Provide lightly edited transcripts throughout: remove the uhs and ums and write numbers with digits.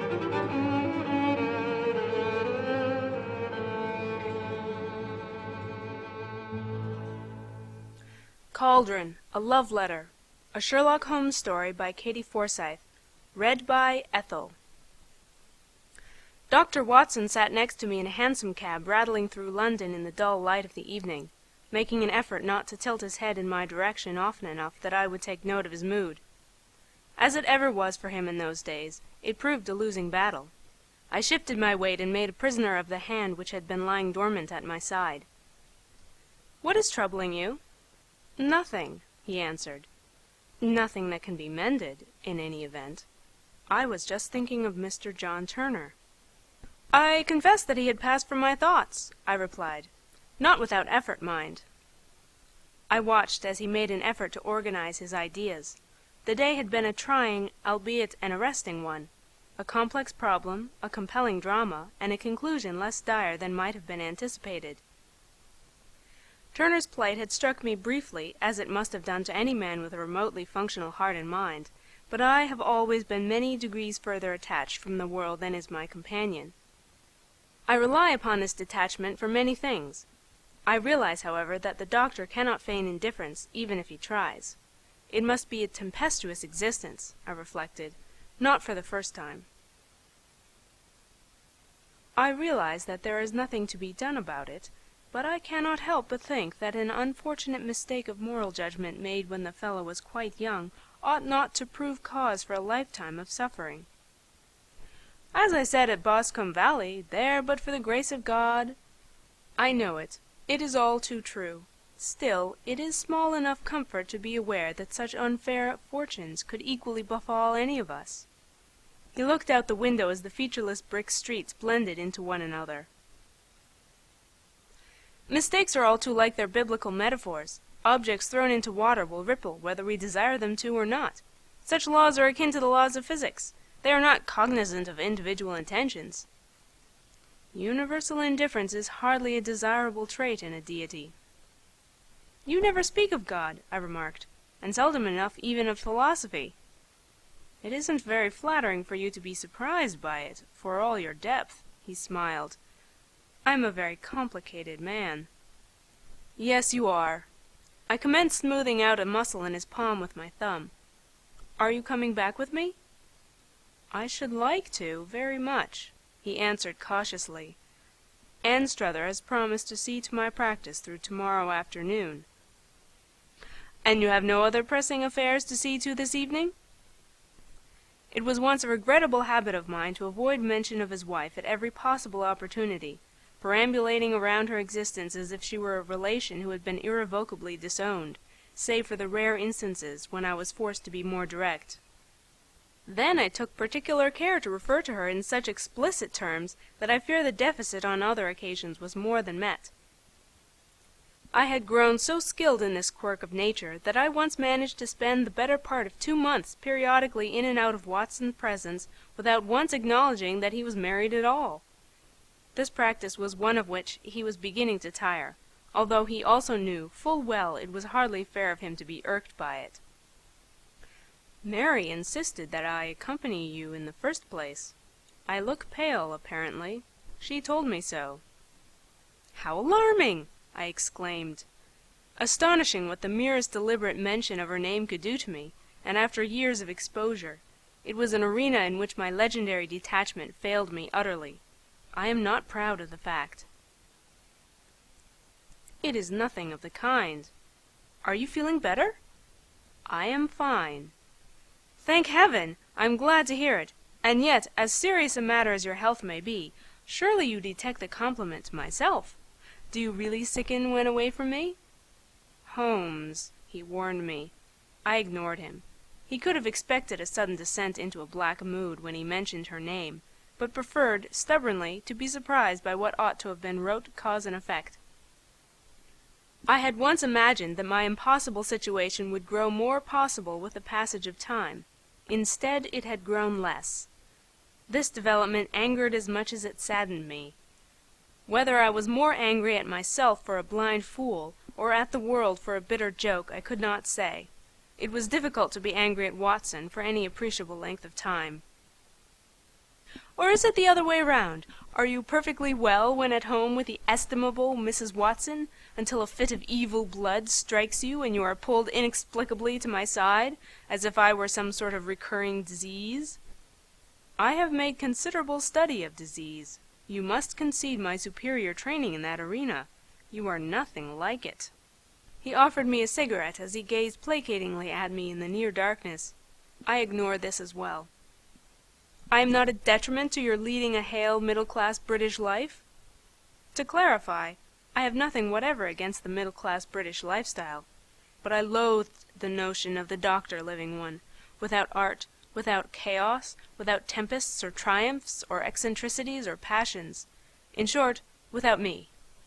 Cauldron, A Love Letter, a Sherlock Holmes story by Katie Forsyth, read by Ethel. Dr. Watson sat next to me in a hansom cab rattling through London in the dull light of the evening, making an effort not to tilt his head in my direction often enough that I would take note of his mood. As it ever was for him in those days, it proved a losing battle. I shifted my weight and made a prisoner of the hand which had been lying dormant at my side. "What is troubling you?" "Nothing," he answered. "Nothing that can be mended, in any event. I was just thinking of Mr. John Turner." "I confess that he had passed from my thoughts," I replied. "Not without effort, mind." I watched as he made an effort to organize his ideas. The day had been a trying, albeit an arresting one. A complex problem, a compelling drama, and a conclusion less dire than might have been anticipated. Turner's plight had struck me briefly, as it must have done to any man with a remotely functional heart and mind, but I have always been many degrees further attached from the world than is my companion. I rely upon this detachment for many things. I realize, however, that the doctor cannot feign indifference, even if he tries. It must be a tempestuous existence, I reflected, not for the first time. I realize that there is nothing to be done about it, but I cannot help but think that an unfortunate mistake of moral judgment made when the fellow was quite young ought not to prove cause for a lifetime of suffering. As I said at Boscombe Valley, there but for the grace of God. I know it. It is all too true. Still, it is small enough comfort to be aware that such unfair fortunes could equally befall any of us. He looked out the window as the featureless brick streets blended into one another. Mistakes are all too like their biblical metaphors. Objects thrown into water will ripple whether we desire them to or not. Such laws are akin to the laws of physics. They are not cognizant of individual intentions. Universal indifference is hardly a desirable trait in a deity. "You never speak of God," I remarked, "and seldom enough even of philosophy." "It isn't very flattering for you to be surprised by it, for all your depth," he smiled. "I'm a very complicated man." "Yes, you are." I commenced smoothing out a muscle in his palm with my thumb. "Are you coming back with me?" "I should like to, very much," he answered cautiously. "Anstruther has promised to see to my practice through tomorrow afternoon." "And you have no other pressing affairs to see to this evening?" It was once a regrettable habit of mine to avoid mention of his wife at every possible opportunity, perambulating around her existence as if she were a relation who had been irrevocably disowned, save for the rare instances when I was forced to be more direct. Then I took particular care to refer to her in such explicit terms that I fear the deficit on other occasions was more than met. I had grown so skilled in this quirk of nature that I once managed to spend the better part of 2 months periodically in and out of Watson's presence without once acknowledging that he was married at all. This practice was one of which he was beginning to tire, although he also knew full well it was hardly fair of him to be irked by it. "Mary insisted that I accompany you in the first place. I look pale, apparently. She told me so." "How alarming!" I exclaimed. Astonishing what the merest deliberate mention of her name could do to me, and after years of exposure. It was an arena in which my legendary detachment failed me utterly. I am not proud of the fact. "It is nothing of the kind. Are you feeling better?" "I am fine." "Thank Heaven! I'm glad to hear it. And yet, as serious a matter as your health may be, surely you detect the compliment to myself. Do you really sicken when away from me?" "Holmes," he warned me. I ignored him. He could have expected a sudden descent into a black mood when he mentioned her name, but preferred, stubbornly, to be surprised by what ought to have been rote cause and effect. I had once imagined that my impossible situation would grow more possible with the passage of time. Instead, it had grown less. This development angered as much as it saddened me. Whether I was more angry at myself for a blind fool, or at the world for a bitter joke, I could not say. It was difficult to be angry at Watson for any appreciable length of time. Or is it the other way round? Are you perfectly well when at home with the estimable Mrs. Watson, until a fit of evil blood strikes you and you are pulled inexplicably to my side, as if I were some sort of recurring disease? I have made considerable study of disease. You must concede my superior training in that arena. You are nothing like it. He offered me a cigarette as he gazed placatingly at me in the near darkness. I ignored this as well. I am not a detriment to your leading a hale, middle-class British life? To clarify, I have nothing whatever against the middle-class British lifestyle, but I loathed the notion of the doctor living one, without art, without chaos, without tempests or triumphs or eccentricities or passions. In short, without me.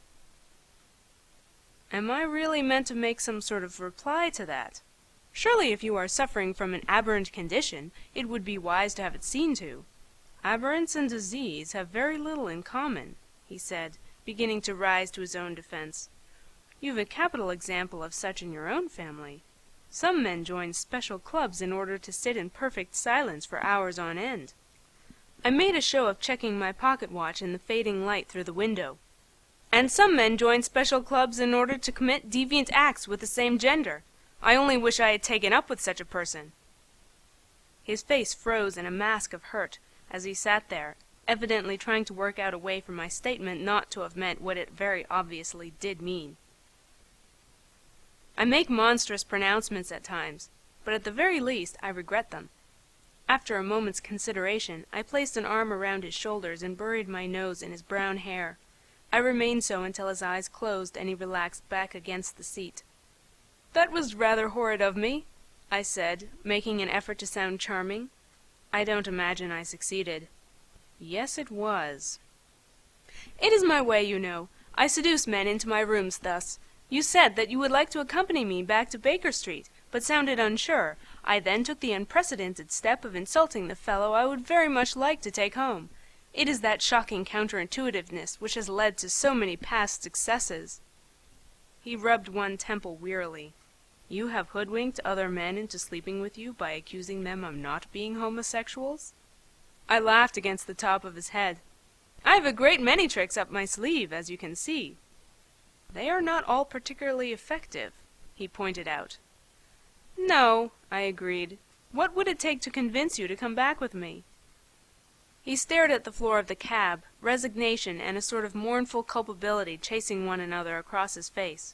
Am I really meant to make some sort of reply to that? Surely if you are suffering from an aberrant condition, it would be wise to have it seen to. Aberrance and disease have very little in common, he said, beginning to rise to his own defense. You've a capital example of such in your own family. Some men join special clubs in order to sit in perfect silence for hours on end. I made a show of checking my pocket watch in the fading light through the window. And some men join special clubs in order to commit deviant acts with the same gender. I only wish I had taken up with such a person. His face froze in a mask of hurt as he sat there, evidently trying to work out a way for my statement not to have meant what it very obviously did mean. I make monstrous pronouncements at times, but at the very least I regret them. After a moment's consideration, I placed an arm around his shoulders and buried my nose in his brown hair. I remained so until his eyes closed and he relaxed back against the seat. "That was rather horrid of me," I said, making an effort to sound charming. I don't imagine I succeeded. "Yes, it was." "It is my way, you know. I seduce men into my rooms thus. You said that you would like to accompany me back to Baker Street, but sounded unsure. I then took the unprecedented step of insulting the fellow I would very much like to take home. It is that shocking counterintuitiveness which has led to so many past successes." He rubbed one temple wearily. "You have hoodwinked other men into sleeping with you by accusing them of not being homosexuals?" I laughed against the top of his head. "I have a great many tricks up my sleeve, as you can see." "They are not all particularly effective," he pointed out. "No," I agreed. "What would it take to convince you to come back with me?" He stared at the floor of the cab, resignation and a sort of mournful culpability chasing one another across his face.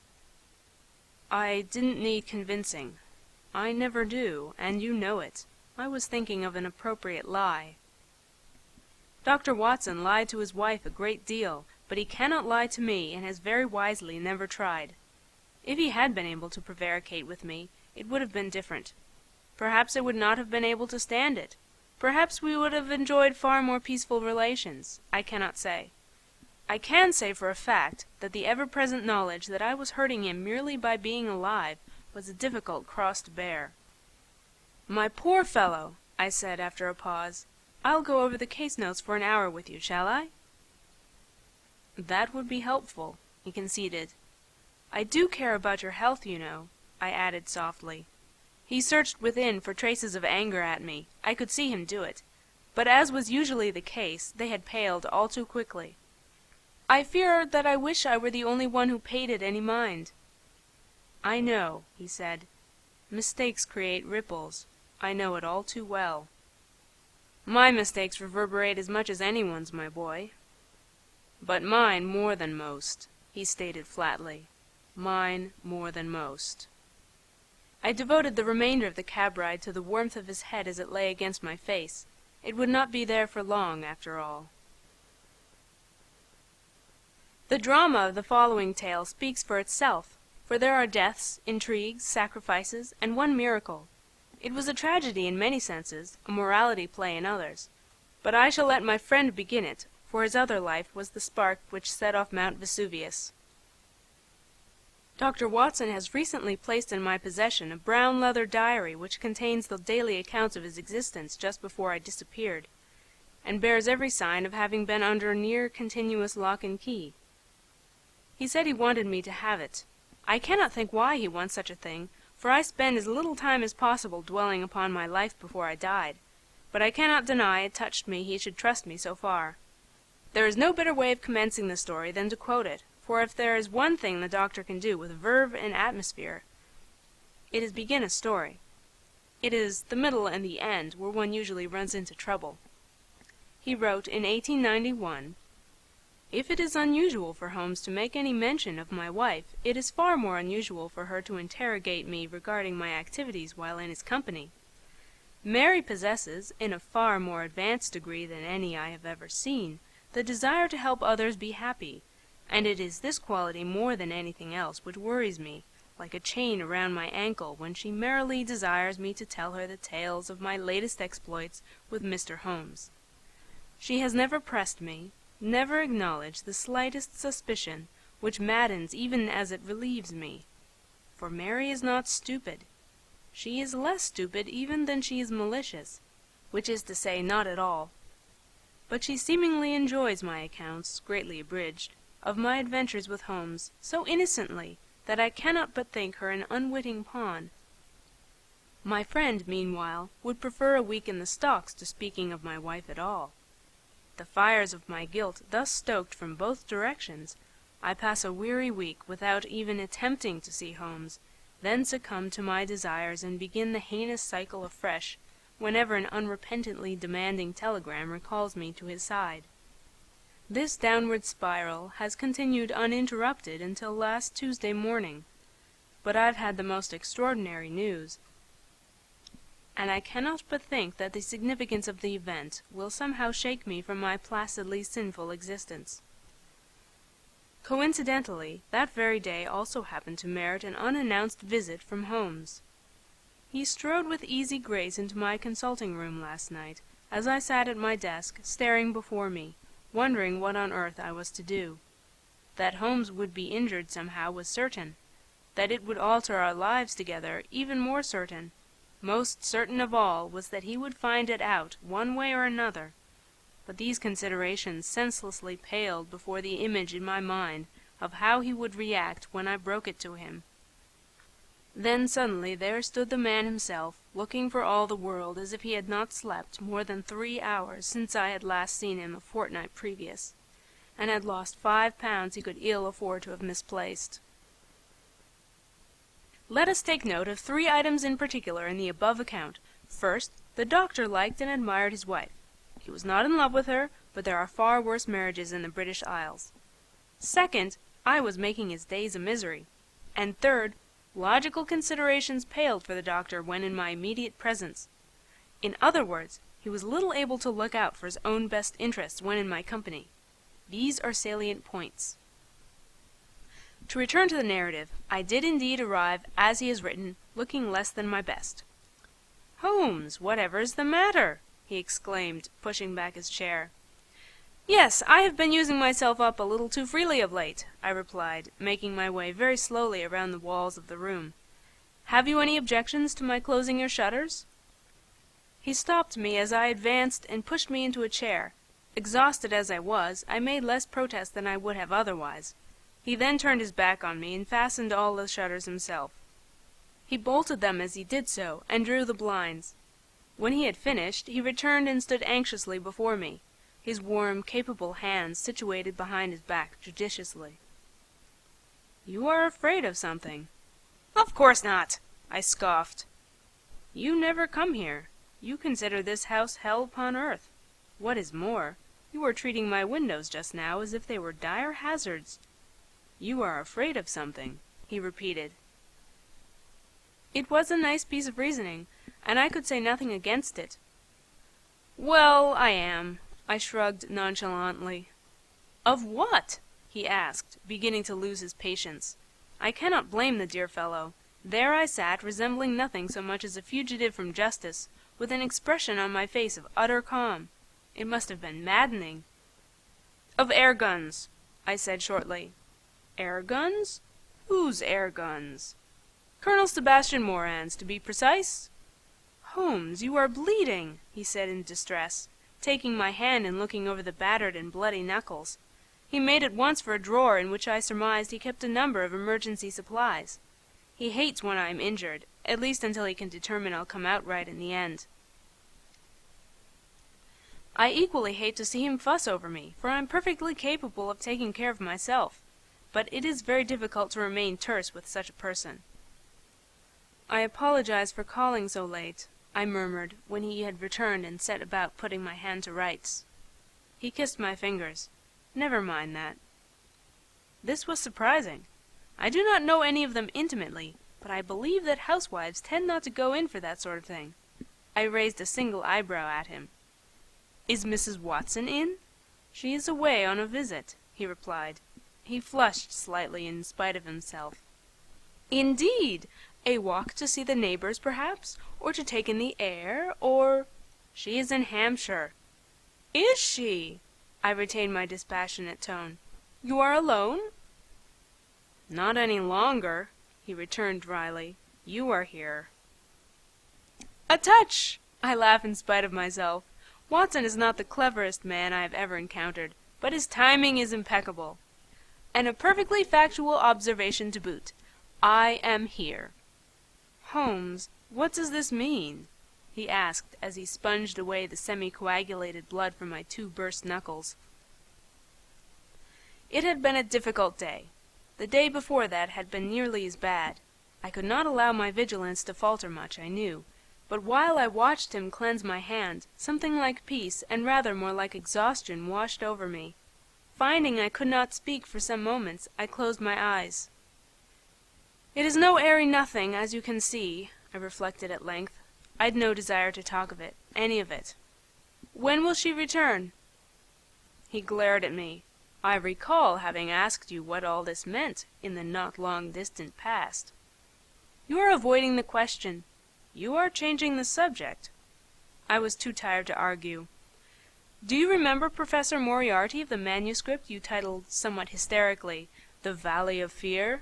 "I didn't need convincing. I never do, and you know it. I was thinking of an appropriate lie. Dr. Watson lied to his wife a great deal, but he cannot lie to me and has very wisely never tried. If he had been able to prevaricate with me, it would have been different. Perhaps I would not have been able to stand it. Perhaps we would have enjoyed far more peaceful relations. I cannot say. I can say for a fact that the ever-present knowledge that I was hurting him merely by being alive was a difficult cross to bear. "My poor fellow," I said after a pause, "I'll go over the case notes for an hour with you, shall I?" "That would be helpful," he conceded. "I do care about your health, you know," I added softly. He searched within for traces of anger at me. I could see him do it. But as was usually the case, they had paled all too quickly. "I fear that I wish I were the only one who paid it any mind." "I know," he said. "Mistakes create ripples. I know it all too well." "My mistakes reverberate as much as anyone's, my boy." "But mine more than most," he stated flatly. "Mine more than most." I devoted the remainder of the cab ride to the warmth of his head as it lay against my face. It would not be there for long, after all. The drama of the following tale speaks for itself, for there are deaths, intrigues, sacrifices, and one miracle. It was a tragedy in many senses, a morality play in others. But I shall let my friend begin it, for his other life was the spark which set off Mount Vesuvius. Dr. Watson has recently placed in my possession a brown leather diary which contains the daily accounts of his existence just before I disappeared, and bears every sign of having been under near continuous lock and key. He said he wanted me to have it. I cannot think why he wants such a thing, for I spend as little time as possible dwelling upon my life before I died. but I cannot deny it touched me he should trust me so far. There is no better way of commencing the story than to quote it, for if there is one thing the Doctor can do with verve and atmosphere, it is begin a story. It is the middle and the end where one usually runs into trouble. He wrote in 1891, "If it is unusual for Holmes to make any mention of my wife, it is far more unusual for her to interrogate me regarding my activities while in his company. Mary possesses, in a far more advanced degree than any I have ever seen, the desire to help others be happy, and it is this quality more than anything else which worries me, like a chain around my ankle, when she merrily desires me to tell her the tales of my latest exploits with Mr. Holmes. She has never pressed me, never acknowledged the slightest suspicion, which maddens even as it relieves me. For Mary is not stupid. She is less stupid even than she is malicious, which is to say, not at all. But she seemingly enjoys my accounts, greatly abridged, of my adventures with Holmes, so innocently that I cannot but think her an unwitting pawn. My friend, meanwhile, would prefer a week in the stocks to speaking of my wife at all. The fires of my guilt thus stoked from both directions, I pass a weary week without even attempting to see Holmes, then succumb to my desires and begin the heinous cycle afresh whenever an unrepentantly demanding telegram recalls me to his side. This downward spiral has continued uninterrupted until last Tuesday morning, but I've had the most extraordinary news, and I cannot but think that the significance of the event will somehow shake me from my placidly sinful existence. Coincidentally, that very day also happened to merit an unannounced visit from Holmes. He strode with easy grace into my consulting room last night, as I sat at my desk, staring before me, wondering what on earth I was to do. That Holmes would be injured somehow was certain. That it would alter our lives together, even more certain. Most certain of all was that he would find it out, one way or another. But these considerations senselessly paled before the image in my mind of how he would react when I broke it to him. Then suddenly there stood the man himself, looking for all the world as if he had not slept more than 3 hours since I had last seen him a fortnight previous, and had lost £5 he could ill afford to have misplaced. Let us take note of 3 items in particular in the above account. First, the Doctor liked and admired his wife. He was not in love with her, but there are far worse marriages in the British Isles. Second, I was making his days a misery. And third, logical considerations paled for the Doctor when in my immediate presence. In other words, he was little able to look out for his own best interests when in my company. These are salient points. To return to the narrative, I did indeed arrive, as he has written, looking less than my best. "Holmes, whatever is the matter?" he exclaimed, pushing back his chair. "Yes, I have been using myself up a little too freely of late," I replied, making my way very slowly around the walls of the room. "Have you any objections to my closing your shutters?" He stopped me as I advanced and pushed me into a chair. Exhausted as I was, I made less protest than I would have otherwise. He then turned his back on me and fastened all the shutters himself. He bolted them as he did so, and drew the blinds. When he had finished, he returned and stood anxiously before me, his warm, capable hands situated behind his back judiciously. "You are afraid of something." "Of course not," I scoffed. "You never come here. You consider this house hell upon earth. What is more, you were treating my windows just now as if they were dire hazards. You are afraid of something," he repeated. It was a nice piece of reasoning, and I could say nothing against it. "Well, I am," I shrugged nonchalantly. "Of what?" he asked, beginning to lose his patience. I cannot blame the dear fellow. There I sat, resembling nothing so much as a fugitive from justice, with an expression on my face of utter calm. It must have been maddening. "Of air guns," I said shortly. "Air guns? Whose air guns?" "Colonel Sebastian Moran's, to be precise." "Holmes, you are bleeding," he said in distress, taking my hand and looking over the battered and bloody knuckles. He made at once for a drawer in which I surmised he kept a number of emergency supplies. He hates when I am injured, at least until he can determine I'll come out right in the end. I equally hate to see him fuss over me, for I am perfectly capable of taking care of myself, but it is very difficult to remain terse with such a person. "I apologize for calling so late," I murmured, when he had returned and set about putting my hand to rights. He kissed my fingers. "Never mind that." This was surprising. I do not know any of them intimately, but I believe that housewives tend not to go in for that sort of thing. I raised a single eyebrow at him. "Is Mrs. Watson in?" "She is away on a visit," he replied. He flushed slightly in spite of himself. "Indeed! A walk to see the neighbors, perhaps, or to take in the air, or—" "She is in Hampshire." "Is she?" I retained my dispassionate tone. "You are alone?" "Not any longer," he returned dryly. "You are here." "A touch!" I laughed in spite of myself. Watson is not the cleverest man I have ever encountered, but his timing is impeccable. And a perfectly factual observation to boot. I am here. "Holmes, what does this mean?" he asked as he sponged away the semi-coagulated blood from my 2 burst knuckles. It had been a difficult day. The day before that had been nearly as bad. I could not allow my vigilance to falter much, I knew, but while I watched him cleanse my hand, something like peace and rather more like exhaustion washed over me. Finding I could not speak for some moments, I closed my eyes. "It is no airy nothing, as you can see," I reflected at length. I'd no desire to talk of it, any of it. "When will she return?" He glared at me. "I recall having asked you what all this meant in the not long distant past." "You are avoiding the question. You are changing the subject." I was too tired to argue. "Do you remember Professor Moriarty of the manuscript you titled somewhat hysterically, 'The Valley of Fear'?"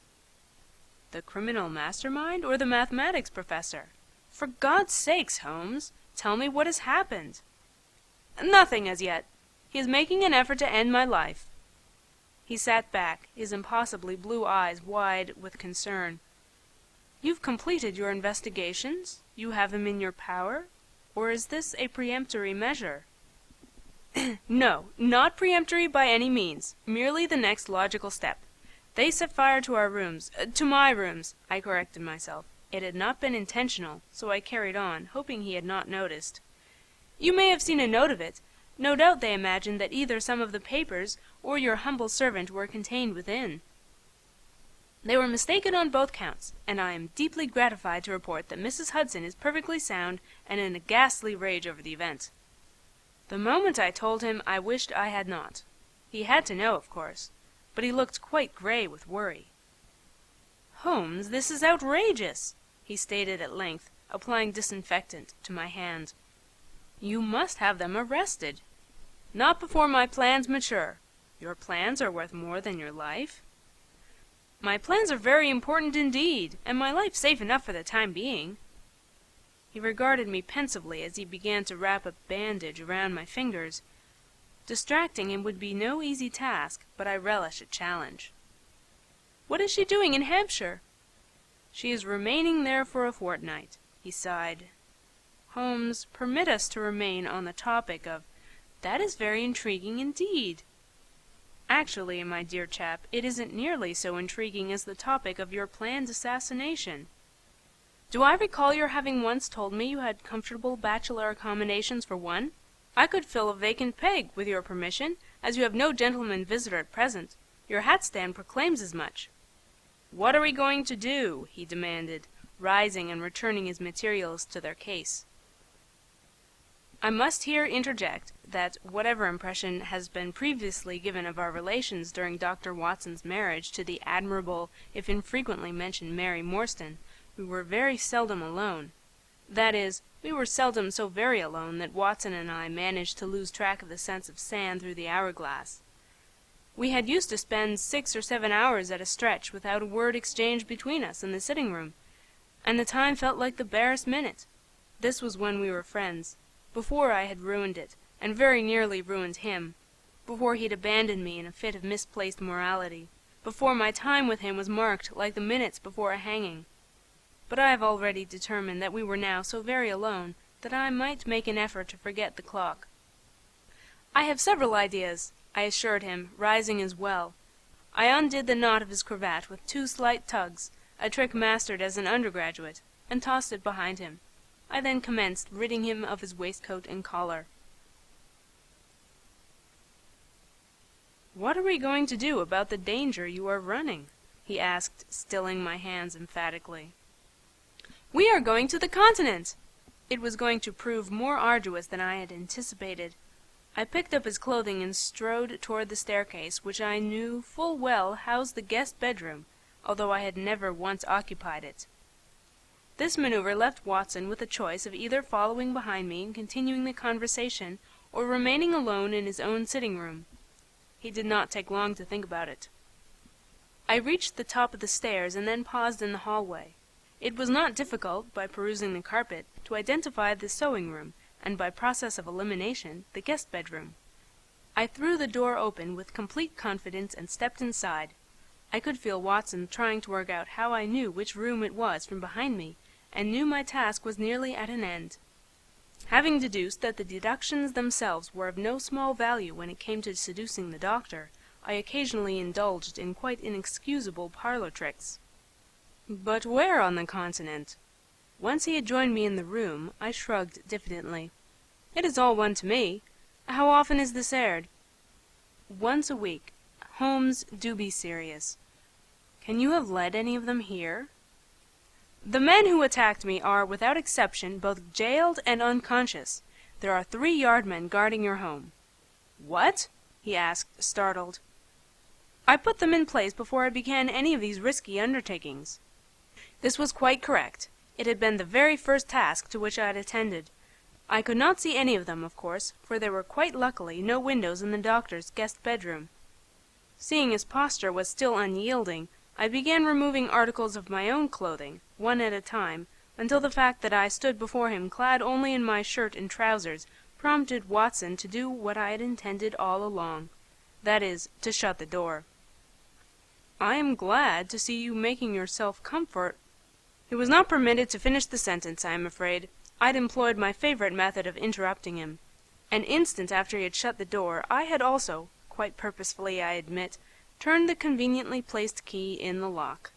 "The criminal mastermind or the mathematics professor? For God's sakes, Holmes, tell me what has happened." "Nothing as yet. He is making an effort to end my life." He sat back, his impossibly blue eyes wide with concern. "You've completed your investigations? You have him in your power? Or is this a peremptory measure?" "No, not peremptory by any means. Merely the next logical step. They set fire to our rooms, to my rooms," I corrected myself. It had not been intentional, so I carried on, hoping he had not noticed. "You may have seen a note of it. No doubt they imagined that either some of the papers or your humble servant were contained within." "They were mistaken on both counts, and I am deeply gratified to report that Mrs. Hudson is perfectly sound and in a ghastly rage over the event." The moment I told him I wished I had not. He had to know, of course, but he looked quite gray with worry. "Holmes, this is outrageous," he stated at length, applying disinfectant to my hand. "You must have them arrested." "Not before my plans mature." "Your plans are worth more than your life?" "My plans are very important indeed, and my life safe enough for the time being." He regarded me pensively as he began to wrap a bandage around my fingers. Distracting him would be no easy task, but I relish a challenge. "What is she doing in Hampshire?" "She is remaining there for a fortnight." He sighed. "Holmes, permit us to remain on the topic of—" "That is very intriguing indeed." "Actually, my dear chap, it isn't nearly so intriguing as the topic of your planned assassination. Do I recall your having once told me you had comfortable bachelor accommodations for one? I could fill a vacant peg, with your permission, as you have no gentleman visitor at present. Your hat-stand proclaims as much." "What are we going to do?" he demanded, rising and returning his materials to their case. I must here interject that whatever impression has been previously given of our relations during Dr. Watson's marriage to the admirable, if infrequently mentioned, Mary Morstan, we were very seldom alone. That is, we were seldom so very alone that Watson and I managed to lose track of the sense of sand through the hourglass. We had used to spend 6 or 7 hours at a stretch without a word exchanged between us in the sitting-room, and the time felt like the barest minute. This was when we were friends, before I had ruined it, and very nearly ruined him, before he'd abandoned me in a fit of misplaced morality, before my time with him was marked like the minutes before a hanging. But I have already determined that we were now so very alone that I might make an effort to forget the clock. "I have several ideas," I assured him, rising as well. I undid the knot of his cravat with 2 slight tugs, a trick mastered as an undergraduate, and tossed it behind him. I then commenced ridding him of his waistcoat and collar. "What are we going to do about the danger you are running?" he asked, stilling my hands emphatically. "We are going to the Continent!" It was going to prove more arduous than I had anticipated. I picked up his clothing and strode toward the staircase, which I knew full well housed the guest bedroom, although I had never once occupied it. This maneuver left Watson with a choice of either following behind me and continuing the conversation, or remaining alone in his own sitting room. He did not take long to think about it. I reached the top of the stairs and then paused in the hallway. It was not difficult, by perusing the carpet, to identify the sewing room, and by process of elimination, the guest bedroom. I threw the door open with complete confidence and stepped inside. I could feel Watson trying to work out how I knew which room it was from behind me, and knew my task was nearly at an end. Having deduced that the deductions themselves were of no small value when it came to seducing the doctor, I occasionally indulged in quite inexcusable parlor tricks. But where on the Continent? Once he had joined me in the room, I shrugged diffidently. "It is all one to me. How often is this aired?" "Once a week. Holmes, do be serious." "Can you have led any of them here?" "The men who attacked me are, without exception, both jailed and unconscious. There are 3 yardmen guarding your home." "What?" he asked, startled. "I put them in place before I began any of these risky undertakings." This was quite correct. It had been the very first task to which I had attended. I could not see any of them, of course, for there were quite luckily no windows in the doctor's guest bedroom. Seeing his posture was still unyielding, I began removing articles of my own clothing, one at a time, until the fact that I stood before him clad only in my shirt and trousers prompted Watson to do what I had intended all along, that is, to shut the door. "I am glad to see you making yourself comfort—" He was not permitted to finish the sentence, I am afraid. I'd employed my favorite method of interrupting him. An instant after he had shut the door, I had also, quite purposefully I admit, turned the conveniently placed key in the lock.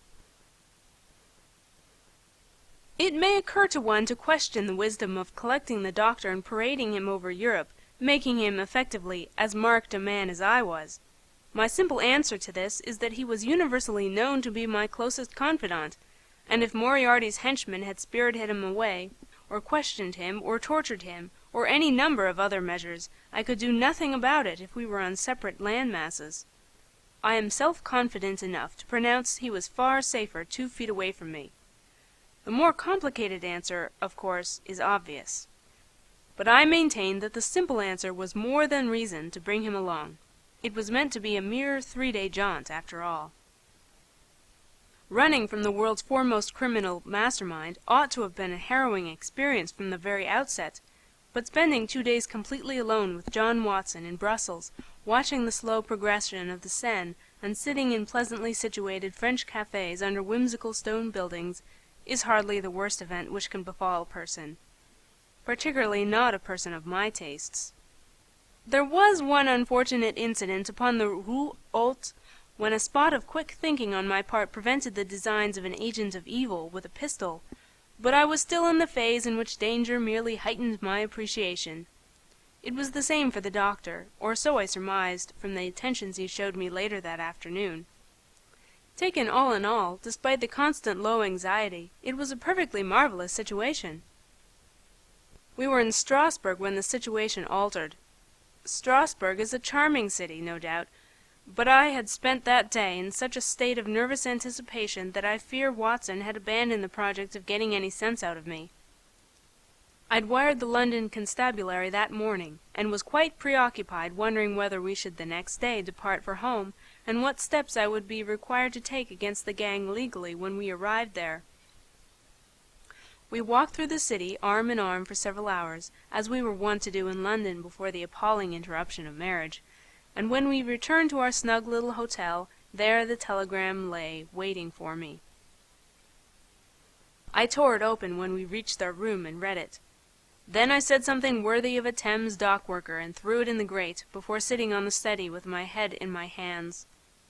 It may occur to one to question the wisdom of collecting the doctor and parading him over Europe, making him effectively as marked a man as I was. My simple answer to this is that he was universally known to be my closest confidant, and if Moriarty's henchmen had spirited him away, or questioned him, or tortured him, or any number of other measures, I could do nothing about it if we were on separate land masses. I am self-confident enough to pronounce he was far safer 2 feet away from me. The more complicated answer, of course, is obvious. But I maintain that the simple answer was more than reason to bring him along. It was meant to be a mere 3-day jaunt, after all. Running from the world's foremost criminal mastermind ought to have been a harrowing experience from the very outset, but spending 2 days completely alone with John Watson in Brussels, watching the slow progression of the Seine, and sitting in pleasantly situated French cafes under whimsical stone buildings, is hardly the worst event which can befall a person, particularly not a person of my tastes. There was one unfortunate incident upon the Rue Haute, when a spot of quick thinking on my part prevented the designs of an agent of evil with a pistol, but I was still in the phase in which danger merely heightened my appreciation. It was the same for the doctor, or so I surmised from the attentions he showed me later that afternoon. Taken all in all, despite the constant low anxiety, it was a perfectly marvelous situation. We were in Strasbourg when the situation altered. Strasbourg is a charming city, no doubt, but I had spent that day in such a state of nervous anticipation that I fear Watson had abandoned the project of getting any sense out of me. I'd wired the London constabulary that morning, and was quite preoccupied wondering whether we should the next day depart for home, and what steps I would be required to take against the gang legally when we arrived there. We walked through the city arm in arm for several hours, as we were wont to do in London before the appalling interruption of marriage, and when we returned to our snug little hotel, there the telegram lay, waiting for me. I tore it open when we reached our room and read it. Then I said something worthy of a Thames dock worker and threw it in the grate, before sitting on the study with my head in my hands.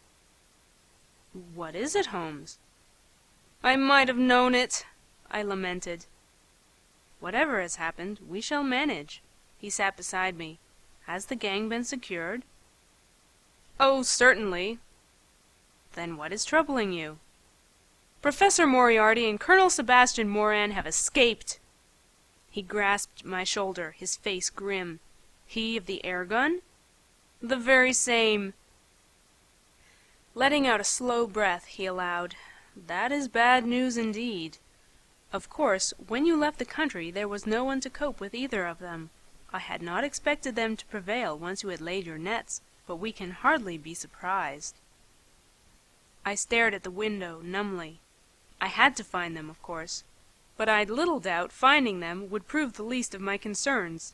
"What is it, Holmes?" "I might have known it," I lamented. "Whatever has happened, we shall manage." He sat beside me. "Has the gang been secured?" "Oh, certainly." "Then what is troubling you?" "Professor Moriarty and Colonel Sebastian Moran have escaped." He grasped my shoulder, his face grim. "He of the air gun?" "The very same." Letting out a slow breath, he allowed, "That is bad news indeed. Of course, when you left the country there was no one to cope with either of them. I had not expected them to prevail once you had laid your nets, but we can hardly be surprised." I stared at the window numbly. I had to find them, of course, but I'd little doubt finding them would prove the least of my concerns.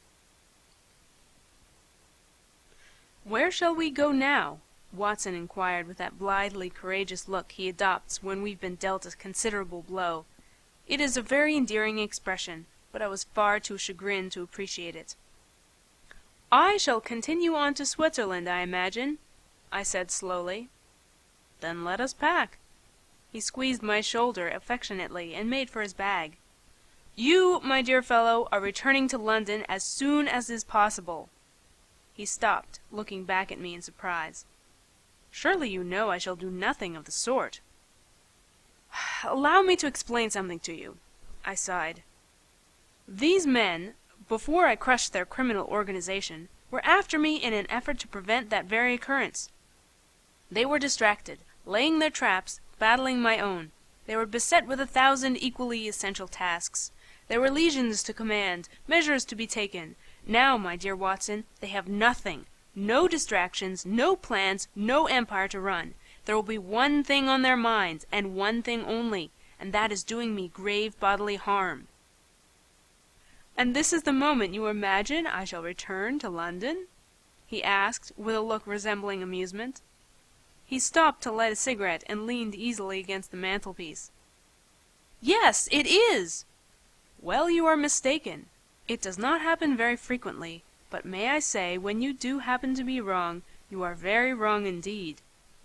"Where shall we go now?" Watson inquired with that blithely courageous look he adopts when we've been dealt a considerable blow. It is a very endearing expression, but I was far too chagrined to appreciate it. "I shall continue on to Switzerland, I imagine," I said slowly. "Then let us pack." He squeezed my shoulder affectionately and made for his bag. "You, my dear fellow, are returning to London as soon as is possible." He stopped, looking back at me in surprise. "Surely you know I shall do nothing of the sort." "Allow me to explain something to you," I sighed. "These men, before I crushed their criminal organization, were after me in an effort to prevent that very occurrence. They were distracted, laying their traps, battling my own. They were beset with 1,000 equally essential tasks. There were legions to command, measures to be taken. Now, my dear Watson, they have nothing. No distractions, no plans, no empire to run. There will be one thing on their minds, and one thing only, and that is doing me grave bodily harm." "And this is the moment you imagine I shall return to London?" he asked, with a look resembling amusement. He stopped to light a cigarette and leaned easily against the mantelpiece. "Yes, it is!" "Well, you are mistaken. It does not happen very frequently, but may I say, when you do happen to be wrong, you are very wrong indeed."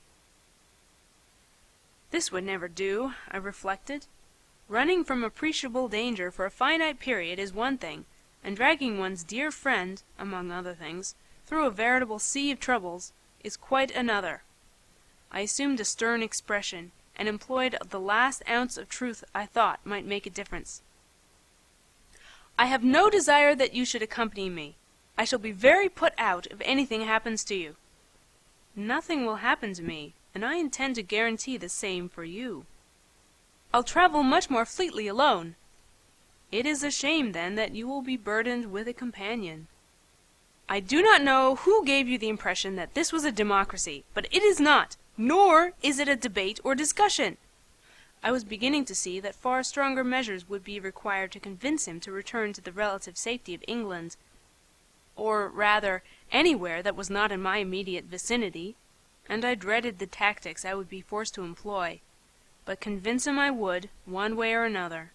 This would never do, I reflected. Running from appreciable danger for a finite period is one thing, and dragging one's dear friend, among other things, through a veritable sea of troubles, is quite another. I assumed a stern expression, and employed the last ounce of truth I thought might make a difference. "I have no desire that you should accompany me. I shall be very put out if anything happens to you." "Nothing will happen to me, and I intend to guarantee the same for you." "I'll travel much more fleetly alone." "It is a shame, then, that you will be burdened with a companion." "I do not know who gave you the impression that this was a democracy, but it is not, nor is it a debate or discussion." I was beginning to see that far stronger measures would be required to convince him to return to the relative safety of England, or rather, anywhere that was not in my immediate vicinity, and I dreaded the tactics I would be forced to employ, but convince him I would, one way or another.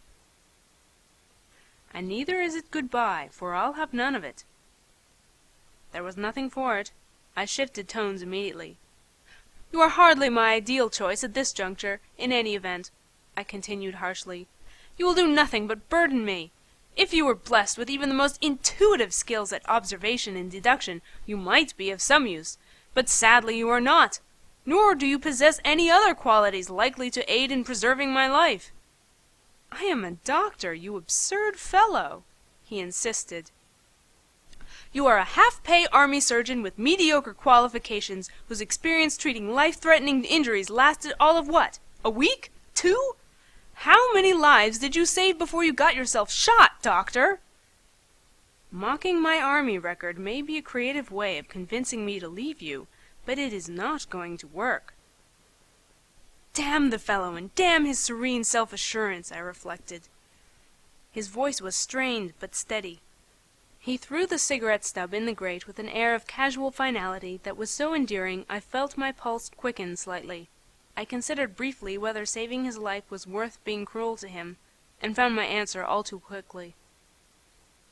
"And neither is it good-bye, for I'll have none of it." There was nothing for it. I shifted tones immediately. "You are hardly my ideal choice at this juncture, in any event," I continued harshly. "You will do nothing but burden me. If you were blessed with even the most intuitive skills at observation and deduction, you might be of some use, but sadly you are not, nor do you possess any other qualities likely to aid in preserving my life." "I am a doctor, you absurd fellow," he insisted. "You are a half-pay army surgeon with mediocre qualifications, whose experience treating life-threatening injuries lasted all of what? A week? 2? How many lives did you save before you got yourself shot, doctor?" "Mocking my army record may be a creative way of convincing me to leave you, but it is not going to work." Damn the fellow, and damn his serene self-assurance, I reflected. His voice was strained but steady. He threw the cigarette stub in the grate with an air of casual finality that was so endearing I felt my pulse quicken slightly. I considered briefly whether saving his life was worth being cruel to him, and found my answer all too quickly.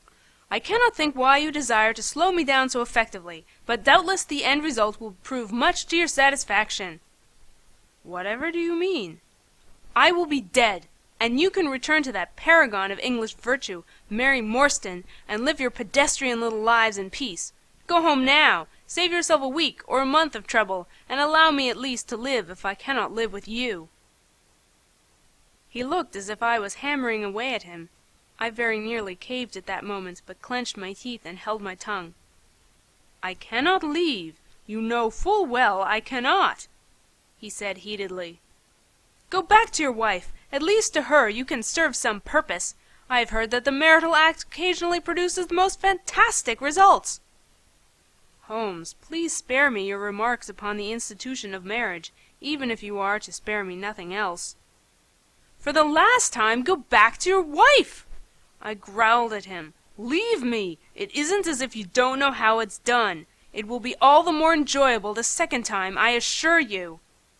I cannot think why you desire to slow me down so effectively, but doubtless the end result will prove much to your satisfaction." "Whatever do you mean?" "I will be dead, and you can return to that paragon of English virtue, Mary Morstan, and live your pedestrian little lives in peace. Go home now, save yourself a week or a month of trouble, and allow me at least to live if I cannot live with you." He looked as if I was hammering away at him. I very nearly caved at that moment, but clenched my teeth and held my tongue. "I cannot leave. You know full well I cannot," he said heatedly. "Go back to your wife. At least to her you can serve some purpose. I have heard that the marital act occasionally produces the most fantastic results." "Holmes, please spare me your remarks upon the institution of marriage, even if you are to spare me nothing else." "For the last time, go back to your wife!" I growled at him. "Leave me! It isn't as if you don't know how it's done. It will be all the more enjoyable the second time, I assure you."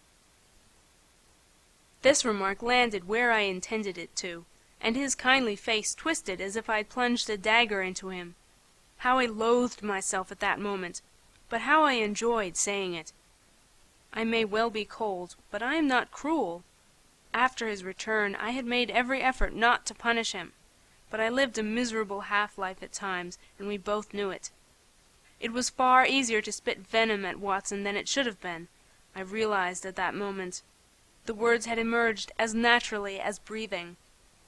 This remark landed where I intended it to, and his kindly face twisted as if I had plunged a dagger into him. How I loathed myself at that moment, but how I enjoyed saying it. I may well be cold, but I am not cruel. After his return I had made every effort not to punish him, but I lived a miserable half-life at times, and we both knew it. It was far easier to spit venom at Watson than it should have been, I realized at that moment. The words had emerged as naturally as breathing.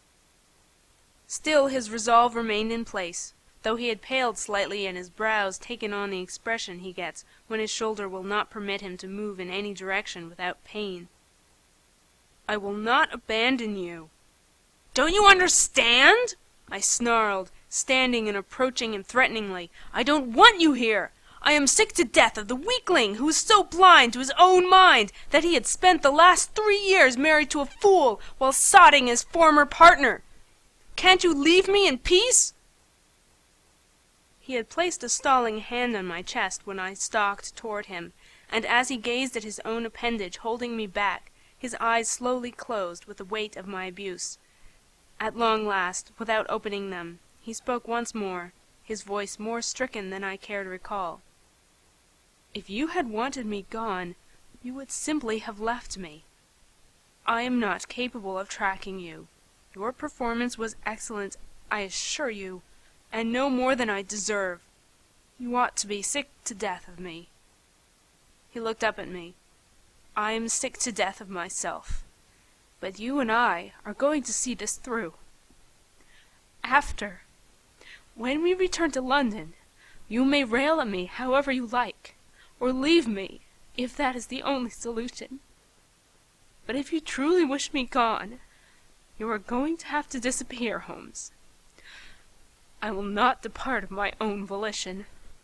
Still his resolve remained in place, though he had paled slightly and his brows taken on the expression he gets when his shoulder will not permit him to move in any direction without pain. "I will not abandon you." "Don't you understand?" I snarled, standing and approaching him threateningly. "I don't want you here. I am sick to death of the weakling who is so blind to his own mind that he had spent the last 3 years married to a fool while sodding his former partner. Can't you leave me in peace?" He had placed a stalling hand on my chest when I stalked toward him, and as he gazed at his own appendage holding me back, his eyes slowly closed with the weight of my abuse. At long last, without opening them, he spoke once more, his voice more stricken than I care to recall. "If you had wanted me gone, you would simply have left me. I am not capable of tracking you. Your performance was excellent, I assure you, and no more than I deserve. You ought to be sick to death of me." He looked up at me. "I am sick to death of myself. But you and I are going to see this through. When we return to London, you may rail at me however you like, or leave me, if that is the only solution. But if you truly wish me gone, you are going to have to disappear, Holmes. I will not depart of my own volition."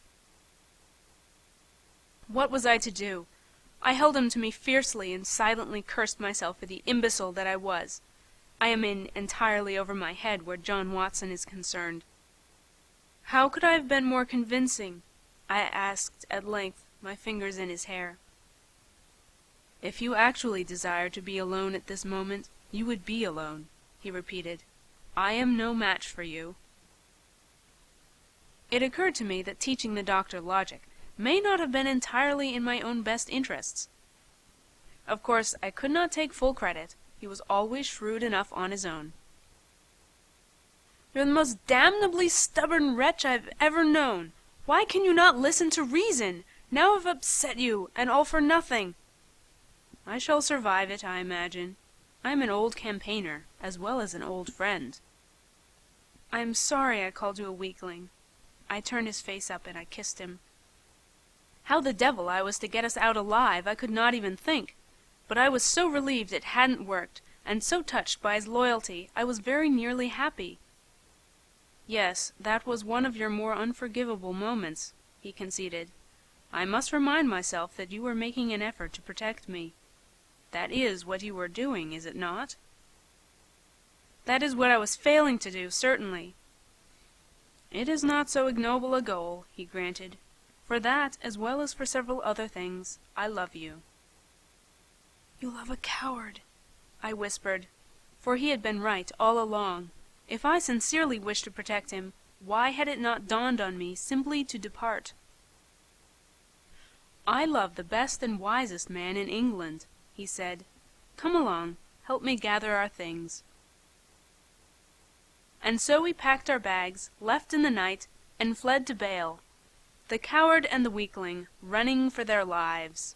What was I to do? I held him to me fiercely and silently cursed myself for the imbecile that I was. I am in entirely over my head where John Watson is concerned. "How could I have been more convincing?" I asked at length, my fingers in his hair. "If you actually desire to be alone at this moment, you would be alone," he repeated. "I am no match for you." It occurred to me that teaching the doctor logic may not have been entirely in my own best interests. Of course, I could not take full credit. He was always shrewd enough on his own. "You're the most damnably stubborn wretch I've ever known. Why can you not listen to reason? Now I've upset you, and all for nothing." "I shall survive it, I imagine. I am an old campaigner, as well as an old friend." "I am sorry I called you a weakling." I turned his face up and I kissed him. How the devil I was to get us out alive I could not even think, but I was so relieved it hadn't worked, and so touched by his loyalty I was very nearly happy. "Yes, that was one of your more unforgivable moments," he conceded. "I must remind myself that you were making an effort to protect me. That is what you were doing, is it not?" "That is what I was failing to do, certainly." "It is not so ignoble a goal," he granted. "For that, as well as for several other things, I love you." "You love a coward," I whispered, for he had been right all along. If I sincerely wished to protect him, Why had it not dawned on me simply to depart? "I love the best and wisest man in England," he said. "Come along, help me gather our things." And so we packed our bags, left in the night, and fled to Bâle, the coward and the weakling, running for their lives.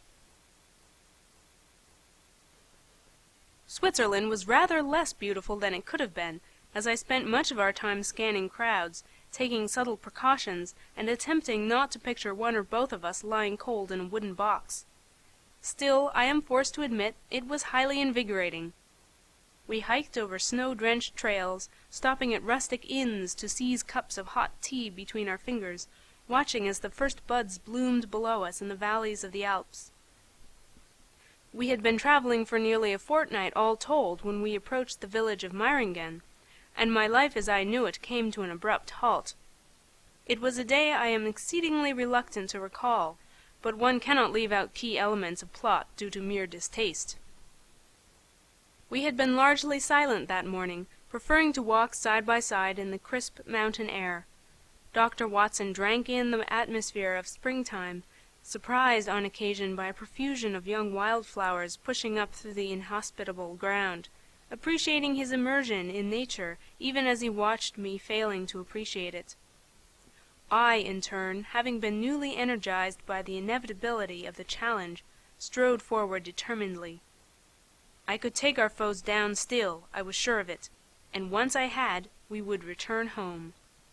Switzerland was rather less beautiful than it could have been, as I spent much of our time scanning crowds, taking subtle precautions, and attempting not to picture one or both of us lying cold in a wooden box. Still, I am forced to admit it was highly invigorating. We hiked over snow-drenched trails, stopping at rustic inns to seize cups of hot tea between our fingers, watching as the first buds bloomed below us in the valleys of the Alps. We had been traveling for nearly a fortnight all told when we approached the village of Meiringen, and my life as I knew it came to an abrupt halt. It was a day I am exceedingly reluctant to recall, but one cannot leave out key elements of plot due to mere distaste. We had been largely silent that morning, preferring to walk side by side in the crisp mountain air. Dr. Watson drank in the atmosphere of springtime, surprised on occasion by a profusion of young wildflowers pushing up through the inhospitable ground, appreciating his immersion in nature even as he watched me failing to appreciate it. I, in turn, having been newly energized by the inevitability of the challenge, strode forward determinedly. I could take our foes down still, I was sure of it, and once I had, we would return home.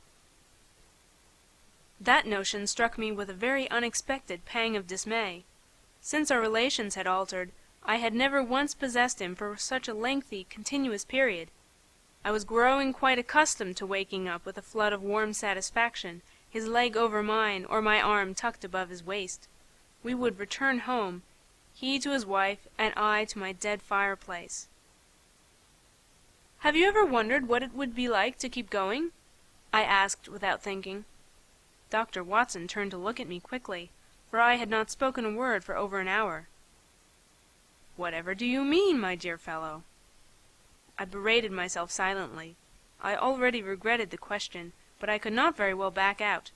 That notion struck me with a very unexpected pang of dismay. Since our relations had altered, I had never once possessed him for such a lengthy, continuous period. I was growing quite accustomed to waking up with a flood of warm satisfaction, his leg over mine or my arm tucked above his waist. We would return home, he to his wife and I to my dead fireplace. "Have you ever wondered what it would be like to keep going?" I asked without thinking. Dr. Watson turned to look at me quickly, for I had not spoken a word for over an hour. "Whatever do you mean, my dear fellow?" I berated myself silently. I already regretted the question, but I could not very well back out.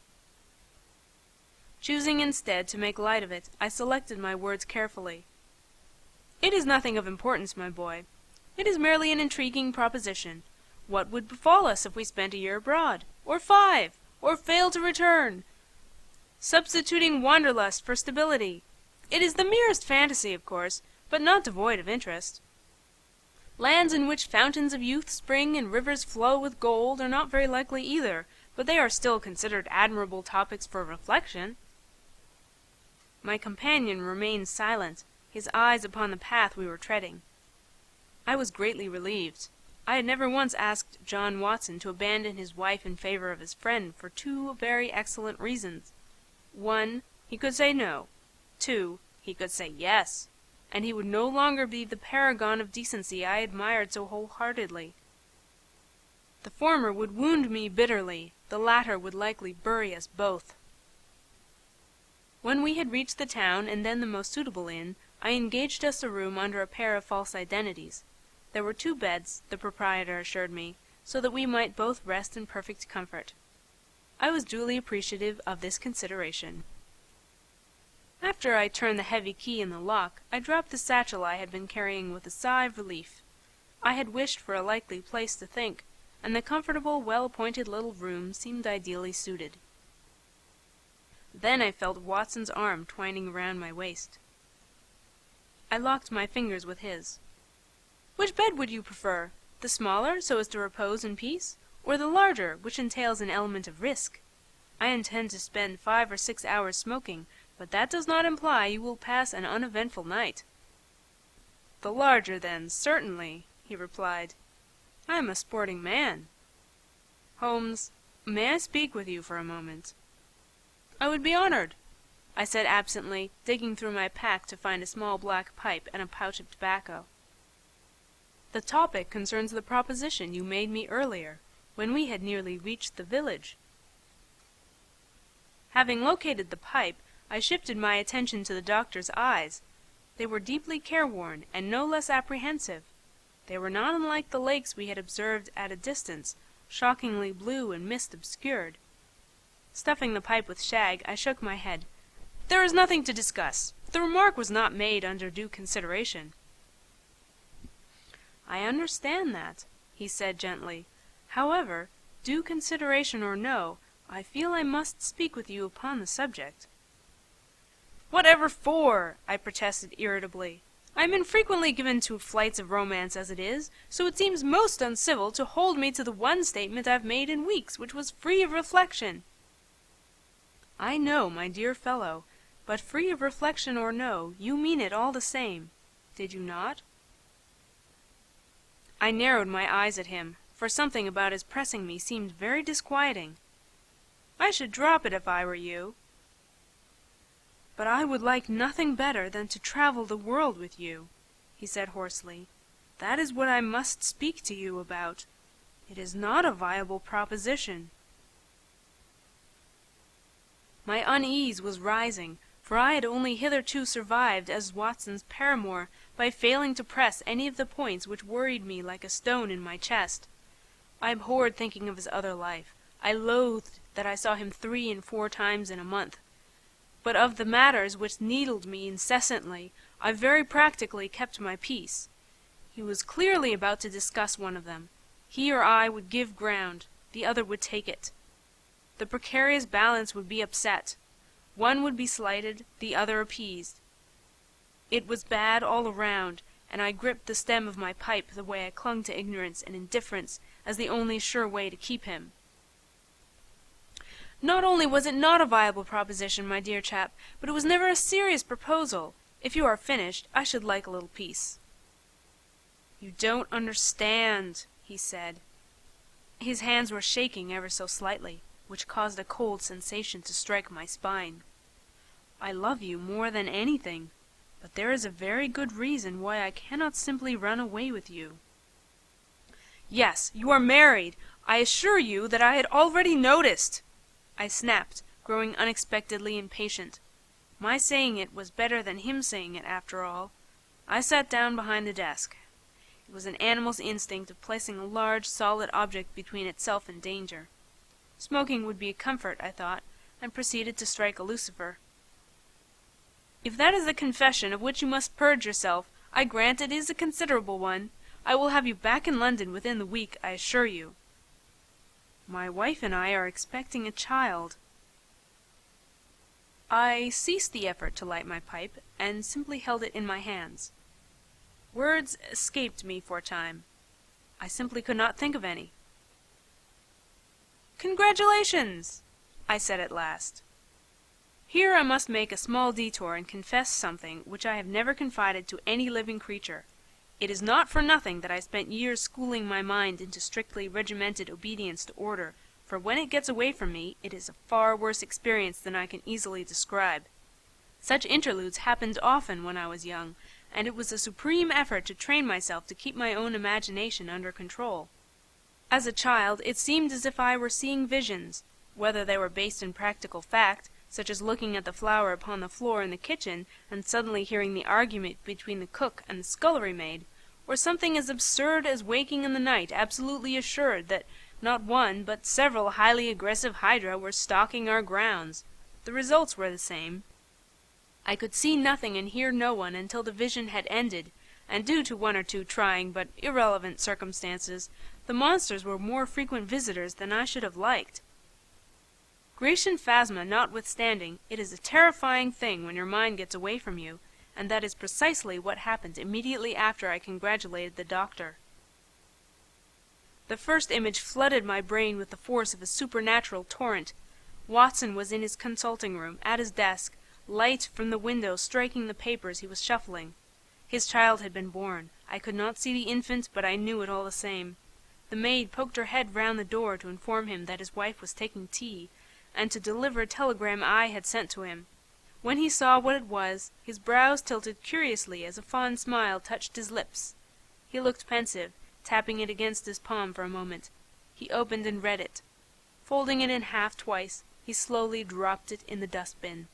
Choosing instead to make light of it, I selected my words carefully. "It is nothing of importance, my boy. It is merely an intriguing proposition. What would befall us if we spent a year abroad, or 5, or failed to return? Substituting wanderlust for stability. It is the merest fantasy, of course, but not devoid of interest. Lands in which fountains of youth spring and rivers flow with gold are not very likely either, but they are still considered admirable topics for reflection." My companion remained silent, his eyes upon the path we were treading. I was greatly relieved. I had never once asked John Watson to abandon his wife in favor of his friend for 2 very excellent reasons. 1, he could say no. 2, he could say yes, and he would no longer be the paragon of decency I admired so wholeheartedly. The former would wound me bitterly, the latter would likely bury us both. When we had reached the town and then the most suitable inn, I engaged us a room under a pair of false identities. There were 2 beds, the proprietor assured me, so that we might both rest in perfect comfort. I was duly appreciative of this consideration. After I turned the heavy key in the lock, I dropped the satchel I had been carrying with a sigh of relief. I had wished for a likely place to think, and the comfortable, well-appointed little room seemed ideally suited. Then I felt Watson's arm twining around my waist. I locked my fingers with his. "Which bed would you prefer? The smaller, so as to repose in peace, or the larger, which entails an element of risk? I intend to spend 5 or 6 hours smoking, but that does not imply you will pass an uneventful night." "The larger, then, certainly," he replied. "I am a sporting man. Holmes, may I speak with you for a moment?" "I would be honored," I said absently, digging through my pack to find a small black pipe and a pouch of tobacco. "The topic concerns the proposition you made me earlier, when we had nearly reached the village." Having located the pipe, I shifted my attention to the doctor's eyes. They were deeply careworn and no less apprehensive. They were not unlike the lakes we had observed at a distance, shockingly blue and mist-obscured. Stuffing the pipe with shag, I shook my head. "There is nothing to discuss. The remark was not made under due consideration." "I understand that," he said gently. "However, due consideration or no, I feel I must speak with you upon the subject." "Whatever for?" I protested irritably. "I am infrequently given to flights of romance as it is, so it seems most uncivil to hold me to the one statement I've made in weeks, which was free of reflection." "I know, my dear fellow, but free of reflection or no, you mean it all the same. Did you not?" I narrowed my eyes at him, for something about his pressing me seemed very disquieting. "I should drop it if I were you." "But I would like nothing better than to travel the world with you," he said hoarsely. "That is what I must speak to you about. It is not a viable proposition." My unease was rising, for I had only hitherto survived as Watson's paramour by failing to press any of the points which worried me like a stone in my chest. I abhorred thinking of his other life. I loathed that I saw him 3 and 4 times in a month. But of the matters which needled me incessantly, I very practically kept my peace. He was clearly about to discuss one of them. He or I would give ground, the other would take it. The precarious balance would be upset. One would be slighted, the other appeased. It was bad all around, and I gripped the stem of my pipe the way I clung to ignorance and indifference as the only sure way to keep him. "Not only was it not a viable proposition, my dear chap, but it was never a serious proposal. If you are finished, I should like a little peace." "You don't understand," he said. His hands were shaking ever so slightly, which caused a cold sensation to strike my spine. "I love you more than anything, but there is a very good reason why I cannot simply run away with you." "Yes, you are married. I assure you that I had already noticed," I snapped, growing unexpectedly impatient. My saying it was better than him saying it, after all. I sat down behind the desk. It was an animal's instinct of placing a large, solid object between itself and danger. Smoking would be a comfort, I thought, and proceeded to strike a lucifer. "If that is a confession of which you must purge yourself, I grant it is a considerable one. I will have you back in London within the week, I assure you." "My wife and I are expecting a child." I ceased the effort to light my pipe, and simply held it in my hands. Words escaped me for a time. I simply could not think of any. "Congratulations!" I said at last. Here I must make a small detour and confess something which I have never confided to any living creature. It is not for nothing that I spent years schooling my mind into strictly regimented obedience to order, for when it gets away from me, it is a far worse experience than I can easily describe. Such interludes happened often when I was young, and it was a supreme effort to train myself to keep my own imagination under control. As a child, it seemed as if I were seeing visions, whether they were based in practical fact, such as looking at the flour upon the floor in the kitchen and suddenly hearing the argument between the cook and the scullery maid, or something as absurd as waking in the night absolutely assured that not one but several highly aggressive hydra were stalking our grounds. The results were the same. I could see nothing and hear no one until the vision had ended, and due to 1 or 2 trying but irrelevant circumstances, the monsters were more frequent visitors than I should have liked. Grecian phasma notwithstanding, it is a terrifying thing when your mind gets away from you, and that is precisely what happened immediately after I congratulated the doctor. The first image flooded my brain with the force of a supernatural torrent. Watson was in his consulting room, at his desk, light from the window striking the papers he was shuffling. His child had been born. I could not see the infant, but I knew it all the same. The maid poked her head round the door to inform him that his wife was taking tea, and to deliver a telegram I had sent to him. When he saw what it was, his brows tilted curiously as a fond smile touched his lips. He looked pensive, tapping it against his palm for a moment. He opened and read it. Folding it in half twice, he slowly dropped it in the dustbin.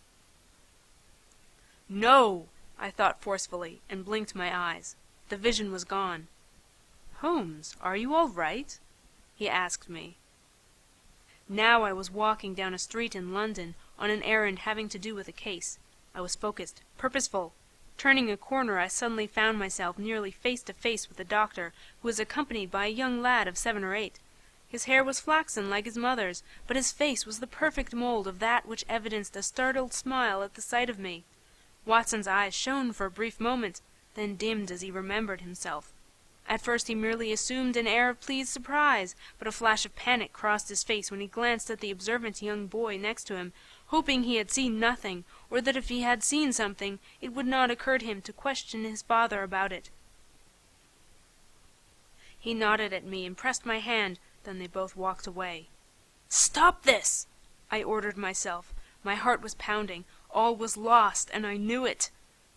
"No!" I thought forcefully, and blinked my eyes. The vision was gone. "Holmes, are you all right?" he asked me. Now I was walking down a street in London on an errand having to do with a case. I was focused, purposeful. Turning a corner, I suddenly found myself nearly face to face with the doctor, who was accompanied by a young lad of 7 or 8. His hair was flaxen like his mother's, but his face was the perfect mold of that which evidenced a startled smile at the sight of me. Watson's eyes shone for a brief moment, then dimmed as he remembered himself. At first he merely assumed an air of pleased surprise, but a flash of panic crossed his face when he glanced at the observant young boy next to him, hoping he had seen nothing, or that if he had seen something, it would not occur to him to question his father about it. He nodded at me and pressed my hand, then they both walked away. "Stop this!" I ordered myself. My heart was pounding. All was lost, and I knew it.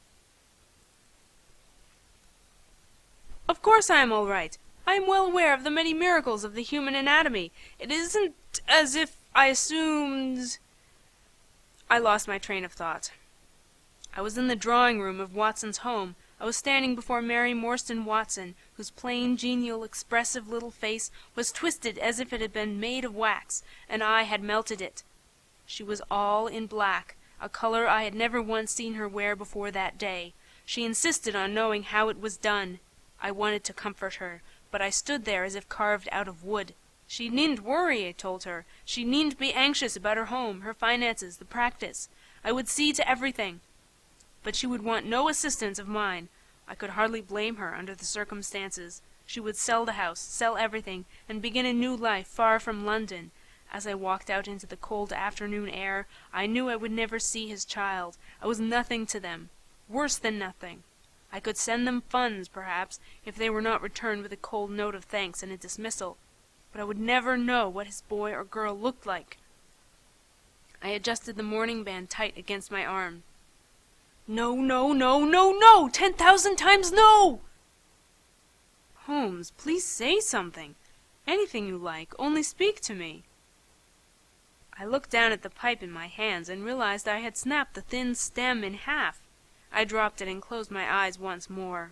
"Of course I am all right. I am well aware of the many miracles of the human anatomy. It isn't as if I assumed—" I lost my train of thought. I was in the drawing-room of Watson's home. I was standing before Mary Morstan Watson, whose plain, genial, expressive little face was twisted as if it had been made of wax, and I had melted it. She was all in black, a color I had never once seen her wear before that day. She insisted on knowing how it was done. I wanted to comfort her, but I stood there as if carved out of wood. She needn't worry, I told her. She needn't be anxious about her home, her finances, the practice. I would see to everything. But she would want no assistance of mine. I could hardly blame her under the circumstances. She would sell the house, sell everything, and begin a new life far from London. As I walked out into the cold afternoon air, I knew I would never see his child. I was nothing to them. Worse than nothing. I could send them funds, perhaps, if they were not returned with a cold note of thanks and a dismissal. But I would never know what his boy or girl looked like. I adjusted the mourning band tight against my arm. "No, no, no, no, no! 10,000 times no!" "Holmes, please say something. Anything you like, only speak to me." I looked down at the pipe in my hands and realized I had snapped the thin stem in half. I dropped it and closed my eyes once more.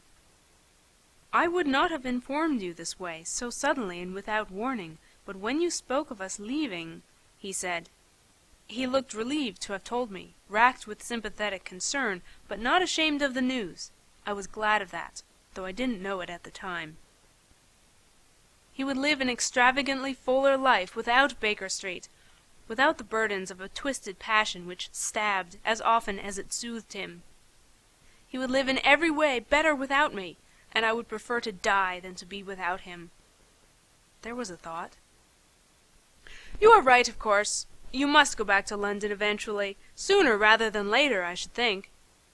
"I would not have informed you this way, so suddenly and without warning, but when you spoke of us leaving," he said. He looked relieved to have told me, racked with sympathetic concern, but not ashamed of the news. I was glad of that, though I didn't know it at the time. He would live an extravagantly fuller life without Baker Street, without the burdens of a twisted passion which stabbed as often as it soothed him. He would live in every way better without me, and I would prefer to die than to be without him. There was a thought. "You are right, of course. You must go back to London eventually, sooner rather than later, I should think."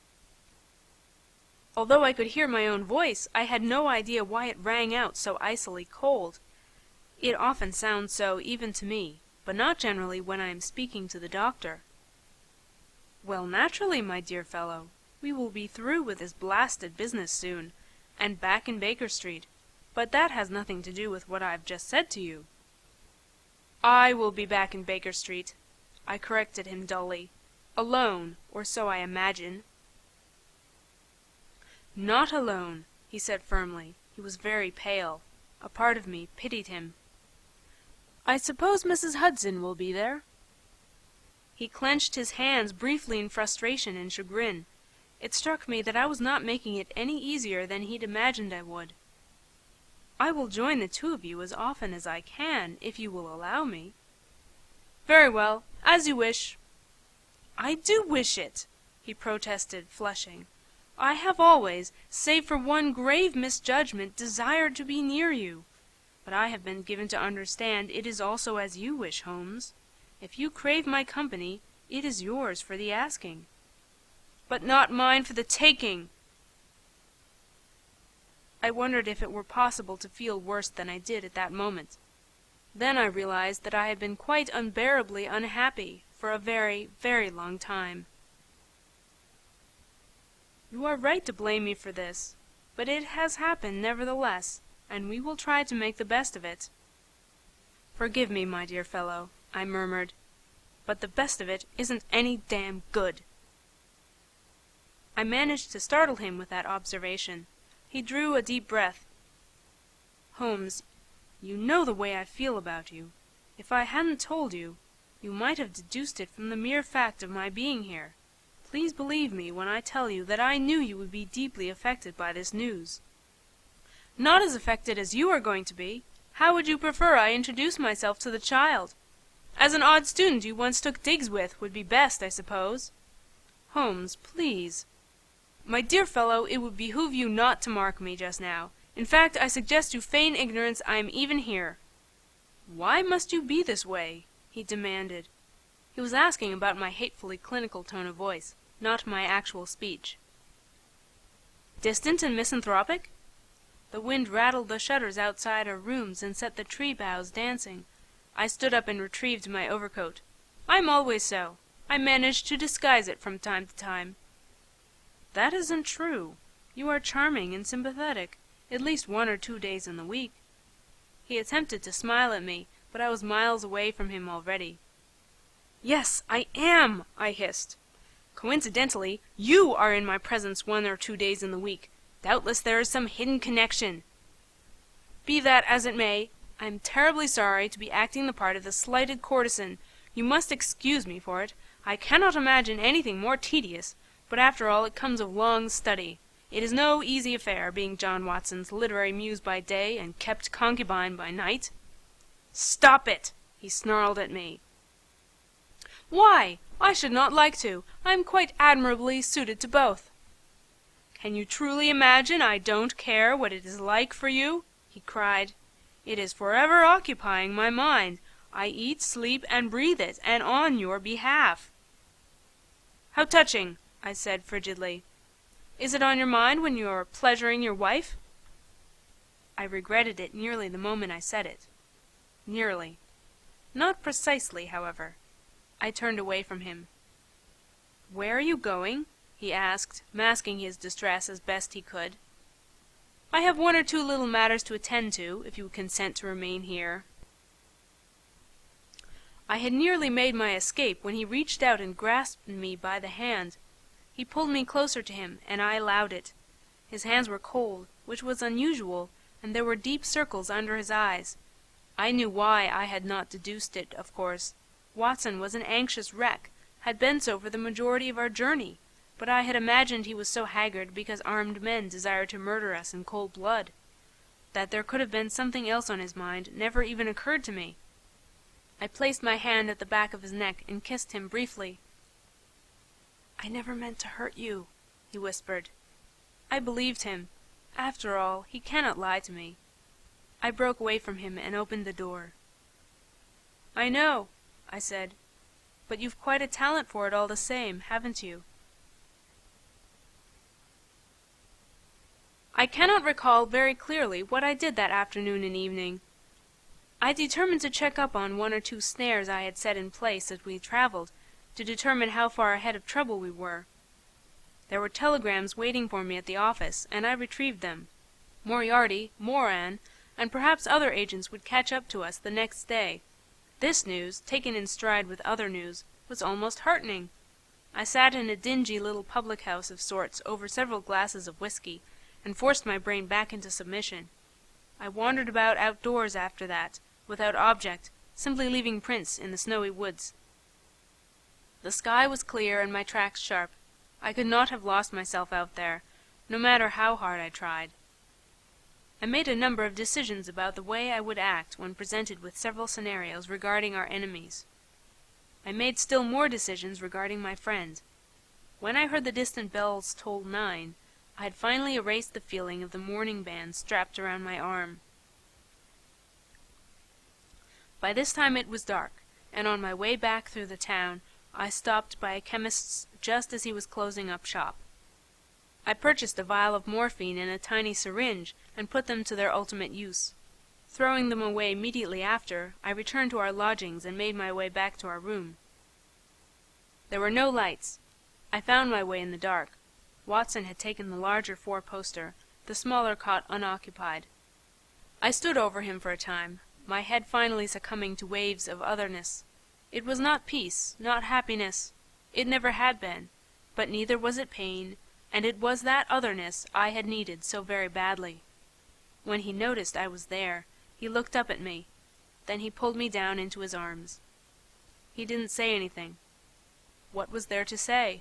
Although I could hear my own voice, I had no idea why it rang out so icily cold. It often sounds so even to me, but not generally when I am speaking to the doctor. "Well, naturally, my dear fellow. We will be through with this blasted business soon, and back in Baker Street, but that has nothing to do with what I have just said to you." "I will be back in Baker Street," I corrected him dully. "Alone, or so I imagine." "Not alone," he said firmly. He was very pale. A part of me pitied him. "I suppose Mrs. Hudson will be there?" He clenched his hands briefly in frustration and chagrin. It struck me that I was not making it any easier than he'd imagined I would. "I will join the two of you as often as I can, if you will allow me." "Very well, as you wish." "I do wish it," he protested, flushing. "I have always, save for one grave misjudgment, desired to be near you. But I have been given to understand it is also as you wish, Holmes. If you crave my company, it is yours for the asking." "But not mine for the taking." I wondered if it were possible to feel worse than I did at that moment. Then I realized that I had been quite unbearably unhappy for a very, very long time. "You are right to blame me for this, but it has happened nevertheless, and we will try to make the best of it." "Forgive me, my dear fellow," I murmured, "but the best of it isn't any damn good." I managed to startle him with that observation. He drew a deep breath. "Holmes, You know the way I feel about you. If I hadn't told you, you might have deduced it from the mere fact of my being here. Please believe me when I tell you that I knew you would be deeply affected by this news. Not as affected as you are going to be. How would you prefer I introduce myself to the child? As an odd student you once took digs with would be best, I suppose. Holmes, please. My dear fellow, it would behoove you not to mark me just now. In fact, I suggest you feign ignorance I am even here. Why must you be this way? He demanded. He was asking about my hatefully clinical tone of voice, not my actual speech. Distant and misanthropic? The wind rattled the shutters outside our rooms and set the tree boughs dancing. I stood up and retrieved my overcoat. I'm always so. I manage to disguise it from time to time. That isn't true. You are charming and sympathetic, at least 1 or 2 days in the week. He attempted to smile at me, but I was miles away from him already. Yes, I am, I hissed. Coincidentally, you are in my presence 1 or 2 days in the week. Doubtless there is some hidden connection. Be that as it may, I am terribly sorry to be acting the part of the slighted courtesan. You must excuse me for it. I cannot imagine anything more tedious, but after all it comes of long study. It is no easy affair, being John Watson's literary muse by day and kept concubine by night. Stop it! He snarled at me. Why? I should not like to. I am quite admirably suited to both. Can you truly imagine I don't care what it is like for you? He cried. It is forever occupying my mind. I eat, sleep, and breathe it, and on your behalf. How touching, I said frigidly. Is it on your mind when you are pleasuring your wife? I regretted it nearly the moment I said it. Nearly. Not precisely, however. I turned away from him. Where are you going? He asked, masking his distress as best he could. I have 1 or 2 little matters to attend to, if you would consent to remain here. I had nearly made my escape when he reached out and grasped me by the hand. He pulled me closer to him, and I allowed it. His hands were cold, which was unusual, and there were deep circles under his eyes. I knew why I had not deduced it, of course. Watson was an anxious wreck, had been so for the majority of our journey, but I had imagined he was so haggard because armed men desired to murder us in cold blood. That there could have been something else on his mind never even occurred to me. I placed my hand at the back of his neck and kissed him briefly. I never meant to hurt you, he whispered. I believed him. After all, he cannot lie to me. I broke away from him and opened the door. I know, I said, but you've quite a talent for it all the same, haven't you? I cannot recall very clearly what I did that afternoon and evening. I determined to check up on 1 or 2 snares I had set in place as we traveled, to determine how far ahead of trouble we were. There were telegrams waiting for me at the office, and I retrieved them. Moriarty, Moran, and perhaps other agents would catch up to us the next day. This news, taken in stride with other news, was almost heartening. I sat in a dingy little public house of sorts over several glasses of whiskey, and forced my brain back into submission. I wandered about outdoors after that, without object, simply leaving prints in the snowy woods. The sky was clear and my tracks sharp. I could not have lost myself out there, no matter how hard I tried. I made a number of decisions about the way I would act when presented with several scenarios regarding our enemies. I made still more decisions regarding my friend. When I heard the distant bells toll 9, I had finally erased the feeling of the mourning band strapped around my arm. By this time it was dark, and on my way back through the town, I stopped by a chemist's just as he was closing up shop. I purchased a vial of morphine and a tiny syringe, and put them to their ultimate use. Throwing them away immediately after, I returned to our lodgings and made my way back to our room. There were no lights. I found my way in the dark. Watson had taken the larger 4-poster, the smaller cot unoccupied. I stood over him for a time, my head finally succumbing to waves of otherness. It was not peace, not happiness. It never had been, but neither was it pain, and it was that otherness I had needed so very badly. When he noticed I was there, He looked up at me. Then he pulled me down into his arms. He didn't say anything. What was there to say?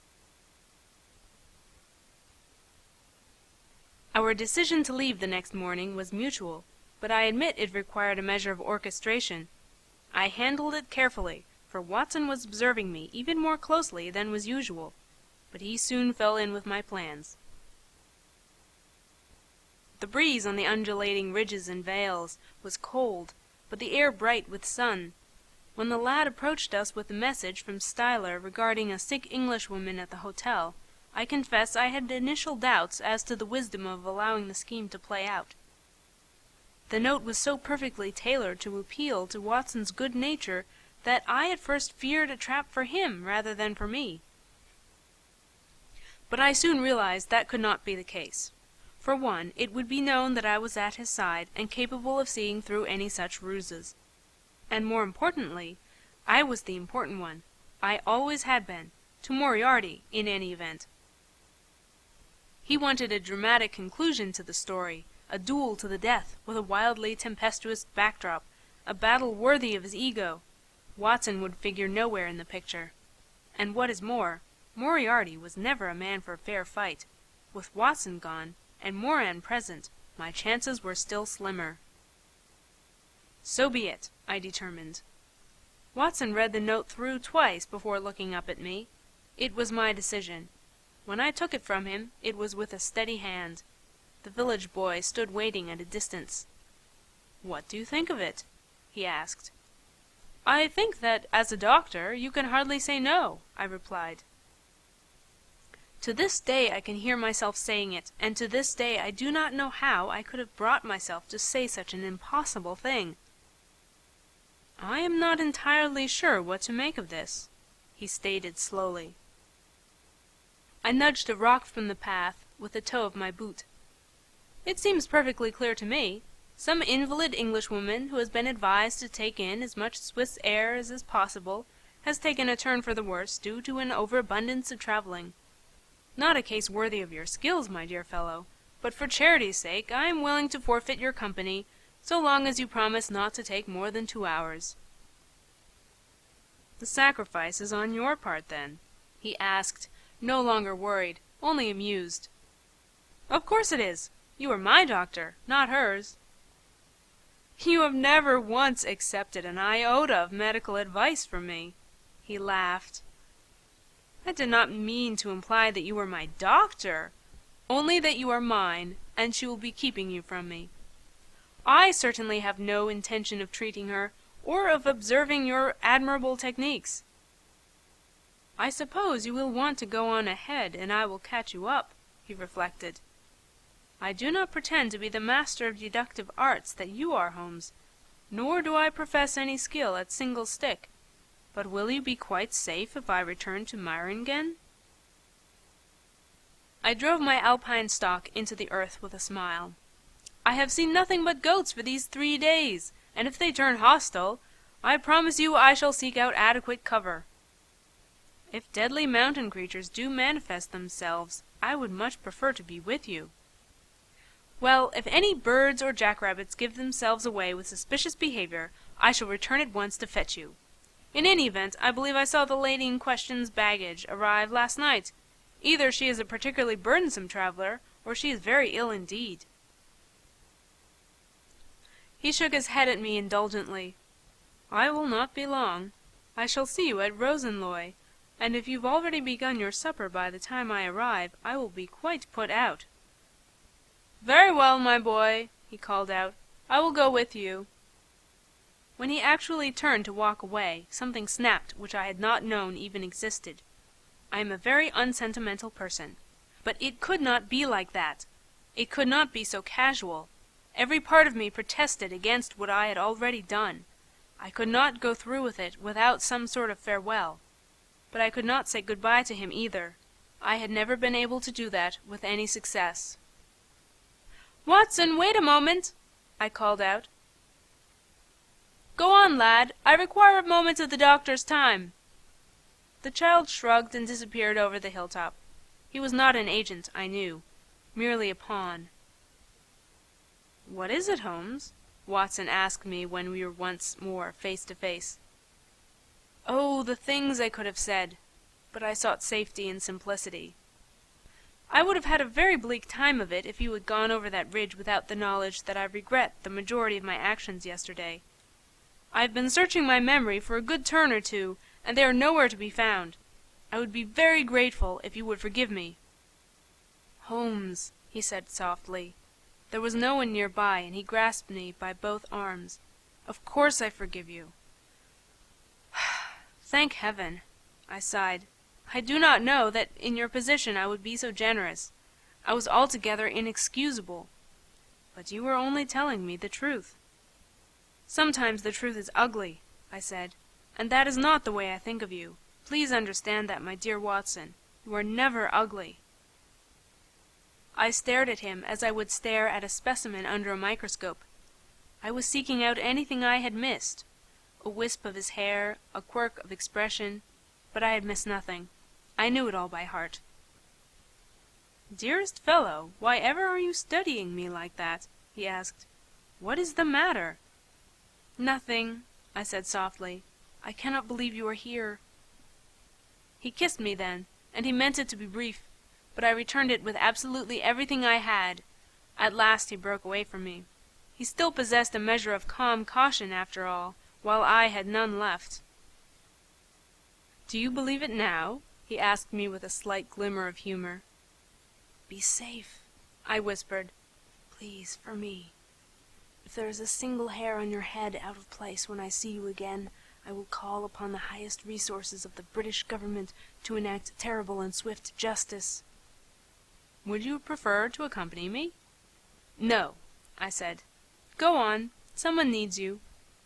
Our decision to leave the next morning was mutual, but I admit it required a measure of orchestration. I handled it carefully, for Watson was observing me even more closely than was usual, but he soon fell in with my plans. The breeze on the undulating ridges and vales was cold, but the air bright with sun. When the lad approached us with a message from Styler regarding a sick Englishwoman at the hotel, I confess I had initial doubts as to the wisdom of allowing the scheme to play out. The note was so perfectly tailored to appeal to Watson's good nature that I at first feared a trap for him rather than for me. But I soon realized that could not be the case. For one, it would be known that I was at his side and capable of seeing through any such ruses. And more importantly, I was the important one. I always had been, to Moriarty, in any event. He wanted a dramatic conclusion to the story, a duel to the death, with a wildly tempestuous backdrop, a battle worthy of his ego. Watson would figure nowhere in the picture. And what is more, Moriarty was never a man for a fair fight. With Watson gone, and Moran present, my chances were still slimmer. So be it, I determined. Watson read the note through twice before looking up at me. It was my decision. When I took it from him, it was with a steady hand. The village boy stood waiting at a distance. "What do you think of it?" he asked. "I think that, as a doctor, you can hardly say no," I replied. To this day I can hear myself saying it, and to this day I do not know how I could have brought myself to say such an impossible thing. "I am not entirely sure what to make of this," he stated slowly. I nudged a rock from the path with the toe of my boot. "It seems perfectly clear to me. Some invalid Englishwoman who has been advised to take in as much Swiss air as is possible has taken a turn for the worse due to an overabundance of traveling. Not a case worthy of your skills, my dear fellow, but for charity's sake I am willing to forfeit your company, so long as you promise not to take more than 2 hours." "The sacrifice is on your part, then?" he asked, no longer worried, only amused. "Of course it is. You are my doctor, not hers." "You have never once accepted an iota of medical advice from me," he laughed. "I did not mean to imply that you were my doctor, only that you are mine, and she will be keeping you from me. I certainly have no intention of treating her, or of observing your admirable techniques." "I suppose you will want to go on ahead, and I will catch you up," he reflected. "I do not pretend to be the master of deductive arts that you are, Holmes, nor do I profess any skill at single stick. But will you be quite safe if I return to Meiringen?" I drove my alpine stock into the earth with a smile. "I have seen nothing but goats for these 3 days, and if they turn hostile, I promise you I shall seek out adequate cover. If deadly mountain creatures do manifest themselves, I would much prefer to be with you. Well, if any birds or jackrabbits give themselves away with suspicious behavior, I shall return at once to fetch you. In any event, I believe I saw the lady in question's baggage arrive last night. Either she is a particularly burdensome traveler, or she is very ill indeed." He shook his head at me indulgently. "I will not be long. I shall see you at Rosenloy, and if you've already begun your supper by the time I arrive, I will be quite put out." "Very well, my boy," he called out. "I will go with you." When he actually turned to walk away, something snapped which I had not known even existed. I am a very unsentimental person. But it could not be like that. It could not be so casual. Every part of me protested against what I had already done. I could not go through with it without some sort of farewell. But I could not say good-bye to him either. I had never been able to do that with any success. "Watson, wait a moment!" I called out. "Go on, lad. I require a moment of the doctor's time." The child shrugged and disappeared over the hilltop. He was not an agent, I knew, merely a pawn. "What is it, Holmes?" Watson asked me when we were once more face to face. Oh, the things I could have said, but I sought safety in simplicity. I would have had a very bleak time of it if you had gone over that ridge without the knowledge that I regret the majority of my actions yesterday. I have been searching my memory for a good turn or two, and they are nowhere to be found. I would be very grateful if you would forgive me. Holmes, he said softly. There was no one nearby, and he grasped me by both arms. Of course I forgive you. Thank heaven, I sighed. I do not know that in your position I would be so generous. I was altogether inexcusable. But you were only telling me the truth. Sometimes the truth is ugly, I said, and that is not the way I think of you. Please understand that, my dear Watson. You are never ugly. I stared at him as I would stare at a specimen under a microscope. I was seeking out anything I had missed, a wisp of his hair, a quirk of expression, but I had missed nothing. I knew it all by heart. Dearest fellow, why ever are you studying me like that? He asked. What is the matter? Nothing, I said softly. I cannot believe you are here. He kissed me then, and he meant it to be brief, but I returned it with absolutely everything I had. At last he broke away from me. He still possessed a measure of calm caution after all, while I had none left. Do you believe it now? He asked me with a slight glimmer of humor. Be safe, I whispered. Please, for me. If there is a single hair on your head out of place when I see you again, I will call upon the highest resources of the British government to enact terrible and swift justice. Would you prefer to accompany me? No, I said. Go on. Someone needs you.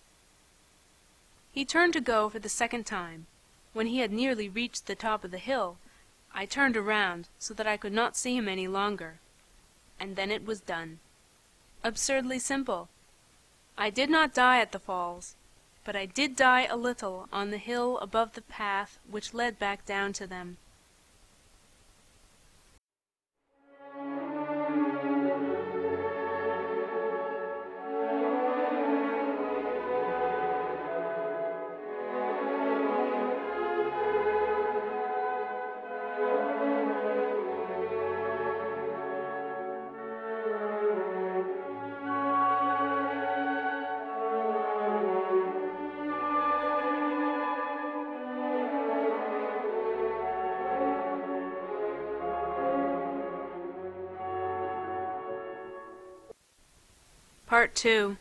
He turned to go for the second time. When he had nearly reached the top of the hill, I turned around so that I could not see him any longer. And then it was done. Absurdly simple. I did not die at the falls, but I did die a little on the hill above the path which led back down to them. Part 2.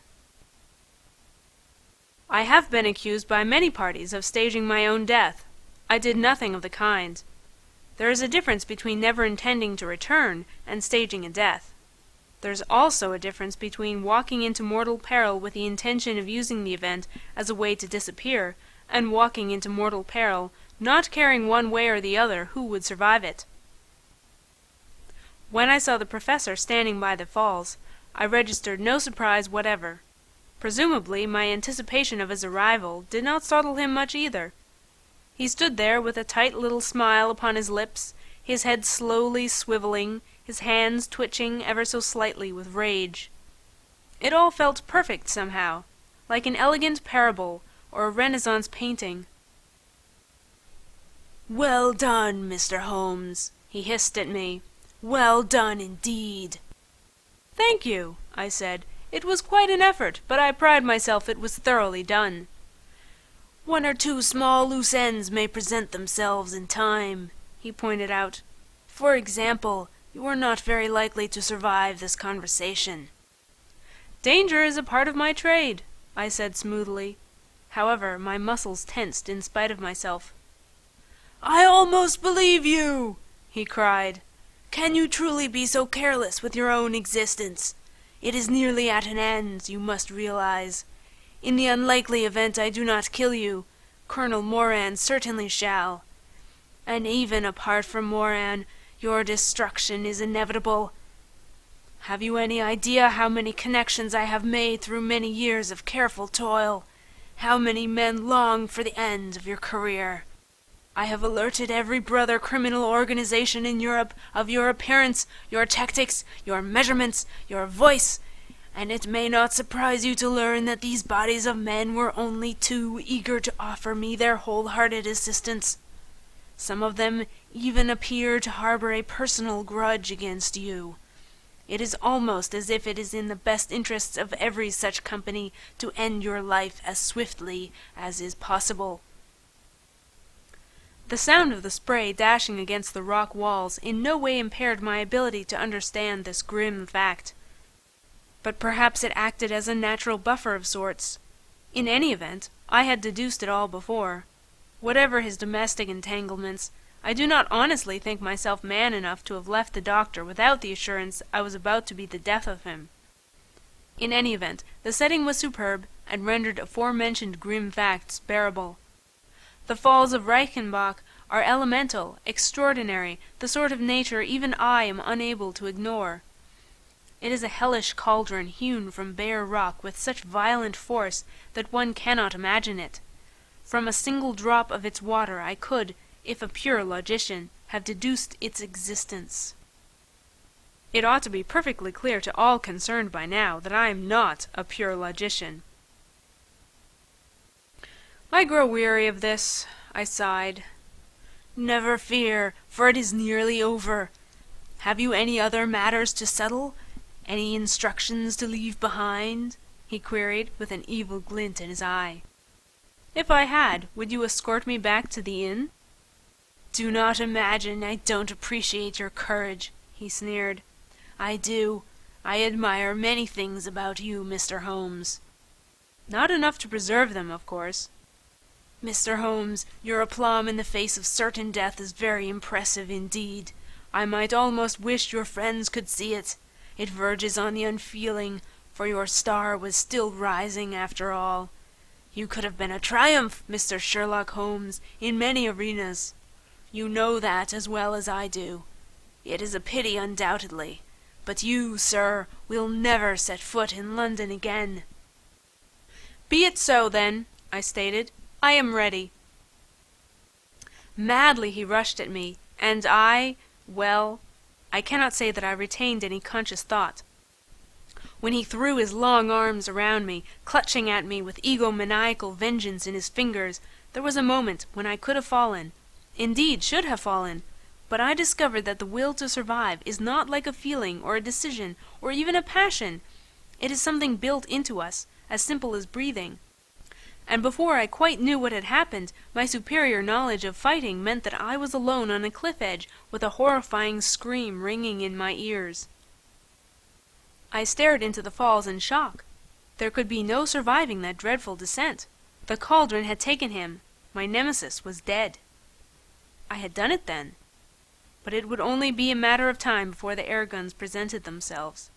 I have been accused by many parties of staging my own death. I did nothing of the kind. There is a difference between never intending to return and staging a death. There is also a difference between walking into mortal peril with the intention of using the event as a way to disappear, and walking into mortal peril, not caring one way or the other who would survive it. When I saw the professor standing by the falls, I registered no surprise whatever. Presumably my anticipation of his arrival did not startle him much either. He stood there with a tight little smile upon his lips, his head slowly swiveling, his hands twitching ever so slightly with rage. It all felt perfect somehow, like an elegant parable or a Renaissance painting. "Well done, Mr. Holmes," he hissed at me. "Well done indeed." "Thank you," I said. "It was quite an effort, but I pride myself it was thoroughly done." "One or two small loose ends may present themselves in time," he pointed out. "For example, you are not very likely to survive this conversation." "Danger is a part of my trade," I said smoothly. However, my muscles tensed in spite of myself. "I almost believe you!" he cried. "Can you truly be so careless with your own existence? It is nearly at an end, you must realize. In the unlikely event I do not kill you, Colonel Moran certainly shall. And even apart from Moran, your destruction is inevitable. Have you any idea how many connections I have made through many years of careful toil? How many men long for the end of your career? I have alerted every brother criminal organization in Europe of your appearance, your tactics, your measurements, your voice, and it may not surprise you to learn that these bodies of men were only too eager to offer me their wholehearted assistance. Some of them even appear to harbor a personal grudge against you. It is almost as if it is in the best interests of every such company to end your life as swiftly as is possible." The sound of the spray dashing against the rock walls in no way impaired my ability to understand this grim fact. But perhaps it acted as a natural buffer of sorts. In any event, I had deduced it all before. Whatever his domestic entanglements, I do not honestly think myself man enough to have left the doctor without the assurance I was about to be the death of him. In any event, the setting was superb, and rendered aforementioned grim facts bearable. The falls of Reichenbach are elemental, extraordinary, the sort of nature even I am unable to ignore. It is a hellish cauldron hewn from bare rock with such violent force that one cannot imagine it. From a single drop of its water I could, if a pure logician, have deduced its existence. It ought to be perfectly clear to all concerned by now that I am not a pure logician. "I grow weary of this," I sighed. "Never fear, for it is nearly over. Have you any other matters to settle? Any instructions to leave behind?" he queried, with an evil glint in his eye. "If I had, would you escort me back to the inn?" "Do not imagine I don't appreciate your courage," he sneered. "I do. I admire many things about you, Mr. Holmes." "Not enough to preserve them, of course." "Mr. Holmes, your aplomb in the face of certain death is very impressive indeed. I might almost wish your friends could see it. It verges on the unfeeling, for your star was still rising after all. You could have been a triumph, Mr. Sherlock Holmes, in many arenas. You know that as well as I do. It is a pity, undoubtedly, but you, sir, will never set foot in London again." "Be it so, then," I stated. "I am ready." Madly he rushed at me, and I cannot say that I retained any conscious thought. When he threw his long arms around me, clutching at me with egomaniacal vengeance in his fingers, there was a moment when I could have fallen, indeed should have fallen, but I discovered that the will to survive is not like a feeling or a decision or even a passion. It is something built into us, as simple as breathing. And before I quite knew what had happened, my superior knowledge of fighting meant that I was alone on a cliff edge with a horrifying scream ringing in my ears. I stared into the falls in shock. There could be no surviving that dreadful descent. The cauldron had taken him. My nemesis was dead. I had done it then. But it would only be a matter of time before the air guns presented themselves.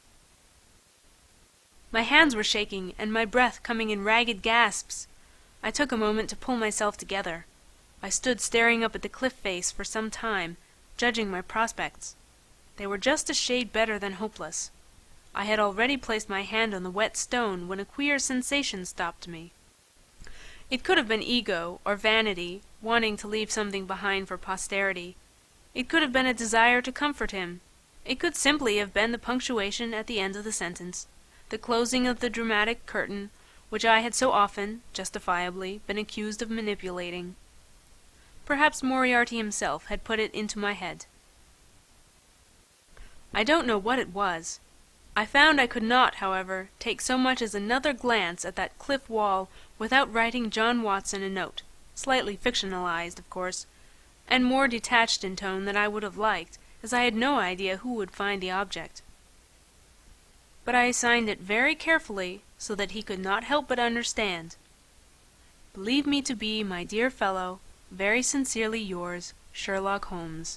My hands were shaking, and my breath coming in ragged gasps. I took a moment to pull myself together. I stood staring up at the cliff face for some time, judging my prospects. They were just a shade better than hopeless. I had already placed my hand on the wet stone when a queer sensation stopped me. It could have been ego or vanity, wanting to leave something behind for posterity. It could have been a desire to comfort him. It could simply have been the punctuation at the end of the sentence, the closing of the dramatic curtain, which I had so often, justifiably, been accused of manipulating. Perhaps Moriarty himself had put it into my head. I don't know what it was. I found I could not, however, take so much as another glance at that cliff wall without writing John Watson a note, slightly fictionalized, of course, and more detached in tone than I would have liked, as I had no idea who would find the object. But I signed it very carefully so that he could not help but understand. Believe me to be, my dear fellow, very sincerely yours, Sherlock Holmes.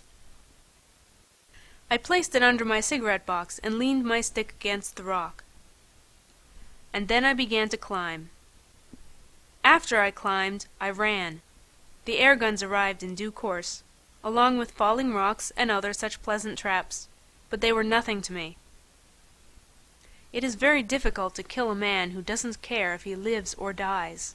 I placed it under my cigarette box and leaned my stick against the rock. And then I began to climb. After I climbed, I ran. The air guns arrived in due course, along with falling rocks and other such pleasant traps, but they were nothing to me. It is very difficult to kill a man who doesn't care if he lives or dies.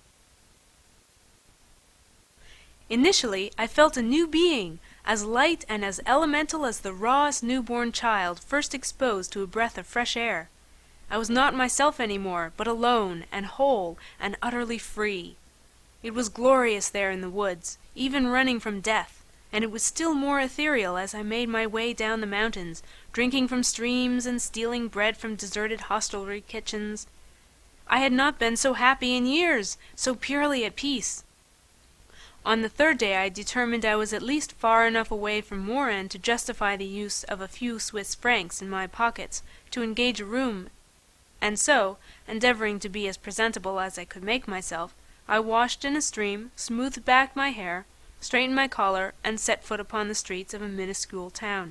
Initially, I felt a new being, as light and as elemental as the rawest newborn child first exposed to a breath of fresh air. I was not myself any more, but alone and whole and utterly free. It was glorious there in the woods, even running from death, and it was still more ethereal as I made my way down the mountains, drinking from streams and stealing bread from deserted hostelry kitchens. I had not been so happy in years, so purely at peace. On the third day I determined I was at least far enough away from Moran to justify the use of a few Swiss francs in my pockets to engage a room, and so, endeavoring to be as presentable as I could make myself, I washed in a stream, smoothed back my hair, straightened my collar, and set foot upon the streets of a minuscule town.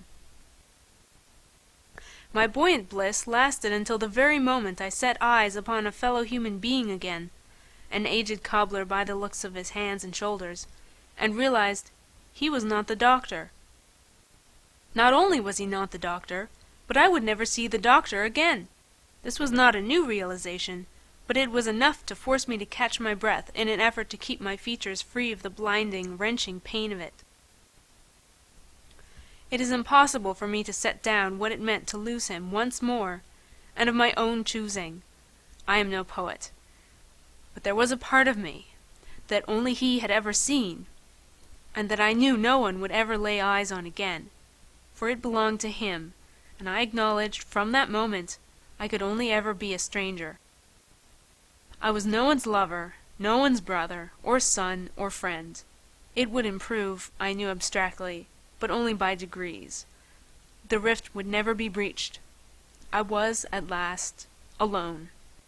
My buoyant bliss lasted until the very moment I set eyes upon a fellow human being again, an aged cobbler by the looks of his hands and shoulders, and realized he was not the doctor. Not only was he not the doctor, but I would never see the doctor again. This was not a new realization, but it was enough to force me to catch my breath in an effort to keep my features free of the blinding, wrenching pain of it. It is impossible for me to set down what it meant to lose him once more, and of my own choosing. I am no poet. But there was a part of me that only he had ever seen, and that I knew no one would ever lay eyes on again, for it belonged to him, and I acknowledged from that moment I could only ever be a stranger. I was no one's lover, no one's brother, or son, or friend. It would improve, I knew abstractly, but only by degrees. The rift would never be breached. I was, at last, alone.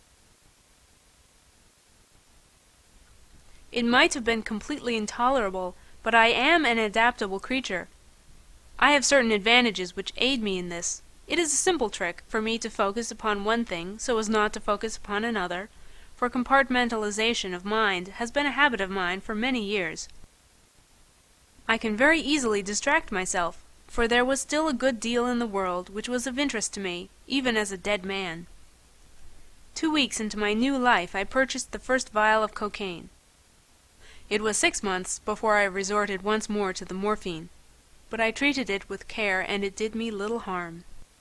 It might have been completely intolerable, but I am an adaptable creature. I have certain advantages which aid me in this. It is a simple trick for me to focus upon one thing so as not to focus upon another, for compartmentalization of mind has been a habit of mine for many years. I can very easily distract myself, for there was still a good deal in the world which was of interest to me, even as a dead man. 2 weeks into my new life I purchased the first vial of cocaine. It was 6 months before I resorted once more to the morphine, but I treated it with care and it did me little harm.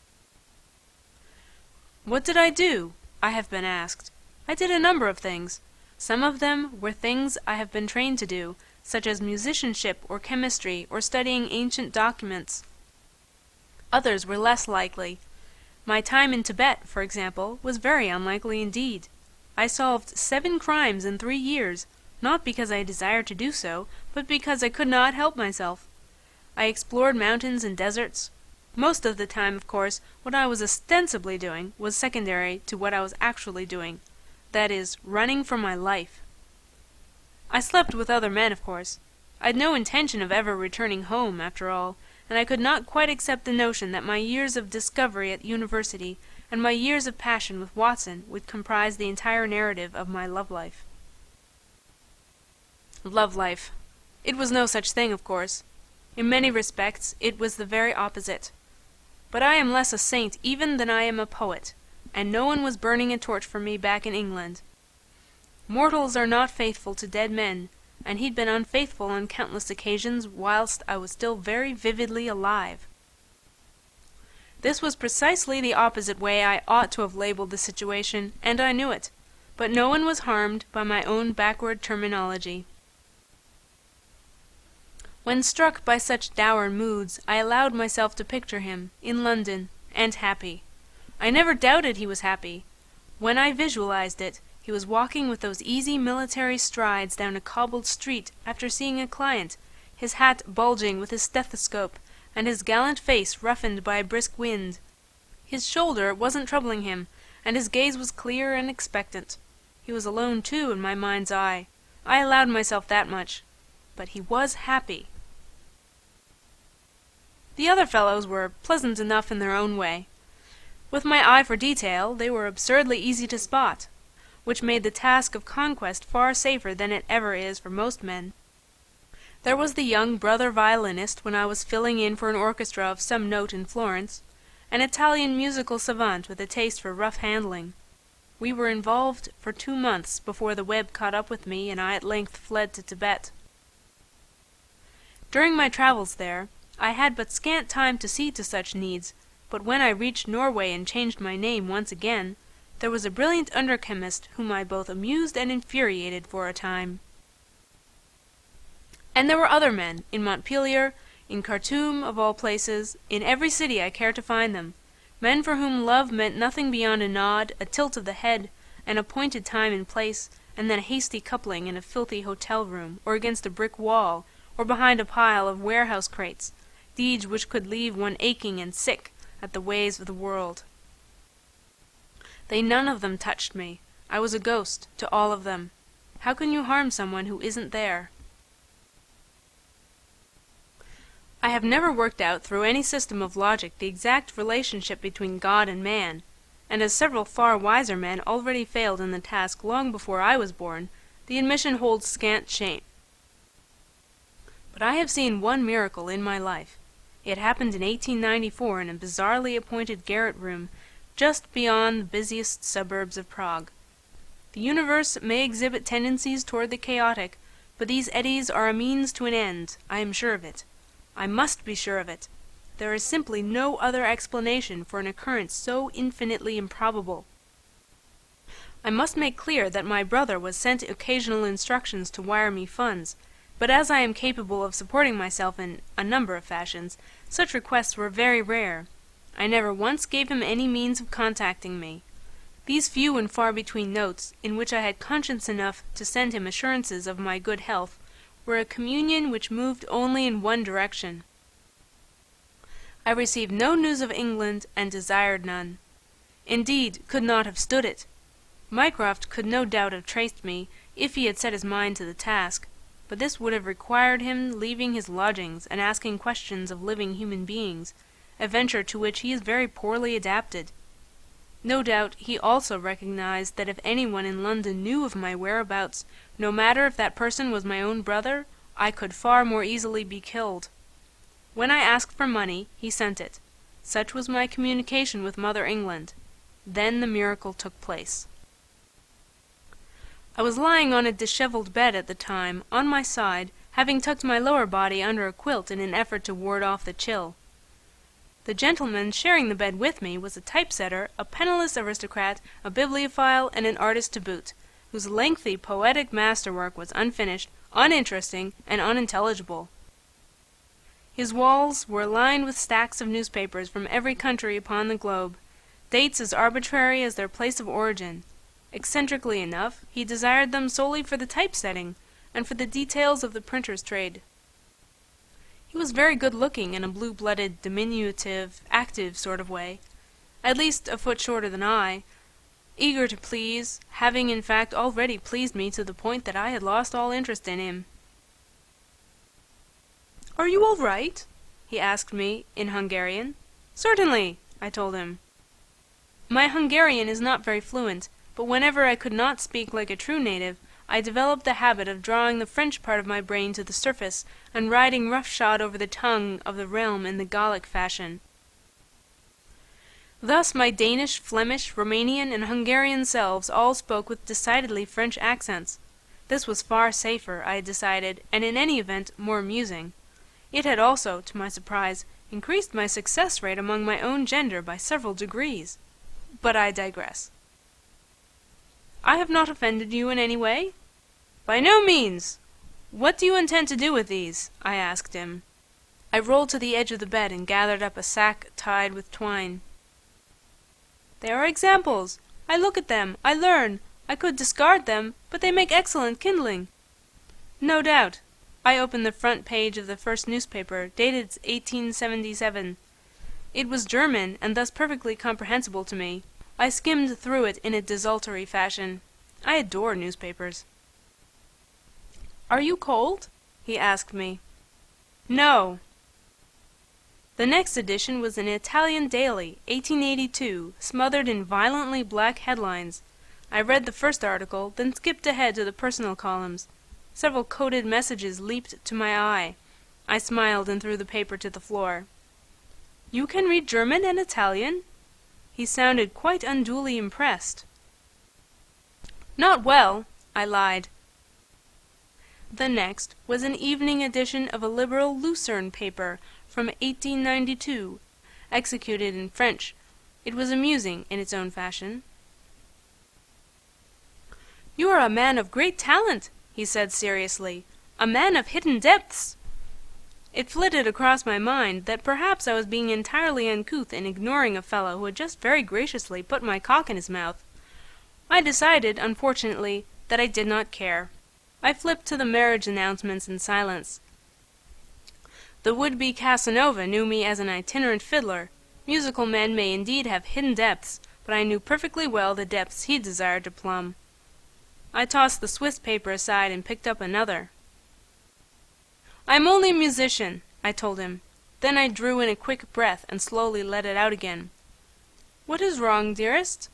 What did I do? I have been asked. I did a number of things. Some of them were things I have been trained to do, such as musicianship or chemistry or studying ancient documents. Others were less likely. My time in Tibet, for example, was very unlikely indeed. I solved 7 crimes in 3 years, not because I desired to do so, but because I could not help myself. I explored mountains and deserts. Most of the time, of course, what I was ostensibly doing was secondary to what I was actually doing. That is, running for my life. I slept with other men, of course. I'd no intention of ever returning home, after all, and I could not quite accept the notion that my years of discovery at university and my years of passion with Watson would comprise the entire narrative of my love life. Love life. It was no such thing, of course. In many respects, it was the very opposite. But I am less a saint even than I am a poet, and no one was burning a torch for me back in England. Mortals are not faithful to dead men, and he'd been unfaithful on countless occasions whilst I was still very vividly alive. This was precisely the opposite way I ought to have labeled the situation, and I knew it, but no one was harmed by my own backward terminology. When struck by such dour moods, I allowed myself to picture him, in London, and happy. I never doubted he was happy. When I visualized it, he was walking with those easy military strides down a cobbled street after seeing a client, his hat bulging with his stethoscope, and his gallant face roughened by a brisk wind. His shoulder wasn't troubling him, and his gaze was clear and expectant. He was alone, too, in my mind's eye. I allowed myself that much. But he was happy. The other fellows were pleasant enough in their own way. With my eye for detail, they were absurdly easy to spot, which made the task of conquest far safer than it ever is for most men. There was the young brother violinist when I was filling in for an orchestra of some note in Florence, an Italian musical savant with a taste for rough handling. We were involved for 2 months before the web caught up with me and I at length fled to Tibet. During my travels there, I had but scant time to see to such needs, but when I reached Norway and changed my name once again, There was a brilliant underchemist whom I both amused and infuriated for a time. And there were other men, in Montpelier, in Khartoum of all places, in every city I cared to find them, men for whom love meant nothing beyond a nod, a tilt of the head, an appointed time and place, and then a hasty coupling in a filthy hotel room, or against a brick wall, or behind a pile of warehouse crates, deeds which could leave one aching and sick at the ways of the world. They none of them touched me. I was a ghost to all of them. How can you harm someone who isn't there? I have never worked out through any system of logic the exact relationship between God and man, and as several far wiser men already failed in the task long before I was born, the admission holds scant shame. But I have seen one miracle in my life. It happened in 1894 in a bizarrely appointed garret room just beyond the busiest suburbs of Prague. The universe may exhibit tendencies toward the chaotic, but these eddies are a means to an end. I am sure of it. I must be sure of it. There is simply no other explanation for an occurrence so infinitely improbable. I must make clear that my brother was sent occasional instructions to wire me funds, but as I am capable of supporting myself in a number of fashions, such requests were very rare. I never once gave him any means of contacting me. These few and far between notes, in which I had conscience enough to send him assurances of my good health, were a communion which moved only in one direction. I received no news of England, and desired none. Indeed, could not have stood it. Mycroft could no doubt have traced me, if he had set his mind to the task, but this would have required him leaving his lodgings and asking questions of living human beings, a venture to which he is very poorly adapted. No doubt he also recognized that if anyone in London knew of my whereabouts, no matter if that person was my own brother, I could far more easily be killed. When I asked for money, he sent it. Such was my communication with Mother England. Then the miracle took place. I was lying on a dishevelled bed at the time, on my side, having tucked my lower body under a quilt in an effort to ward off the chill. The gentleman sharing the bed with me was a typesetter, a penniless aristocrat, a bibliophile, and an artist to boot, whose lengthy poetic masterwork was unfinished, uninteresting, and unintelligible. His walls were lined with stacks of newspapers from every country upon the globe, dates as arbitrary as their place of origin. Eccentrically enough, he desired them solely for the typesetting, and for the details of the printer's trade. He was very good-looking in a blue-blooded, diminutive, active sort of way, at least a foot shorter than I, eager to please, having in fact already pleased me to the point that I had lost all interest in him. "Are you all right?" he asked me, in Hungarian. "Certainly," I told him. My Hungarian is not very fluent, but whenever I could not speak like a true native, I developed the habit of drawing the French part of my brain to the surface, and riding roughshod over the tongue of the realm in the Gallic fashion. Thus my Danish, Flemish, Romanian, and Hungarian selves all spoke with decidedly French accents. This was far safer, I had decided, and in any event more amusing. It had also, to my surprise, increased my success rate among my own gender by several degrees. But I digress. "I have not offended you in any way?" "By no means. What do you intend to do with these?" I asked him. I rolled to the edge of the bed and gathered up a sack tied with twine. "They are examples. I look at them, I learn. I could discard them, but they make excellent kindling." "No doubt." I opened the front page of the first newspaper, dated 1877. It was German, and thus perfectly comprehensible to me. I skimmed through it in a desultory fashion. I adore newspapers. "Are you cold?" he asked me. "No." The next edition was an Italian daily, 1882, smothered in violently black headlines. I read the first article, then skipped ahead to the personal columns. Several coded messages leaped to my eye. I smiled and threw the paper to the floor. "You can read German and Italian?" He sounded quite unduly impressed. "Not well," I lied. The next was an evening edition of a liberal Lucerne paper from 1892, executed in French. It was amusing in its own fashion. "You are a man of great talent," he said seriously. "A man of hidden depths." It flitted across my mind that perhaps I was being entirely uncouth in ignoring a fellow who had just very graciously put my cock in his mouth. I decided, unfortunately, that I did not care. I flipped to the marriage announcements in silence. The would-be Casanova knew me as an itinerant fiddler. Musical men may indeed have hidden depths, but I knew perfectly well the depths he desired to plumb. I tossed the Swiss paper aside and picked up another. "I am only a musician," I told him. Then I drew in a quick breath and slowly let it out again. "What is wrong, dearest?"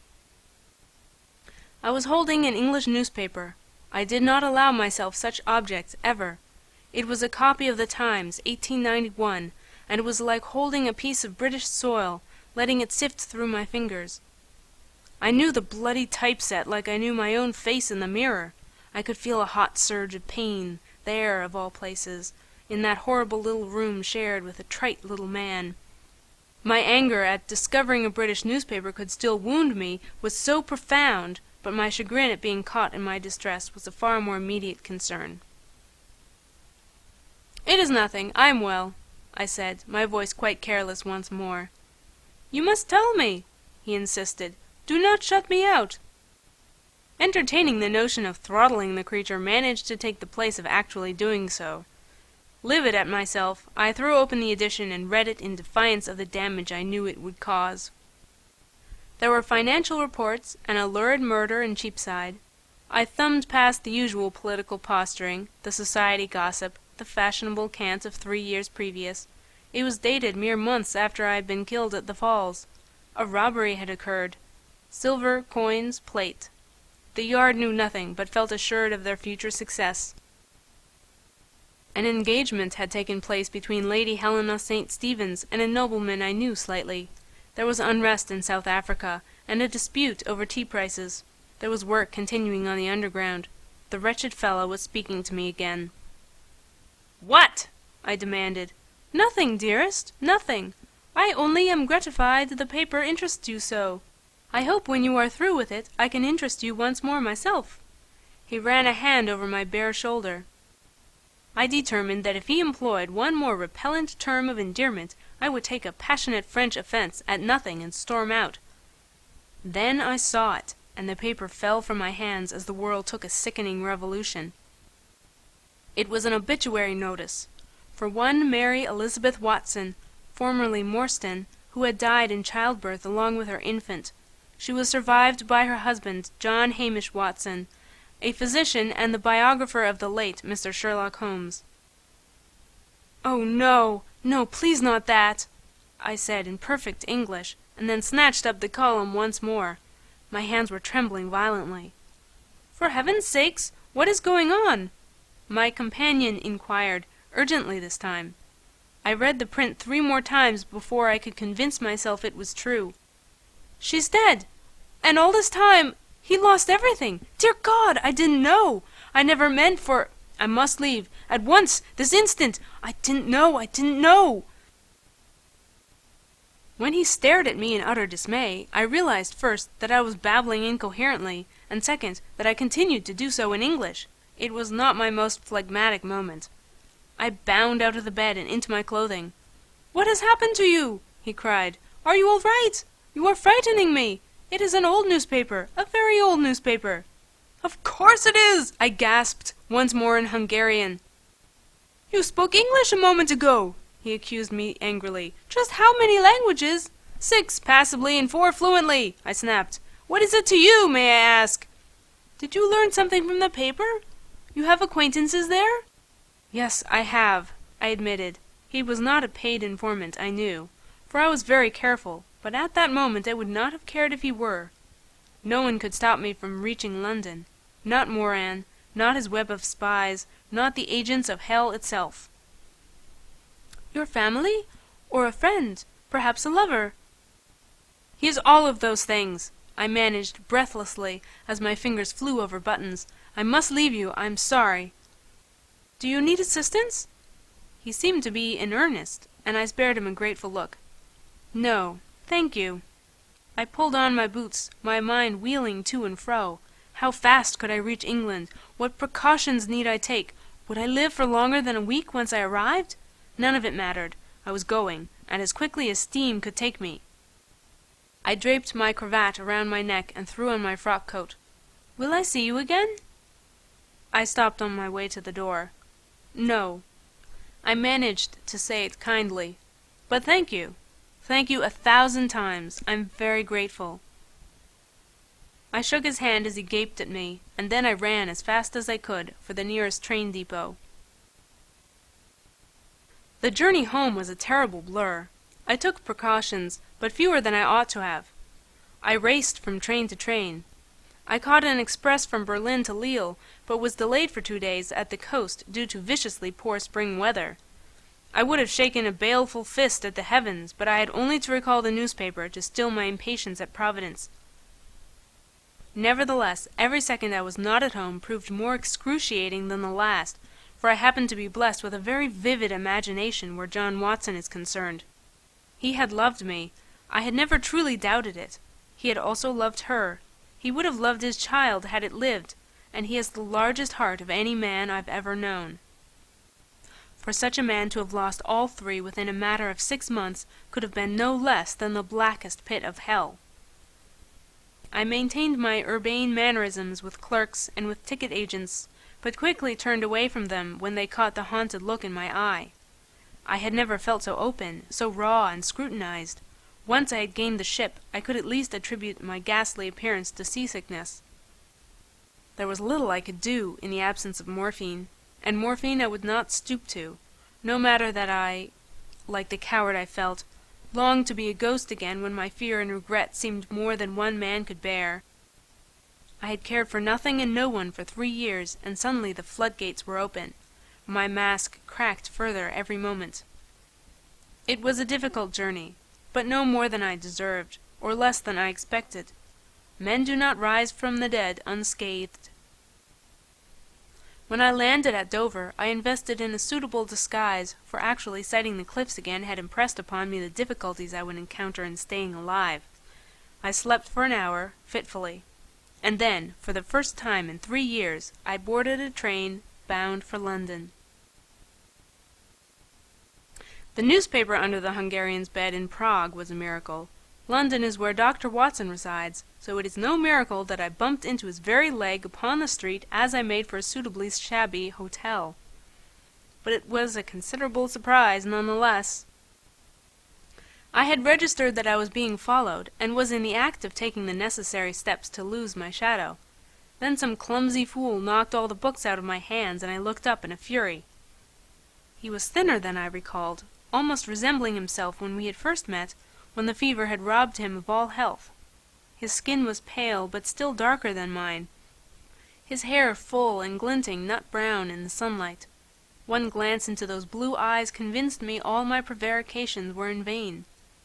I was holding an English newspaper. I did not allow myself such objects ever. It was a copy of the Times, 1891, and it was like holding a piece of British soil, letting it sift through my fingers. I knew the bloody typeset like I knew my own face in the mirror. I could feel a hot surge of pain, there, of all places, in that horrible little room shared with a trite little man. My anger at discovering a British newspaper could still wound me was so profound, but my chagrin at being caught in my distress was a far more immediate concern. "It is nothing. I am well," I said, my voice quite careless once more. "You must tell me," he insisted. "Do not shut me out." Entertaining the notion of throttling the creature managed to take the place of actually doing so. Livid at myself, I threw open the edition and read it in defiance of the damage I knew it would cause. There were financial reports, and a lurid murder in Cheapside. I thumbed past the usual political posturing, the society gossip, the fashionable cant of 3 years previous. It was dated mere months after I had been killed at the Falls. A robbery had occurred. Silver, coins, plate. The Yard knew nothing, but felt assured of their future success. An engagement had taken place between Lady Helena St. Stephen's and a nobleman I knew slightly. There was unrest in South Africa, and a dispute over tea prices. There was work continuing on the underground. The wretched fellow was speaking to me again. "What?" I demanded. "Nothing, dearest, nothing. I only am gratified the paper interests you so. I hope when you are through with it I can interest you once more myself." He ran a hand over my bare shoulder. I determined that if he employed one more repellent term of endearment, I would take a passionate French offense at nothing and storm out. Then I saw it, and the paper fell from my hands as the world took a sickening revolution. It was an obituary notice for one Mary Elizabeth Watson, formerly Morstan, who had died in childbirth along with her infant. She was survived by her husband, John Hamish Watson, a physician and the biographer of the late Mr. Sherlock Holmes. "Oh, no, no, please not that," I said in perfect English, and then snatched up the column once more. My hands were trembling violently. "For heaven's sakes, what is going on?" My companion inquired, urgently this time. I read the print 3 more times before I could convince myself it was true. "She's dead! And all this time he lost everything! Dear God, I didn't know! I never meant for... I must leave! At once! This instant! I didn't know! When he stared at me in utter dismay, I realized first that I was babbling incoherently, and second, that I continued to do so in English. It was not my most phlegmatic moment. I bounded out of the bed and into my clothing. "What has happened to you?" he cried. "Are you all right? You are frightening me. It is an old newspaper, a very old newspaper." "Of course it is!" I gasped, once more in Hungarian. "You spoke English a moment ago," he accused me angrily. "Just how many languages?" "6 passably and 4 fluently," I snapped. "What is it to you, may I ask?" "Did you learn something from the paper? You have acquaintances there?" "Yes, I have," I admitted. He was not a paid informant, I knew, for I was very careful, but at that moment I would not have cared if he were. No one could stop me from reaching London. Not Moran, not his web of spies, not the agents of hell itself. "Your family? Or a friend? Perhaps a lover?" "He is all of those things," I managed breathlessly as my fingers flew over buttons. "I must leave you. I'm sorry." "Do you need assistance?" He seemed to be in earnest, and I spared him a grateful look. "No, thank you." I pulled on my boots, my mind wheeling to and fro. How fast could I reach England? What precautions need I take? Would I live for longer than a week once I arrived? None of it mattered. I was going, and as quickly as steam could take me. I draped my cravat around my neck and threw on my frock coat. "Will I see you again?" I stopped on my way to the door. "No." I managed to say it kindly. "But thank you. Thank you 1,000 times. I'm very grateful." I shook his hand as he gaped at me, and then I ran as fast as I could for the nearest train depot. The journey home was a terrible blur. I took precautions, but fewer than I ought to have. I raced from train to train. I caught an express from Berlin to Lille, but was delayed for 2 days at the coast due to viciously poor spring weather. I would have shaken a baleful fist at the heavens, but I had only to recall the newspaper to still my impatience at Providence. Nevertheless, every second I was not at home proved more excruciating than the last, for I happened to be blessed with a very vivid imagination where John Watson is concerned. He had loved me. I had never truly doubted it. He had also loved her. He would have loved his child had it lived, and he has the largest heart of any man I've ever known. For such a man to have lost all three within a matter of 6 months could have been no less than the blackest pit of hell. I maintained my urbane mannerisms with clerks and with ticket agents, but quickly turned away from them when they caught the haunted look in my eye. I had never felt so open, so raw and scrutinized. Once I had gained the ship, I could at least attribute my ghastly appearance to seasickness. There was little I could do in the absence of morphine, and morphine I would not stoop to, no matter that I, like the coward I felt, longed to be a ghost again when my fear and regret seemed more than one man could bear. I had cared for nothing and no one for 3 years, and suddenly the floodgates were open. My mask cracked further every moment. It was a difficult journey, but no more than I deserved, or less than I expected. Men do not rise from the dead unscathed. When I landed at Dover, I invested in a suitable disguise, for actually sighting the cliffs again had impressed upon me the difficulties I would encounter in staying alive. I slept for an hour, fitfully, and then, for the first time in 3 years, I boarded a train bound for London. The newspaper under the Hungarian's bed in Prague was a miracle. London is where Dr. Watson resides, so it is no miracle that I bumped into his very leg upon the street as I made for a suitably shabby hotel. But it was a considerable surprise nonetheless. I had registered that I was being followed, and was in the act of taking the necessary steps to lose my shadow. Then some clumsy fool knocked all the books out of my hands, and I looked up in a fury. He was thinner than I recalled, almost resembling himself when we had first met, when the fever had robbed him of all health. His skin was pale, but still darker than mine. His hair full and glinting nut-brown in the sunlight. One glance into those blue eyes convinced me all my prevarications were in vain.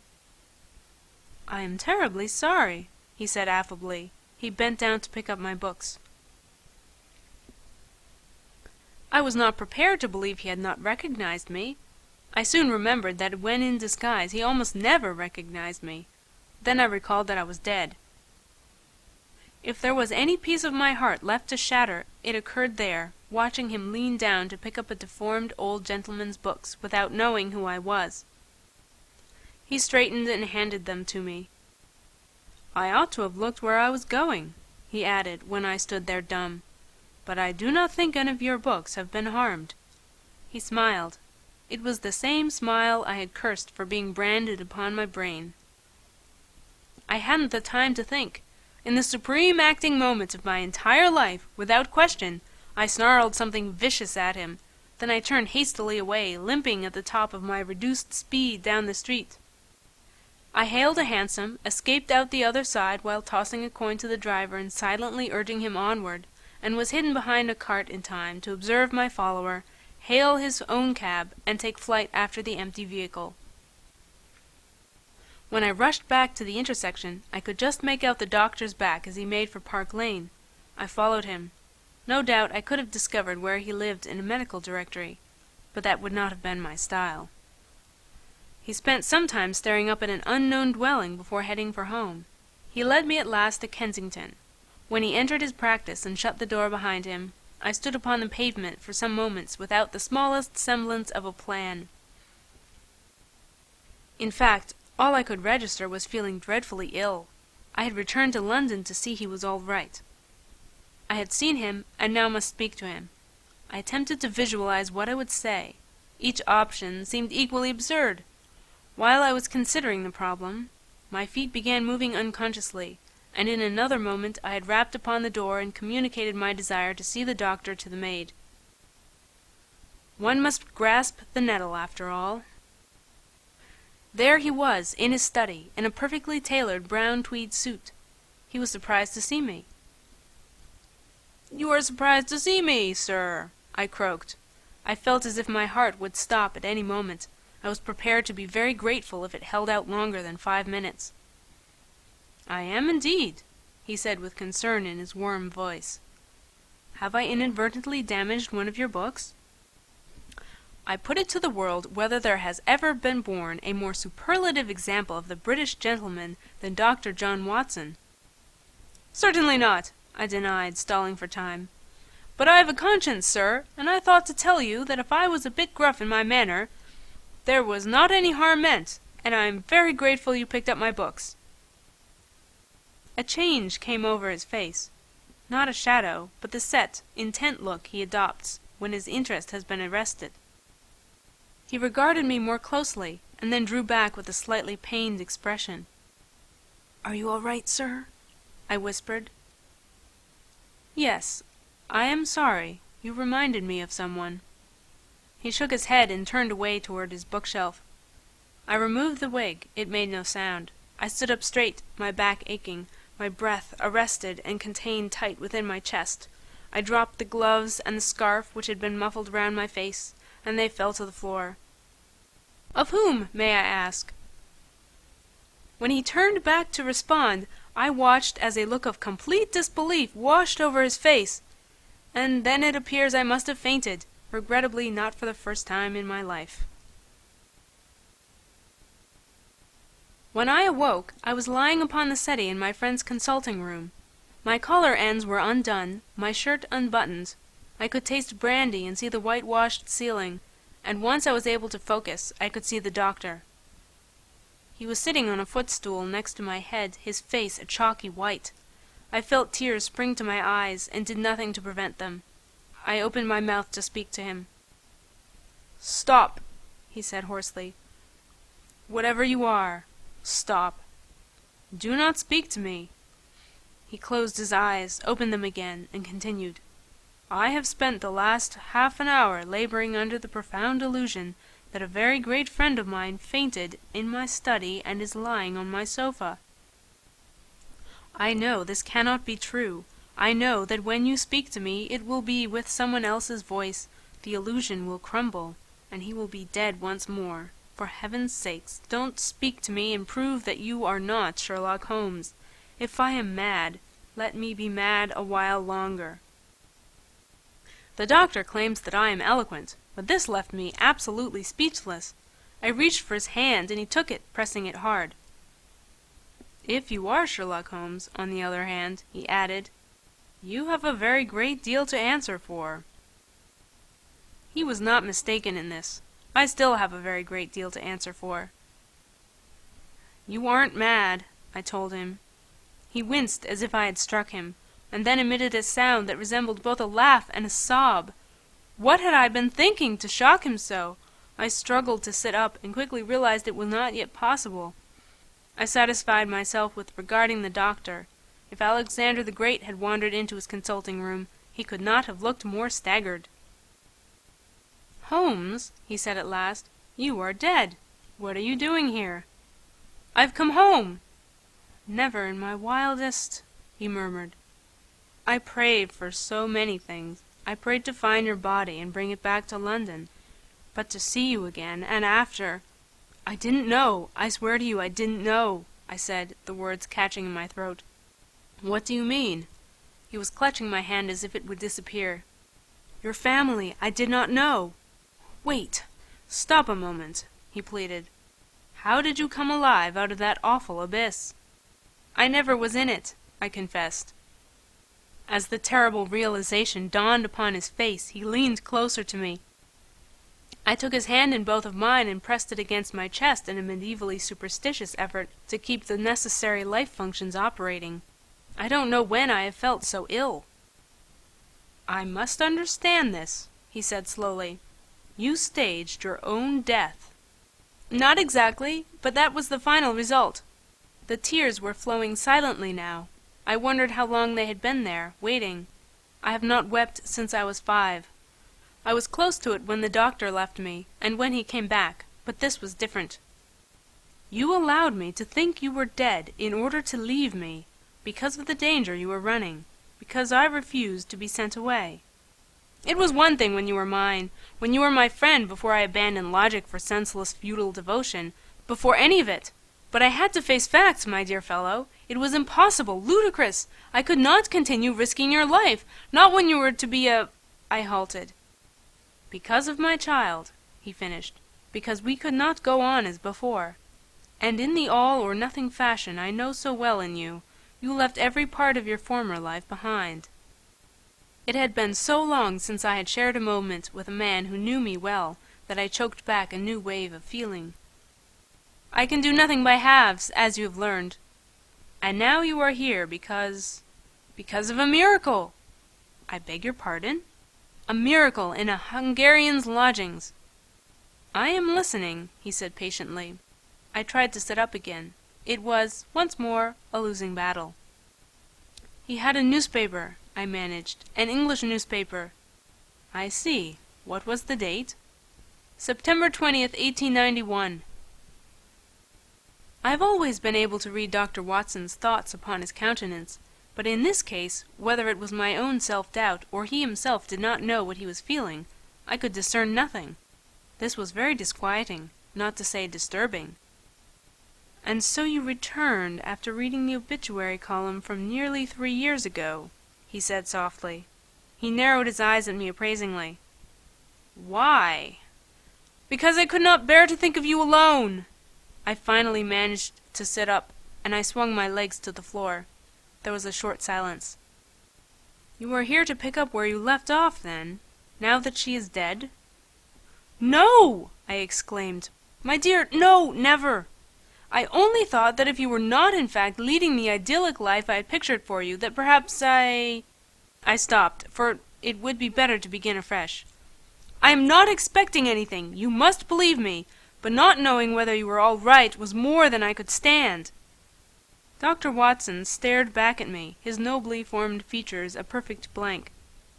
"I am terribly sorry," he said affably. He bent down to pick up my books. I was not prepared to believe he had not recognized me. I soon remembered that when in disguise he almost never recognized me. Then I recalled that I was dead. If there was any piece of my heart left to shatter, it occurred there, watching him lean down to pick up a deformed old gentleman's books without knowing who I was. He straightened and handed them to me. "I ought to have looked where I was going," he added, when I stood there dumb. "But I do not think any of your books have been harmed." He smiled. It was the same smile I had cursed for being branded upon my brain. I hadn't the time to think. In the supreme acting moment of my entire life, without question, I snarled something vicious at him. Then I turned hastily away, limping at the top of my reduced speed down the street. I hailed a hansom, escaped out the other side while tossing a coin to the driver and silently urging him onward, and was hidden behind a cart in time to observe my follower hail his own cab, and take flight after the empty vehicle. When I rushed back to the intersection, I could just make out the doctor's back as he made for Park Lane. I followed him. No doubt I could have discovered where he lived in a medical directory, but that would not have been my style. He spent some time staring up at an unknown dwelling before heading for home. He led me at last to Kensington. When he entered his practice and shut the door behind him, I stood upon the pavement for some moments without the smallest semblance of a plan. In fact, all I could register was feeling dreadfully ill. I had returned to London to see he was all right. I had seen him, and now must speak to him. I attempted to visualize what I would say. Each option seemed equally absurd. While I was considering the problem, my feet began moving unconsciously, and in another moment I had rapped upon the door and communicated my desire to see the doctor to the maid. One must grasp the nettle, after all. There he was, in his study, in a perfectly tailored brown tweed suit. He was surprised to see me. "You are surprised to see me, sir," I croaked. I felt as if my heart would stop at any moment. I was prepared to be very grateful if it held out longer than 5 minutes. "I am indeed," he said with concern in his warm voice. "Have I inadvertently damaged one of your books?" I put it to the world whether there has ever been born a more superlative example of the British gentleman than Dr. John Watson. "Certainly not," I denied, stalling for time. "But I've a conscience, sir, and I thought to tell you that if I was a bit gruff in my manner, there was not any harm meant, and I am very grateful you picked up my books." A change came over his face. Not a shadow, but the set, intent look he adopts when his interest has been arrested. He regarded me more closely, and then drew back with a slightly pained expression. "Are you all right, sir?" I whispered. "Yes, I am sorry. You reminded me of someone." He shook his head and turned away toward his bookshelf. I removed the wig. It made no sound. I stood up straight, my back aching, my breath arrested and contained tight within my chest. I dropped the gloves and the scarf which had been muffled round my face, and they fell to the floor. "Of whom, may I ask?" When he turned back to respond, I watched as a look of complete disbelief washed over his face, and then it appears I must have fainted, regrettably not for the first time in my life. When I awoke, I was lying upon the settee in my friend's consulting room. My collar ends were undone, my shirt unbuttoned. I could taste brandy and see the whitewashed ceiling, and once I was able to focus, I could see the doctor. He was sitting on a footstool next to my head, his face a chalky white. I felt tears spring to my eyes, and did nothing to prevent them. I opened my mouth to speak to him. "Stop," he said hoarsely. "Whatever you are, stop. Do not speak to me." He closed his eyes, opened them again, and continued. "I have spent the last half an hour laboring under the profound illusion that a very great friend of mine fainted in my study and is lying on my sofa. I know this cannot be true. I know that when you speak to me it will be with someone else's voice, the illusion will crumble, and he will be dead once more. For heaven's sakes, don't speak to me and prove that you are not Sherlock Holmes. If I am mad, let me be mad a while longer." The doctor claims that I am eloquent, but this left me absolutely speechless. I reached for his hand, and he took it, pressing it hard. "If you are Sherlock Holmes, on the other hand," he added, "you have a very great deal to answer for." He was not mistaken in this. I still have a very great deal to answer for. "You aren't mad," I told him. He winced as if I had struck him, and then emitted a sound that resembled both a laugh and a sob. What had I been thinking to shock him so? I struggled to sit up, and quickly realized it was not yet possible. I satisfied myself with regarding the doctor. If Alexander the Great had wandered into his consulting room, he could not have looked more staggered. "Holmes," he said at last, "you are dead. What are you doing here?" "I've come home." "Never in my wildest—" he murmured. "I prayed for so many things. I prayed to find your body and bring it back to London. But to see you again, and after— I didn't know. I swear to you I didn't know," I said, the words catching in my throat. "What do you mean?" He was clutching my hand as if it would disappear. "Your family. I did not know." "Wait. Stop a moment," he pleaded. "How did you come alive out of that awful abyss?" "I never was in it," I confessed. As the terrible realization dawned upon his face, he leaned closer to me. I took his hand in both of mine and pressed it against my chest in a medievally superstitious effort to keep the necessary life functions operating. I don't know when I have felt so ill. "I must understand this," he said slowly. "You staged your own death." "Not exactly, but that was the final result." The tears were flowing silently now. I wondered how long they had been there, waiting. I have not wept since I was 5. I was close to it when the doctor left me, and when he came back, but this was different. "You allowed me to think you were dead in order to leave me, because of the danger you were running, because I refused to be sent away. It was one thing when you were mine, when you were my friend before I abandoned logic for senseless futile devotion, before any of it. But I had to face facts, my dear fellow. It was impossible, ludicrous. I could not continue risking your life, not when you were to be a—" I halted. "Because of my child," he finished, "because we could not go on as before. And in the all-or-nothing fashion I know so well in you, you left every part of your former life behind." It had been so long since I had shared a moment with a man who knew me well that I choked back a new wave of feeling. "I can do nothing by halves, as you have learned. And now you are here because of a miracle." "I beg your pardon?" "A miracle in a Hungarian's lodgings." "I am listening," he said patiently. I tried to sit up again. It was, once more, a losing battle. "He had a newspaper," I managed, "an English newspaper." "I see. What was the date?" "September 20th, 1891. I have always been able to read Dr. Watson's thoughts upon his countenance, but in this case, whether it was my own self-doubt or he himself did not know what he was feeling, I could discern nothing. This was very disquieting, not to say disturbing. "And so you returned after reading the obituary column from nearly 3 years ago," he said softly. He narrowed his eyes at me appraisingly. "Why?" "Because I could not bear to think of you alone." I finally managed to sit up, and I swung my legs to the floor. There was a short silence. "You are here to pick up where you left off, then, now that she is dead?" "No!" I exclaimed. "My dear, no, never! I only thought that if you were not in fact leading the idyllic life I had pictured for you, that perhaps I stopped, for it would be better to begin afresh. "I am not expecting anything, you must believe me, but not knowing whether you were all right was more than I could stand." Dr. Watson stared back at me, his nobly formed features a perfect blank.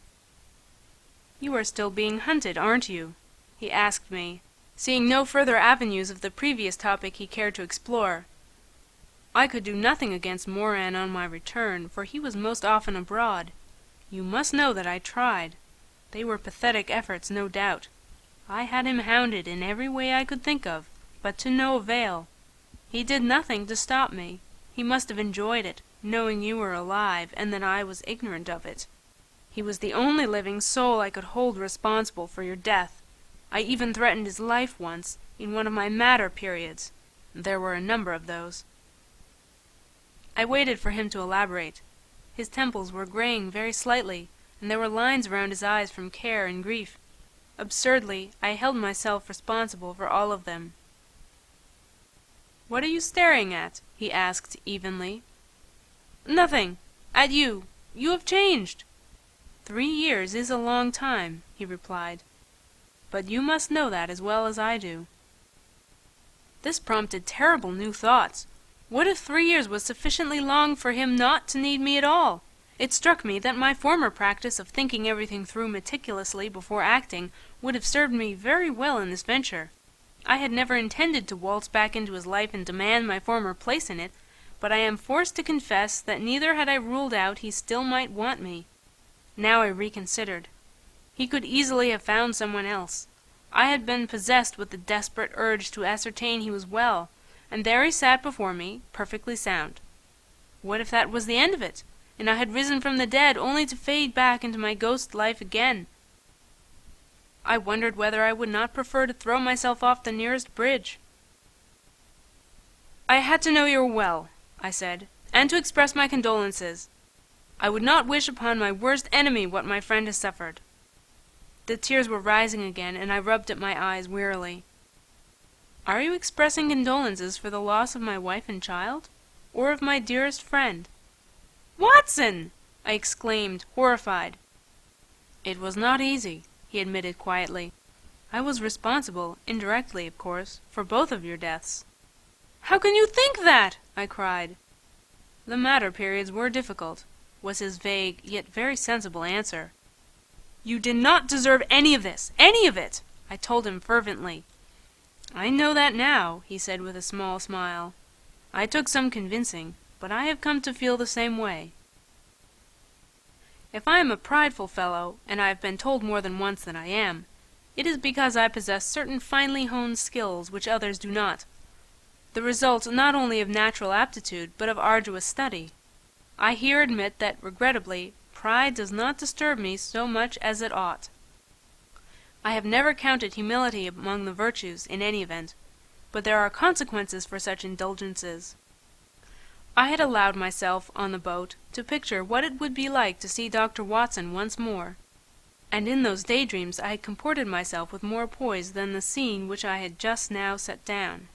"You are still being hunted, aren't you?" he asked me, seeing no further avenues of the previous topic he cared to explore. I could do nothing against Moran on my return, for he was most often abroad. You must know that I tried. They were pathetic efforts, no doubt. I had him hounded in every way I could think of, but to no avail. He did nothing to stop me. He must have enjoyed it, knowing you were alive, and that I was ignorant of it. He was the only living soul I could hold responsible for your death. I even threatened his life once, in one of my madder periods. There were a number of those. I waited for him to elaborate. His temples were graying very slightly, and there were lines around his eyes from care and grief. Absurdly, I held myself responsible for all of them. "What are you staring at?" he asked evenly. "Nothing. At you. You have changed." 3 years is a long time," he replied. "But you must know that as well as I do." This prompted terrible new thoughts. What if 3 years was sufficiently long for him not to need me at all? It struck me that my former practice of thinking everything through meticulously before acting would have served me very well in this venture. I had never intended to waltz back into his life and demand my former place in it, but I am forced to confess that neither had I ruled out he still might want me. Now I reconsidered. He could easily have found someone else. I had been possessed with the desperate urge to ascertain he was well, and there he sat before me, perfectly sound. What if that was the end of it, and I had risen from the dead only to fade back into my ghost life again? I wondered whether I would not prefer to throw myself off the nearest bridge. "I had to know you were well," I said, "and to express my condolences." I would not wish upon my worst enemy what my friend has suffered." The tears were rising again, and I rubbed at my eyes wearily. "Are you expressing condolences for the loss of my wife and child, or of my dearest friend?" "Watson!" I exclaimed, horrified. "It was not easy," he admitted quietly. "I was responsible, indirectly, of course, for both of your deaths." "How can you think that?" I cried. "The latter periods were difficult," was his vague, yet very sensible answer. "You did not deserve any of this, any of it!" I told him fervently. "I know that now," he said with a small smile. "I took some convincing, but I have come to feel the same way. If I am a prideful fellow, and I have been told more than once that I am, it is because I possess certain finely honed skills which others do not, the result not only of natural aptitude, but of arduous study. I here admit that, regrettably, pride does not disturb me so much as it ought. I have never counted humility among the virtues, in any event, but there are consequences for such indulgences. I had allowed myself, on the boat, to picture what it would be like to see Dr. Watson once more, and in those daydreams I had comported myself with more poise than the scene which I had just now set down.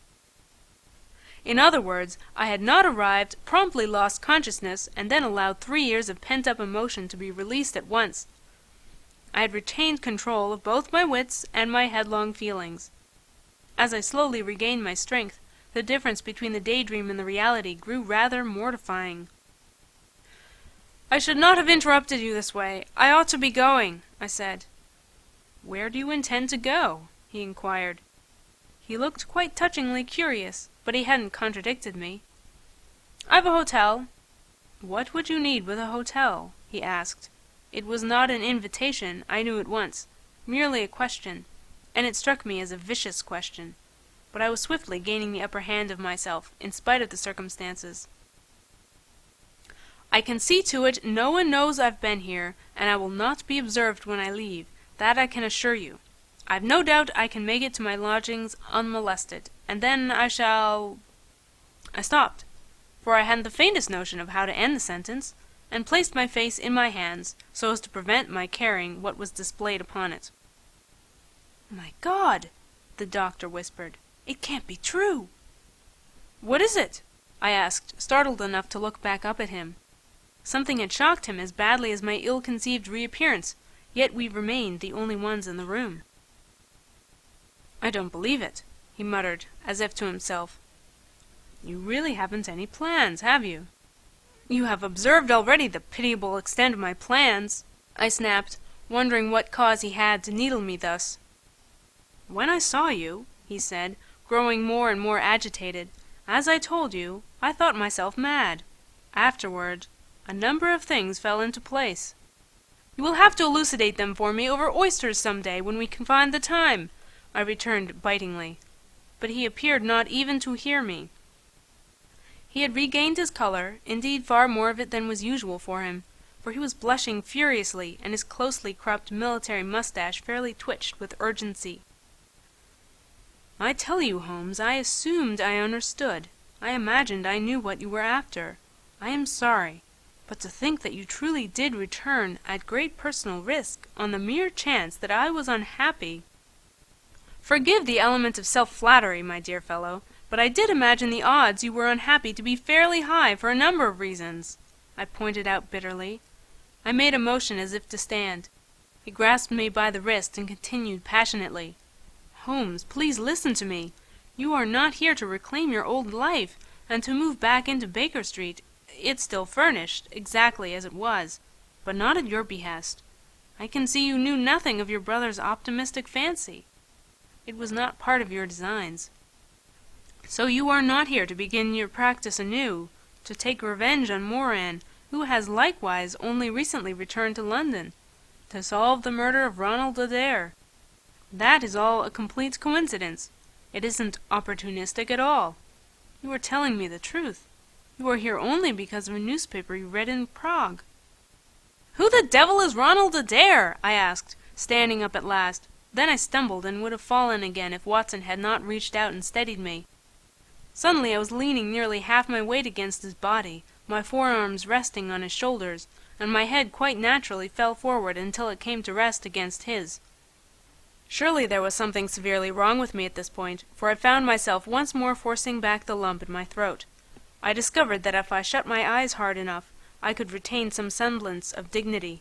In other words, I had not arrived, promptly lost consciousness, and then allowed 3 years of pent-up emotion to be released at once. I had retained control of both my wits and my headlong feelings. As I slowly regained my strength, the difference between the daydream and the reality grew rather mortifying. "I should not have interrupted you this way. I ought to be going," I said. "Where do you intend to go?" he inquired. He looked quite touchingly curious, but he hadn't contradicted me. "I've a hotel." "What would you need with a hotel?" he asked. It was not an invitation, I knew at once, merely a question, and it struck me as a vicious question. But I was swiftly gaining the upper hand of myself, in spite of the circumstances. "I can see to it no one knows I've been here, and I will not be observed when I leave, that I can assure you. I've no doubt I can make it to my lodgings unmolested, and then I shall—" I stopped, for I hadn't the faintest notion of how to end the sentence, and placed my face in my hands, so as to prevent my carrying what was displayed upon it. "My God!" the doctor whispered. "It can't be true!" "What is it?" I asked, startled enough to look back up at him. Something had shocked him as badly as my ill-conceived reappearance, yet we remained the only ones in the room. "I don't believe it," he muttered, as if to himself. "You really haven't any plans, have you?" "You have observed already the pitiable extent of my plans," I snapped, wondering what cause he had to needle me thus. "When I saw you," he said, growing more and more agitated, "as I told you, I thought myself mad. Afterward, a number of things fell into place." "You will have to elucidate them for me over oysters some day when we can find the time," I returned bitingly. But he appeared not even to hear me. He had regained his color, indeed far more of it than was usual for him, for he was blushing furiously, and his closely cropped military mustache fairly twitched with urgency. "I tell you, Holmes, I assumed I understood. I imagined I knew what you were after. I am sorry, but to think that you truly did return at great personal risk on the mere chance that I was unhappy—" "Forgive the element of self-flattery, my dear fellow, but I did imagine the odds you were unhappy to be fairly high for a number of reasons," I pointed out bitterly. I made a motion as if to stand. He grasped me by the wrist and continued passionately. "Holmes, please listen to me. You are not here to reclaim your old life, and to move back into Baker Street. It's still furnished, exactly as it was, but not at your behest. I can see you knew nothing of your brother's optimistic fancy. It was not part of your designs. So you are not here to begin your practice anew, to take revenge on Moran, who has likewise only recently returned to London, to solve the murder of Ronald Adair. That is all a complete coincidence. It isn't opportunistic at all. You are telling me the truth. You are here only because of a newspaper you read in Prague." "Who the devil is Ronald Adair?" I asked, standing up at last. Then I stumbled and would have fallen again if Watson had not reached out and steadied me. Suddenly I was leaning nearly half my weight against his body, my forearms resting on his shoulders, and my head quite naturally fell forward until it came to rest against his. Surely there was something severely wrong with me at this point, for I found myself once more forcing back the lump in my throat. I discovered that if I shut my eyes hard enough, I could retain some semblance of dignity.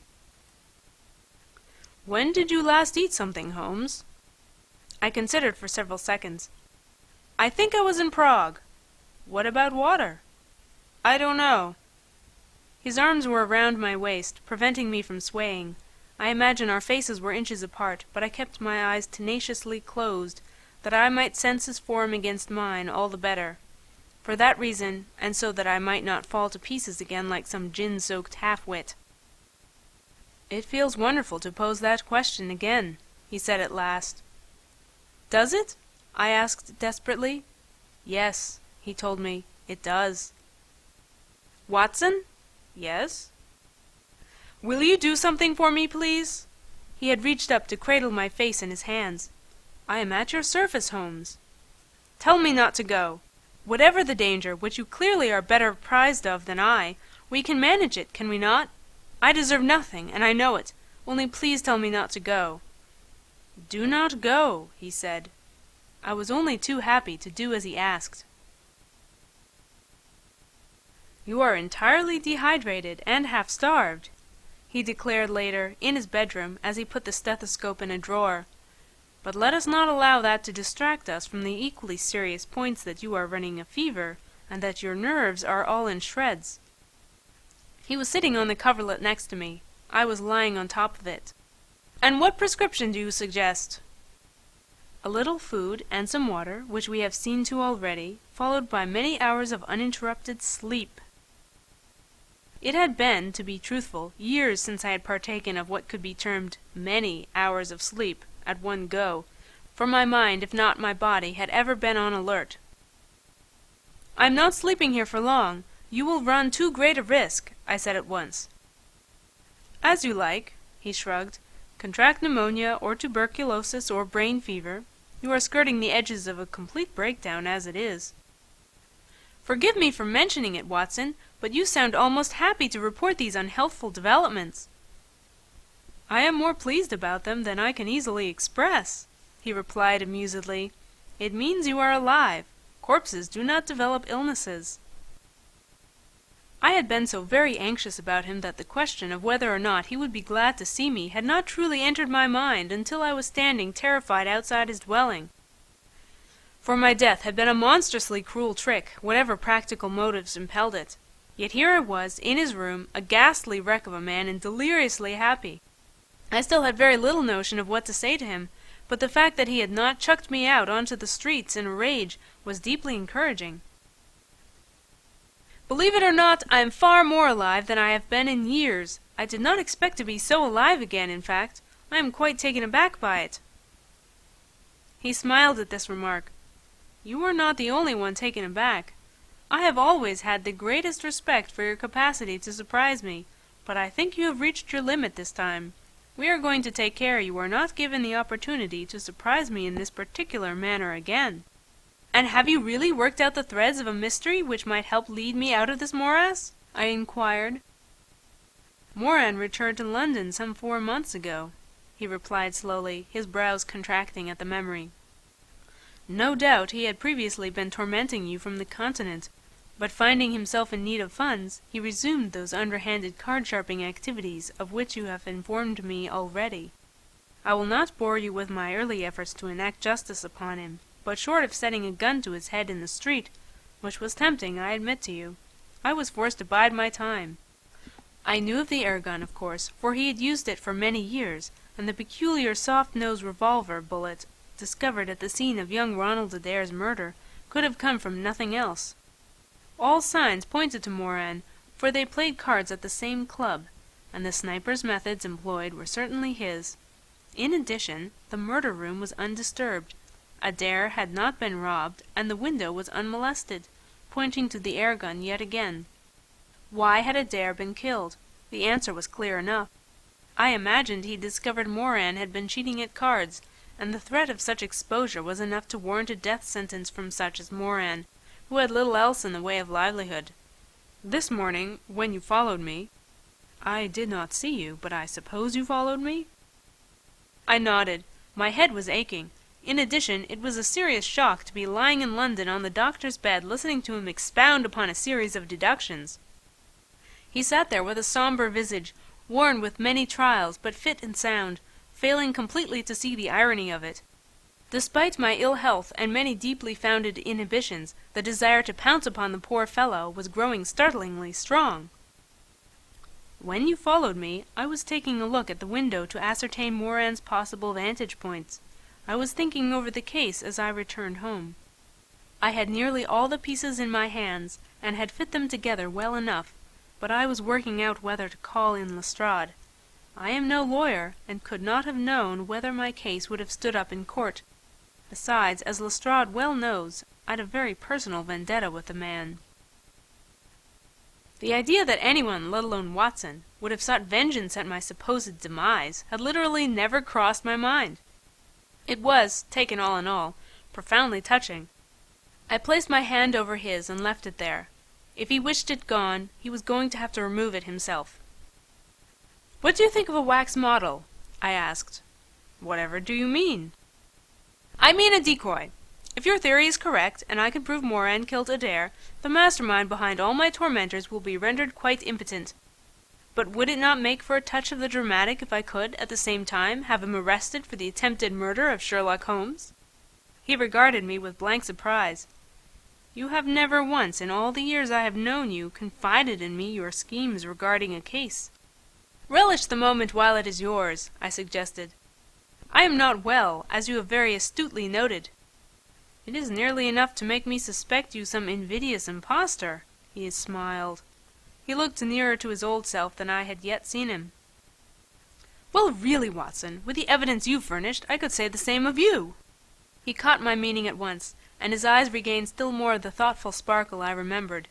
"When did you last eat something, Holmes?" I considered for several seconds. "I think I was in Prague." "What about water?" "I don't know." His arms were around my waist, preventing me from swaying. I imagine our faces were inches apart, but I kept my eyes tenaciously closed, that I might sense his form against mine all the better. For that reason, and so that I might not fall to pieces again like some gin-soaked half-wit. "It feels wonderful to pose that question again," he said at last. "Does it?" I asked desperately. "Yes," he told me, "it does." "Watson?" "Yes?" "Will you do something for me, please?" He had reached up to cradle my face in his hands. "I am at your service, Holmes." "Tell me not to go. Whatever the danger, which you clearly are better apprised of than I, we can manage it, can we not? I deserve nothing, and I know it. Only please tell me not to go." "Do not go," he said. I was only too happy to do as he asked. "You are entirely dehydrated and half-starved," he declared later, in his bedroom, as he put the stethoscope in a drawer. "But let us not allow that to distract us from the equally serious points that you are running a fever, and that your nerves are all in shreds." He was sitting on the coverlet next to me. I was lying on top of it. "And what prescription do you suggest?" "A little food and some water, which we have seen to already, followed by many hours of uninterrupted sleep." It had been, to be truthful, years since I had partaken of what could be termed many hours of sleep at one go, for my mind, if not my body, had ever been on alert. "I am not sleeping here for long. You will run too great a risk," I said at once. "As you like," he shrugged. "Contract pneumonia or tuberculosis or brain fever. You are skirting the edges of a complete breakdown as it is." "Forgive me for mentioning it, Watson, but you sound almost happy to report these unhealthful developments." "I am more pleased about them than I can easily express," he replied amusedly. "It means you are alive. Corpses do not develop illnesses." I had been so very anxious about him that the question of whether or not he would be glad to see me had not truly entered my mind until I was standing terrified outside his dwelling. For my death had been a monstrously cruel trick, whatever practical motives impelled it. Yet here I was, in his room, a ghastly wreck of a man and deliriously happy. I still had very little notion of what to say to him, but the fact that he had not chucked me out onto the streets in a rage was deeply encouraging. "Believe it or not, I am far more alive than I have been in years. I did not expect to be so alive again, in fact. I am quite taken aback by it." He smiled at this remark. "You are not the only one taken aback. I have always had the greatest respect for your capacity to surprise me, but I think you have reached your limit this time. We are going to take care you are not given the opportunity to surprise me in this particular manner again." "And have you really worked out the threads of a mystery which might help lead me out of this morass?" I inquired. "Moran returned to London some 4 months ago," he replied slowly, his brows contracting at the memory. "No doubt he had previously been tormenting you from the Continent, but finding himself in need of funds, he resumed those underhanded card-sharping activities of which you have informed me already. I will not bore you with my early efforts to enact justice upon him, but short of setting a gun to his head in the street, which was tempting, I admit to you, I was forced to bide my time. I knew of the air gun, of course, for he had used it for many years, and the peculiar soft-nosed revolver bullet discovered at the scene of young Ronald Adair's murder could have come from nothing else. All signs pointed to Moran, for they played cards at the same club, and the sniper's methods employed were certainly his. In addition, the murder room was undisturbed. Adair had not been robbed, and the window was unmolested, pointing to the air gun yet again. Why had Adair been killed? The answer was clear enough. I imagined he discovered Moran had been cheating at cards, and the threat of such exposure was enough to warrant a death sentence from such as Moran, who had little else in the way of livelihood. This morning, when you followed me— I did not see you, but I suppose you followed me? I nodded. My head was aching. In addition, it was a serious shock to be lying in London on the doctor's bed listening to him expound upon a series of deductions. He sat there with a sombre visage, worn with many trials, but fit and sound, failing completely to see the irony of it. Despite my ill health and many deeply founded inhibitions, the desire to pounce upon the poor fellow was growing startlingly strong. When you followed me, I was taking a look at the window to ascertain Moran's possible vantage points. I was thinking over the case as I returned home. I had nearly all the pieces in my hands, and had fit them together well enough, but I was working out whether to call in Lestrade. I am no lawyer, and could not have known whether my case would have stood up in court. Besides, as Lestrade well knows, I'd a very personal vendetta with the man. The idea that anyone, let alone Watson, would have sought vengeance at my supposed demise had literally never crossed my mind. It was, taken all in all, profoundly touching. I placed my hand over his and left it there. If he wished it gone, he was going to have to remove it himself. "What do you think of a wax model?" I asked. "Whatever do you mean?" "I mean a decoy. If your theory is correct, and I can prove Moran killed Adair, the mastermind behind all my tormentors will be rendered quite impotent. But would it not make for a touch of the dramatic if I could, at the same time, have him arrested for the attempted murder of Sherlock Holmes?" He regarded me with blank surprise. "You have never once, in all the years I have known you, confided in me your schemes regarding a case." "Relish the moment while it is yours," I suggested. "I am not well, as you have very astutely noted." "It is nearly enough to make me suspect you some invidious impostor," he smiled. He looked nearer to his old self than I had yet seen him. "Well, really, Watson, with the evidence you furnished, I could say the same of you." He caught my meaning at once, and his eyes regained still more of the thoughtful sparkle I remembered.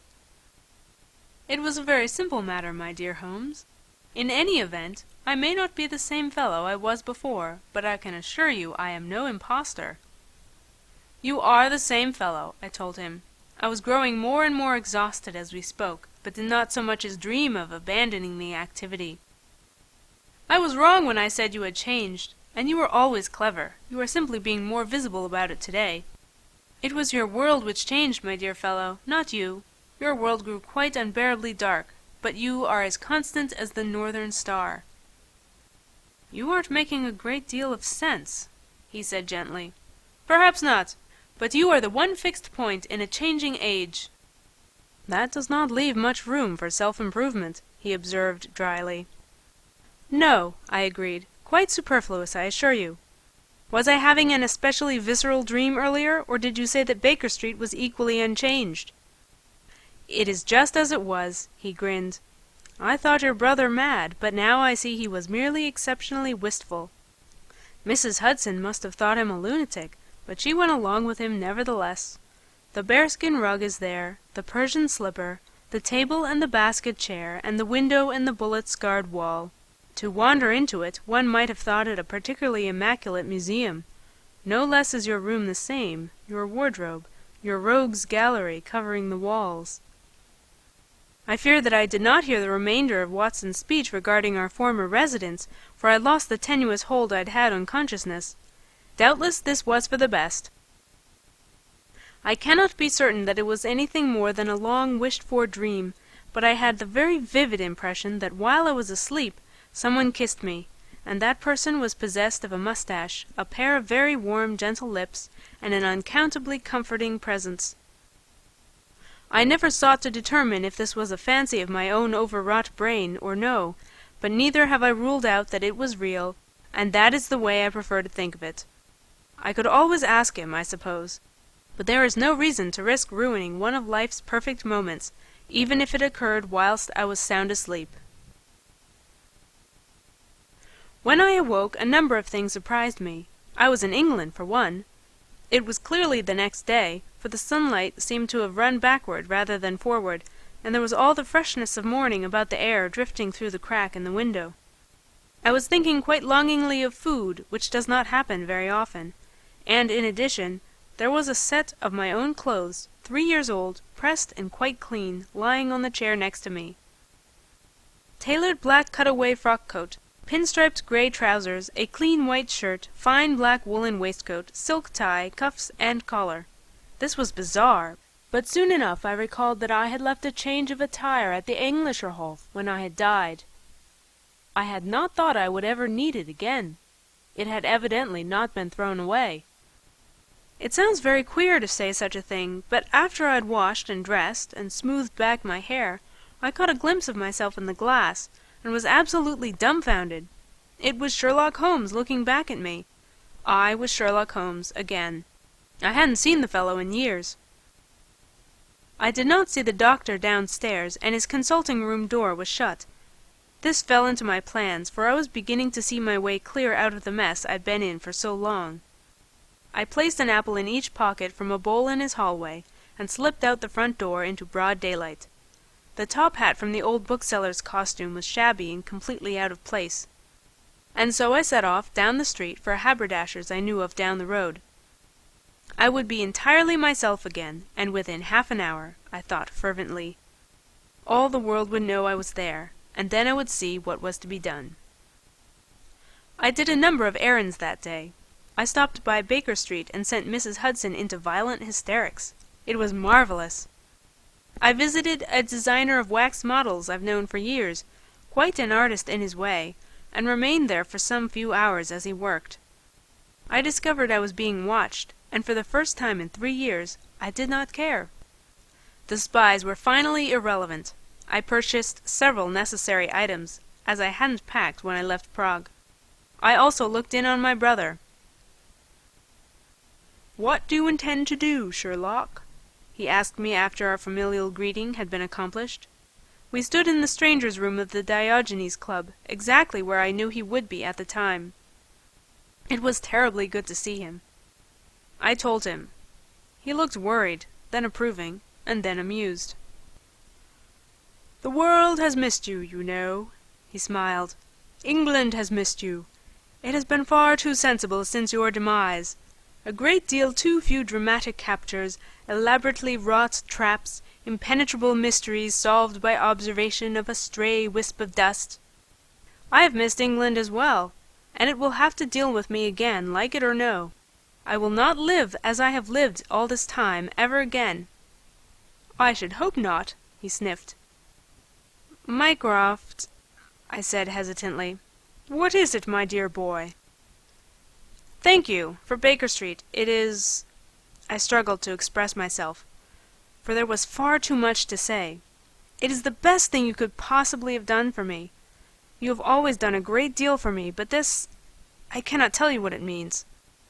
"It was a very simple matter, my dear Holmes. In any event, I may not be the same fellow I was before, but I can assure you I am no impostor." "You are the same fellow," I told him. I was growing more and more exhausted as we spoke, but did not so much as dream of abandoning the activity. "I was wrong when I said you had changed, and you were always clever. You are simply being more visible about it today. It was your world which changed, my dear fellow, not you. Your world grew quite unbearably dark, but you are as constant as the northern star." "You aren't making a great deal of sense," he said gently. "Perhaps not, but you are the one fixed point in a changing age." "That does not leave much room for self-improvement," he observed dryly. "No," I agreed. "Quite superfluous, I assure you. Was I having an especially visceral dream earlier, or did you say that Baker Street was equally unchanged?" "It is just as it was," he grinned. "I thought your brother mad, but now I see he was merely exceptionally wistful. Mrs. Hudson must have thought him a lunatic, but she went along with him nevertheless. The bearskin rug is there, the Persian slipper, the table and the basket chair, and the window and the bullet-scarred wall. To wander into it, one might have thought it a particularly immaculate museum. No less is your room the same, your wardrobe, your rogues' gallery covering the walls." I fear that I did not hear the remainder of Watson's speech regarding our former residence, for I lost the tenuous hold I'd had on consciousness. Doubtless this was for the best. I cannot be certain that it was anything more than a long wished-for dream, but I had the very vivid impression that while I was asleep someone kissed me, and that person was possessed of a moustache, a pair of very warm, gentle lips, and an unaccountably comforting presence. I never sought to determine if this was a fancy of my own overwrought brain or no, but neither have I ruled out that it was real, and that is the way I prefer to think of it. I could always ask him, I suppose, but there is no reason to risk ruining one of life's perfect moments, even if it occurred whilst I was sound asleep. When I awoke, a number of things surprised me. I was in England, for one. It was clearly the next day, for the sunlight seemed to have run backward rather than forward, and there was all the freshness of morning about the air drifting through the crack in the window. I was thinking quite longingly of food, which does not happen very often, and, in addition, there was a set of my own clothes, 3 years old, pressed and quite clean, lying on the chair next to me. Tailored black cut-away frock-coat, pinstriped grey trousers, a clean white shirt, fine black woolen waistcoat, silk tie, cuffs, and collar. This was bizarre, but soon enough I recalled that I had left a change of attire at the Englischerhof when I had died. I had not thought I would ever need it again. It had evidently not been thrown away. It sounds very queer to say such a thing, but after I had washed and dressed and smoothed back my hair, I caught a glimpse of myself in the glass, and was absolutely dumbfounded. It was Sherlock Holmes looking back at me. I was Sherlock Holmes again. I hadn't seen the fellow in years. I did not see the doctor downstairs, and his consulting-room door was shut. This fell into my plans, for I was beginning to see my way clear out of the mess I'd been in for so long. I placed an apple in each pocket from a bowl in his hallway, and slipped out the front door into broad daylight. The top hat from the old bookseller's costume was shabby and completely out of place. And so I set off down the street for a haberdasher's I knew of down the road. I would be entirely myself again, and within half an hour, I thought fervently. All the world would know I was there, and then I would see what was to be done. I did a number of errands that day. I stopped by Baker Street and sent Mrs. Hudson into violent hysterics. It was marvelous. I visited a designer of wax models I've known for years, quite an artist in his way, and remained there for some few hours as he worked. I discovered I was being watched, and for the first time in 3 years I did not care. The spies were finally irrelevant. I purchased several necessary items, as I hadn't packed when I left Prague. I also looked in on my brother. "What do you intend to do, Sherlock?" he asked me after our familial greeting had been accomplished. We stood in the strangers' room of the Diogenes Club, exactly where I knew he would be at the time. It was terribly good to see him. I told him. He looked worried, then approving, and then amused. "The world has missed you, you know," he smiled. "England has missed you. It has been far too sensible since your demise. A great deal too few dramatic captures, elaborately wrought traps, impenetrable mysteries solved by observation of a stray wisp of dust. I have missed England as well, and it will have to deal with me again, like it or no. I will not live as I have lived all this time ever again." "I should hope not," he sniffed. "Mycroft," I said hesitantly. "What is it, my dear boy?" "Thank you, for Baker Street. It is—" I struggled to express myself, for there was far too much to say. "It is the best thing you could possibly have done for me. You have always done a great deal for me, but this—I cannot tell you what it means."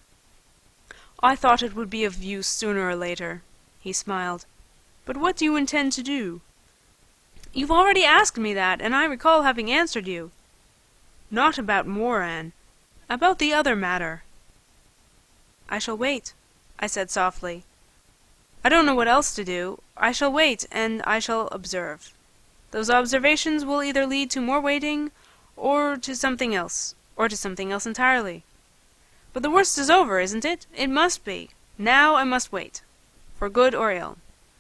"I thought it would be of use sooner or later," he smiled. "But what do you intend to do?" "You've already asked me that, and I recall having answered you." "Not about Moran. About the other matter." "I shall wait," I said softly. "I don't know what else to do. I shall wait, and I shall observe. Those observations will either lead to more waiting, or to something else entirely. But the worst is over, isn't it? It must be. Now I must wait. For good or ill."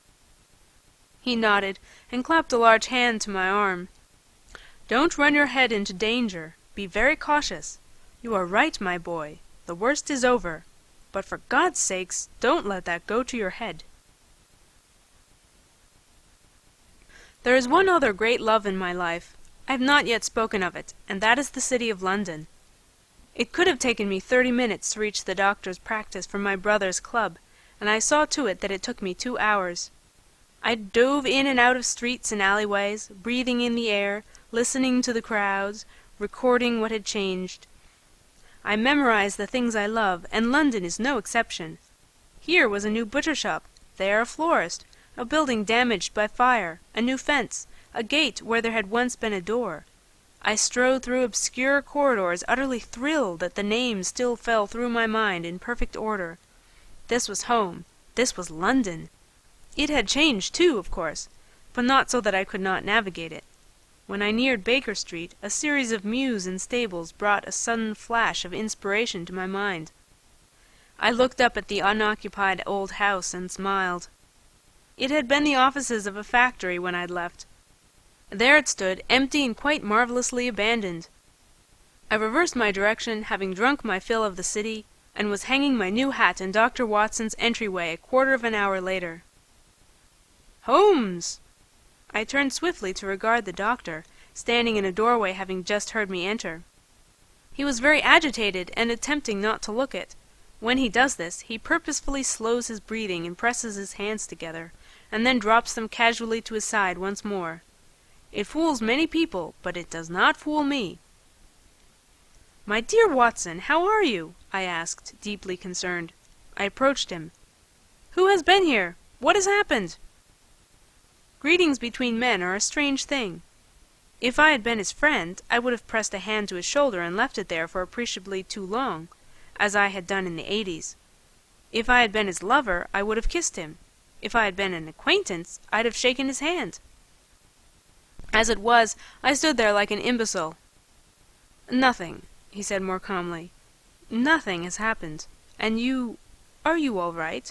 He nodded, and clapped a large hand to my arm. "Don't run your head into danger. Be very cautious. You are right, my boy. The worst is over. But for God's sakes, don't let that go to your head." There is one other great love in my life. I have not yet spoken of it, and that is the city of London. It could have taken me 30 minutes to reach the doctor's practice from my brother's club, and I saw to it that it took me 2 hours. I dove in and out of streets and alleyways, breathing in the air, listening to the crowds, recording what had changed. I memorized the things I love, and London is no exception. Here was a new butcher shop, there a florist, a building damaged by fire, a new fence, a gate where there had once been a door. I strode through obscure corridors, utterly thrilled that the names still fell through my mind in perfect order. This was home. This was London. It had changed, too, of course, but not so that I could not navigate it. When I neared Baker Street, a series of mews and stables brought a sudden flash of inspiration to my mind. I looked up at the unoccupied old house and smiled. It had been the offices of a factory when I'd left. There it stood, empty and quite marvelously abandoned. I reversed my direction, having drunk my fill of the city, and was hanging my new hat in Dr. Watson's entryway a quarter of an hour later. "Holmes!" I turned swiftly to regard the doctor, standing in a doorway having just heard me enter. He was very agitated and attempting not to look it. When he does this, he purposefully slows his breathing and presses his hands together, and then drops them casually to his side once more. It fools many people, but it does not fool me. "My dear Watson, how are you?" I asked, deeply concerned. I approached him. "Who has been here? What has happened?" Greetings between men are a strange thing. If I had been his friend, I would have pressed a hand to his shoulder and left it there for appreciably too long, as I had done in the 80s. If I had been his lover, I would have kissed him. If I had been an acquaintance, I'd have shaken his hand. As it was, I stood there like an imbecile. "Nothing," he said more calmly. "Nothing has happened. And are you all right?"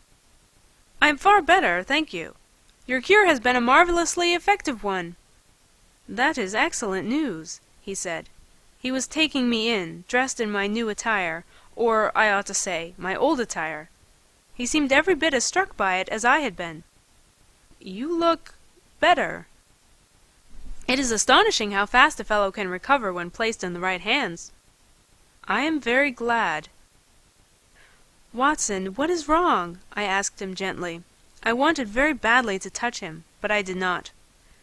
"I am far better, thank you. Your cure has been a marvelously effective one." "That is excellent news," he said. He was taking me in, dressed in my new attire, or, I ought to say, my old attire. He seemed every bit as struck by it as I had been. "You look better." "It is astonishing how fast a fellow can recover when placed in the right hands." "I am very glad." "Watson, what is wrong?" I asked him gently. I wanted very badly to touch him, but I did not.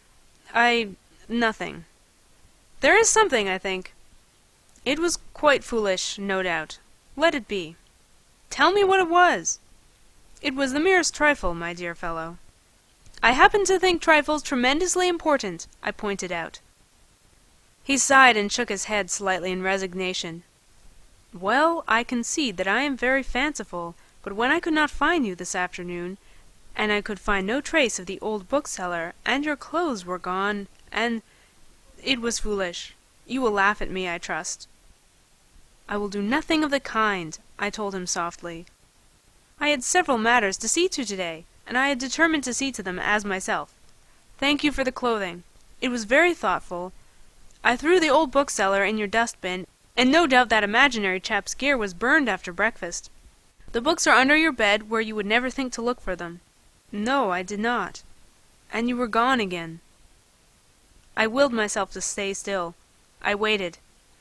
Nothing. There is something, I think. It was quite foolish, no doubt. Let it be. Tell me what it was." "It was the merest trifle, my dear fellow." "I happen to think trifles tremendously important," I pointed out. He sighed and shook his head slightly in resignation. "Well, I concede that I am very fanciful, but when I could not find you this afternoon, and I could find no trace of the old bookseller, and your clothes were gone, and it was foolish. You will laugh at me, I trust." "I will do nothing of the kind," I told him softly. "I had several matters to see to today, and I had determined to see to them as myself. Thank you for the clothing. It was very thoughtful. I threw the old bookseller in your dustbin, and no doubt that imaginary chap's gear was burned after breakfast. The books are under your bed, where you would never think to look for them." "No, I did not." "And you were gone again." I willed myself to stay still. I waited.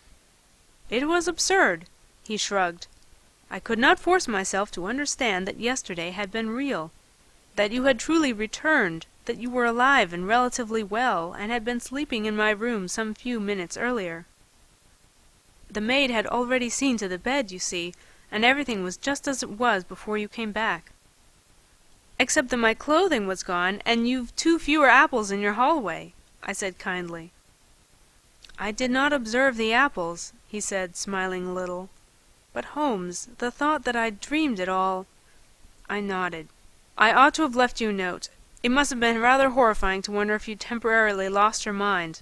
"It was absurd," he shrugged. "I could not force myself to understand that yesterday had been real, that you had truly returned, that you were alive and relatively well, and had been sleeping in my room some few minutes earlier. The maid had already seen to the bed, you see, and everything was just as it was before you came back. Except that my clothing was gone, and you've 2 fewer apples in your hallway," I said kindly. "I did not observe the apples," he said, smiling a little. "But, Holmes, the thought that I'd dreamed it all—" I nodded. "I ought to have left you a note. It must have been rather horrifying to wonder if you'd temporarily lost your mind."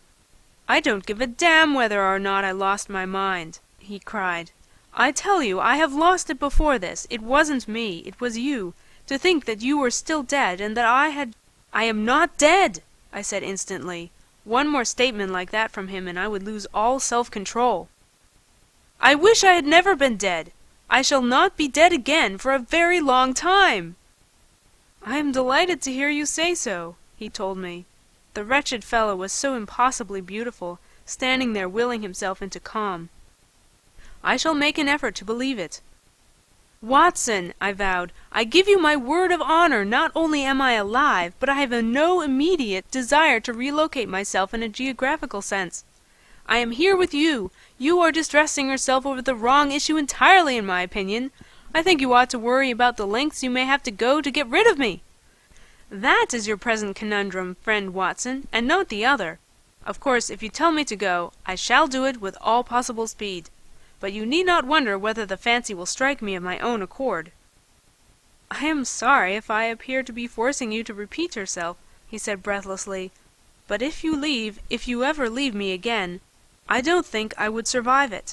"I don't give a damn whether or not I lost my mind," he cried. "I tell you, I have lost it before this. It wasn't me. It was you. To think that you were still dead, and that I had—" "I am not dead!" I said instantly. One more statement like that from him and I would lose all self-control. "I wish I had never been dead! I shall not be dead again for a very long time!" "I am delighted to hear you say so," he told me. The wretched fellow was so impossibly beautiful, standing there willing himself into calm. "I shall make an effort to believe it." "Watson," I vowed, "I give you my word of honor, not only am I alive, but I have no immediate desire to relocate myself in a geographical sense. I am here with you. You are distressing yourself over the wrong issue entirely, in my opinion. I think you ought to worry about the lengths you may have to go to get rid of me. That is your present conundrum, friend Watson, and not the other. Of course, if you tell me to go, I shall do it with all possible speed. But you need not wonder whether the fancy will strike me of my own accord." "I am sorry if I appear to be forcing you to repeat yourself," he said breathlessly. "But if you ever leave me again, I don't think I would survive it."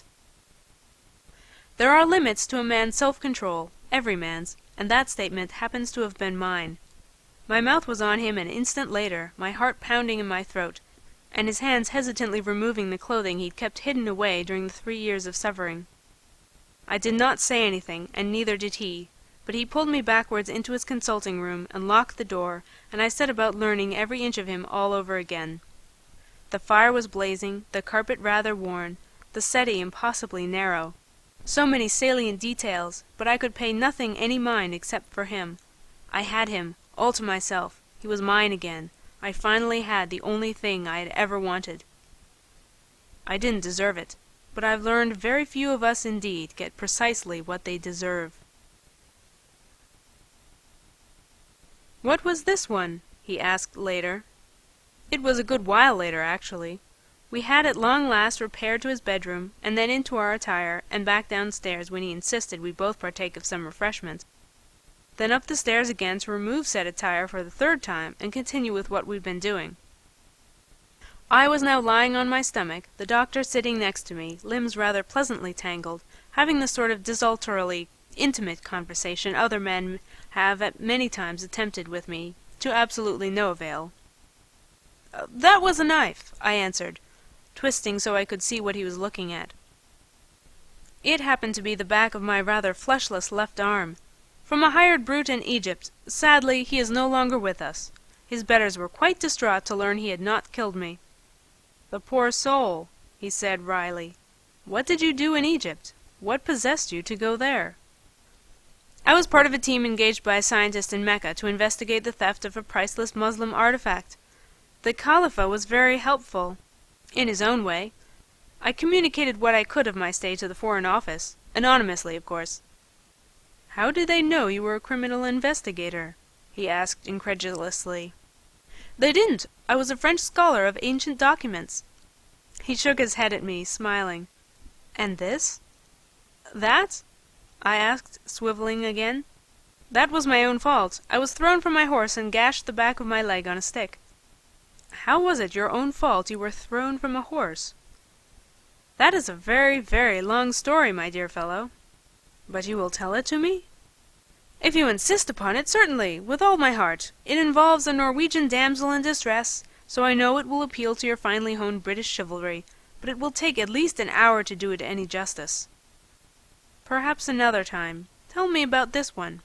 There are limits to a man's self-control, every man's, and that statement happens to have been mine. My mouth was on him an instant later, my heart pounding in my throat, and his hands hesitantly removing the clothing he'd kept hidden away during the 3 years of suffering. I did not say anything, and neither did he, but he pulled me backwards into his consulting room and locked the door, and I set about learning every inch of him all over again. The fire was blazing, the carpet rather worn, the settee impossibly narrow. So many salient details, but I could pay nothing any mind except for him. I had him, all to myself. He was mine again. I finally had the only thing I had ever wanted. I didn't deserve it, but I've learned very few of us indeed get precisely what they deserve. "What was this one?" he asked later. It was a good while later, actually. We had at long last repaired to his bedroom, and then into our attire, and back downstairs when he insisted we both partake of some refreshment. Then up the stairs again to remove said attire for the 3rd time, and continue with what we'd been doing. I was now lying on my stomach, the doctor sitting next to me, limbs rather pleasantly tangled, having the sort of desultorily intimate conversation other men have at many times attempted with me, to absolutely no avail. "That was a knife," I answered, twisting so I could see what he was looking at. It happened to be the back of my rather fleshless left arm. From a hired brute in Egypt. Sadly, he is no longer with us. His betters were quite distraught to learn he had not killed me. "The poor soul," he said wryly. "What did you do in Egypt? What possessed you to go there?" "I was part of a team engaged by a scientist in Mecca to investigate the theft of a priceless Muslim artifact. The Khalifa was very helpful, in his own way. I communicated what I could of my stay to the Foreign Office, anonymously, of course." "How did they know you were a criminal investigator?" he asked incredulously. "They didn't. I was a French scholar of ancient documents." He shook his head at me, smiling. "And this?" "That?" I asked, swiveling again. "That was my own fault. I was thrown from my horse and gashed the back of my leg on a stick." "How was it your own fault you were thrown from a horse?" "That is a very, very long story, my dear fellow." "But you will tell it to me?" "If you insist upon it, certainly, with all my heart. It involves a Norwegian damsel in distress, so I know it will appeal to your finely honed British chivalry, but it will take at least an hour to do it any justice." "Perhaps another time. Tell me about this one."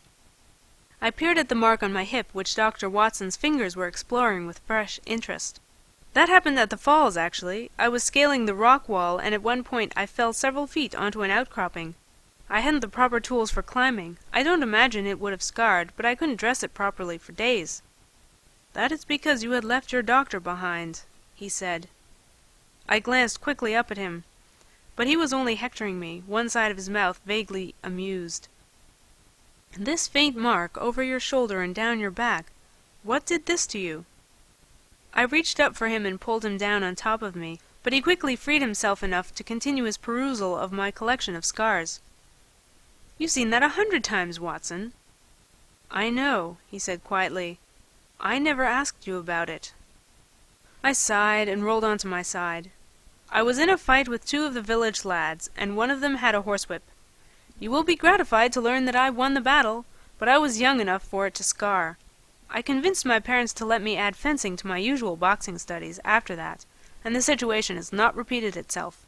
I peered at the mark on my hip which Dr. Watson's fingers were exploring with fresh interest. "That happened at the falls, actually. I was scaling the rock wall, and at one point I fell several feet onto an outcropping. I hadn't the proper tools for climbing. I don't imagine it would have scarred, but I couldn't dress it properly for days." "That is because you had left your doctor behind," he said. I glanced quickly up at him, but he was only hectoring me, one side of his mouth vaguely amused. "This faint mark over your shoulder and down your back, what did this to you?" I reached up for him and pulled him down on top of me, but he quickly freed himself enough to continue his perusal of my collection of scars. "You've seen that 100 times, Watson." "I know," he said quietly. "I never asked you about it." I sighed and rolled onto my side. "I was in a fight with 2 of the village lads, and one of them had a horsewhip. You will be gratified to learn that I won the battle, but I was young enough for it to scar. I convinced my parents to let me add fencing to my usual boxing studies after that, and the situation has not repeated itself."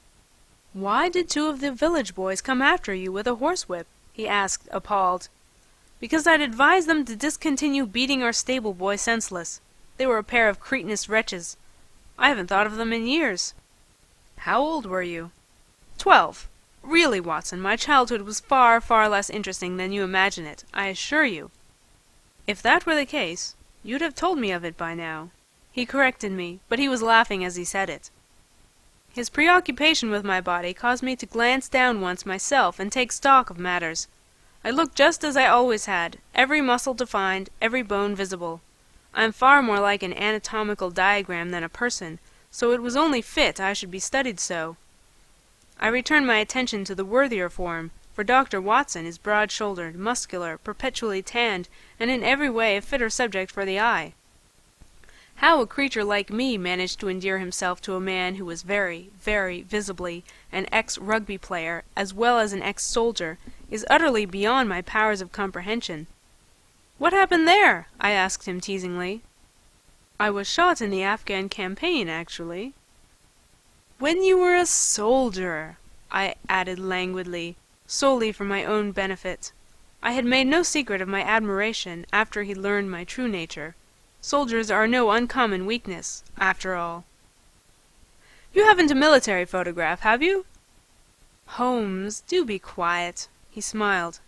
"Why did 2 of the village boys come after you with a horsewhip?" he asked, appalled. "Because I'd advised them to discontinue beating our stable boy senseless. They were a pair of cretinous wretches. I haven't thought of them in years." "How old were you?" 12. Really, Watson, my childhood was far, far less interesting than you imagine it, I assure you." "If that were the case, you'd have told me of it by now." He corrected me, but he was laughing as he said it. His preoccupation with my body caused me to glance down once myself and take stock of matters. I looked just as I always had, every muscle defined, every bone visible. I am far more like an anatomical diagram than a person, so it was only fit I should be studied so. I returned my attention to the worthier form, for Dr. Watson is broad-shouldered, muscular, perpetually tanned, and in every way a fitter subject for the eye. How a creature like me managed to endear himself to a man who was very, very visibly an ex-rugby player as well as an ex-soldier is utterly beyond my powers of comprehension. "What happened there?" I asked him teasingly. "I was shot in the Afghan campaign, actually." "When you were a soldier," I added languidly, solely for my own benefit. I had made no secret of my admiration after he learned my true nature. Soldiers are no uncommon weakness, after all. "You haven't a military photograph, have you?" "Holmes, do be quiet." He smiled.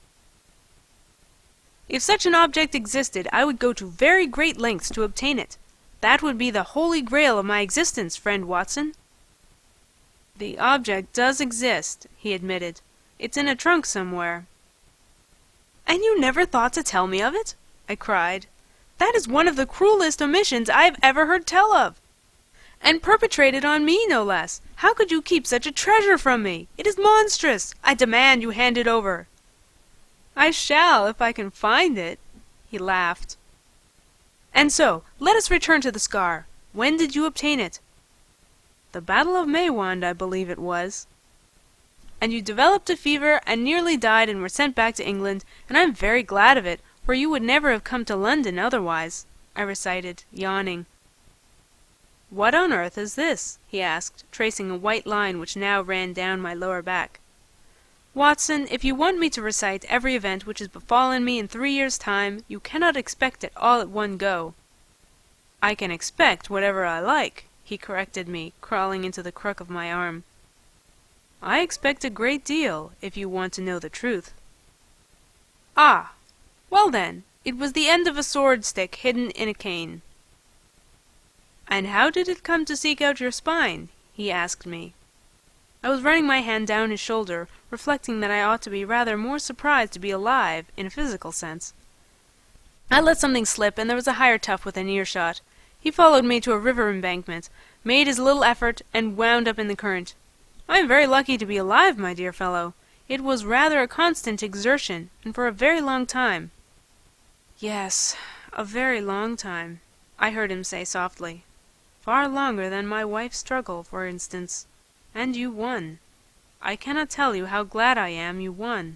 "If such an object existed, I would go to very great lengths to obtain it. That would be the holy grail of my existence, friend Watson." "The object does exist," he admitted. "It's in a trunk somewhere." "And you never thought to tell me of it?" I cried. "That is one of the cruelest omissions I have ever heard tell of. And perpetrated on me, no less. How could you keep such a treasure from me? It is monstrous. I demand you hand it over." "I shall, if I can find it." He laughed. "And so, let us return to the scar. When did you obtain it?" "The Battle of Maiwand, I believe it was." "And you developed a fever and nearly died and were sent back to England, and I'm very glad of it, for you would never have come to London otherwise," I recited, yawning. "What on earth is this?" he asked, tracing a white line which now ran down my lower back. "Watson, if you want me to recite every event which has befallen me in 3 years' time, you cannot expect it all at one go." "I can expect whatever I like," he corrected me, crawling into the crook of my arm. "I expect a great deal, if you want to know the truth." "Ah! Well then, it was the end of a sword stick hidden in a cane." "And how did it come to seek out your spine?" he asked me. I was running my hand down his shoulder, reflecting that I ought to be rather more surprised to be alive, in a physical sense. I let something slip, and there was a higher tough within earshot. He followed me to a river embankment, made his little effort, and wound up in the current. "I am very lucky to be alive, my dear fellow. It was rather a constant exertion, and for a very long time." "Yes, a very long time," I heard him say softly. "Far longer than my wife's struggle, for instance. And you won. I cannot tell you how glad I am you won."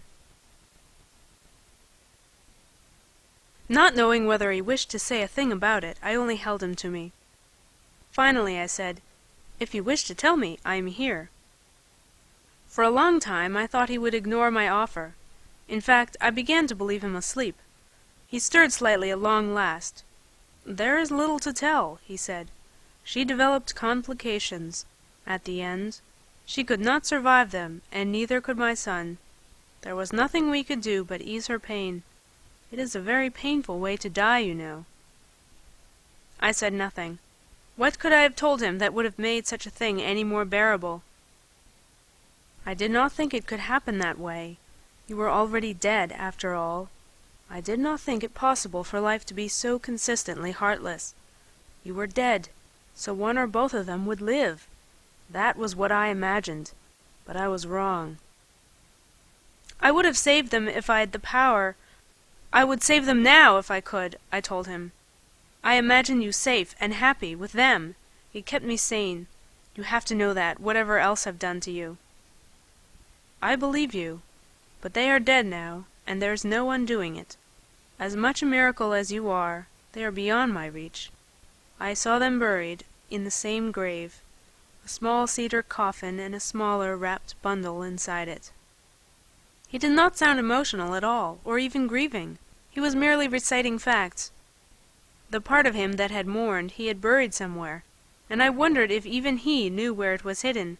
Not knowing whether he wished to say a thing about it, I only held him to me. Finally I said, "If you wish to tell me, I am here." For a long time I thought he would ignore my offer. In fact, I began to believe him asleep. He stirred slightly at long last. "There is little to tell," he said. "She developed complications. At the end, she could not survive them, and neither could my son. There was nothing we could do but ease her pain. It is a very painful way to die, you know." I said nothing. What could I have told him that would have made such a thing any more bearable? "I did not think it could happen that way. You were already dead, after all. I did not think it possible for life to be so consistently heartless. You were dead, so one or both of them would live. That was what I imagined, but I was wrong." "I would have saved them if I had the power. I would save them now if I could," I told him. "I imagined you safe and happy with them. It kept me sane. You have to know that, whatever else I've done to you." "I believe you, but they are dead now, and there's no undoing it. As much a miracle as you are, they are beyond my reach. I saw them buried in the same grave, a small cedar coffin and a smaller wrapped bundle inside it." He did not sound emotional at all, or even grieving. He was merely reciting facts. The part of him that had mourned he had buried somewhere, and I wondered if even he knew where it was hidden.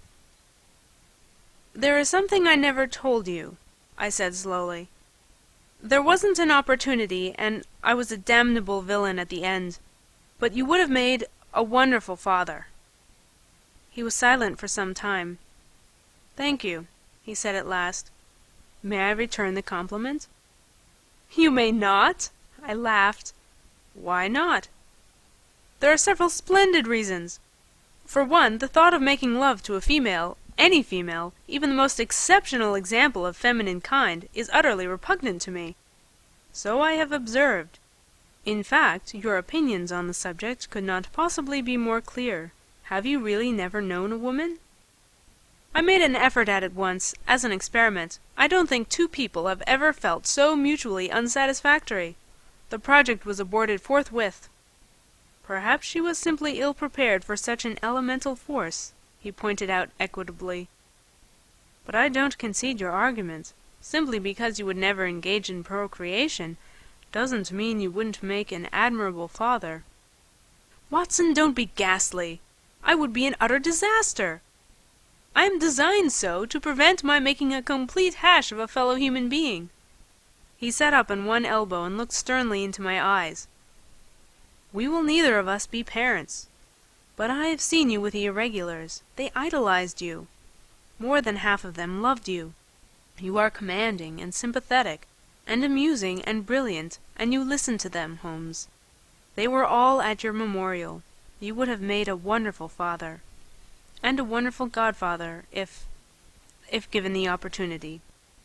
"There is something I never told you," I said slowly. "There wasn't an opportunity, and I was a damnable villain at the end. But you would have made a wonderful father." He was silent for some time. "Thank you," he said at last. "May I return the compliment?" "You may not!" I laughed. "Why not?" "There are several splendid reasons. For one, the thought of making love to a female, any female, even the most exceptional example of feminine kind, is utterly repugnant to me. So I have observed. In fact, your opinions on the subject could not possibly be more clear. Have you really never known a woman?" I made an effort at it once, as an experiment. I don't think two people have ever felt so mutually unsatisfactory. The project was aborted forthwith. Perhaps she was simply ill-prepared for such an elemental force, he pointed out equitably. But I don't concede your argument. Simply because you would never engage in procreation doesn't mean you wouldn't make an admirable father. Watson, don't be ghastly. I would be an utter disaster. I am designed so to prevent my making a complete hash of a fellow human being. He sat up on one elbow and looked sternly into my eyes. We will neither of us be parents. But I have seen you with the irregulars. They idolized you. More than half of them loved you. You are commanding and sympathetic, and amusing and brilliant, and you listened to them, Holmes. They were all at your memorial. You would have made a wonderful father, and a wonderful godfather, if given the opportunity.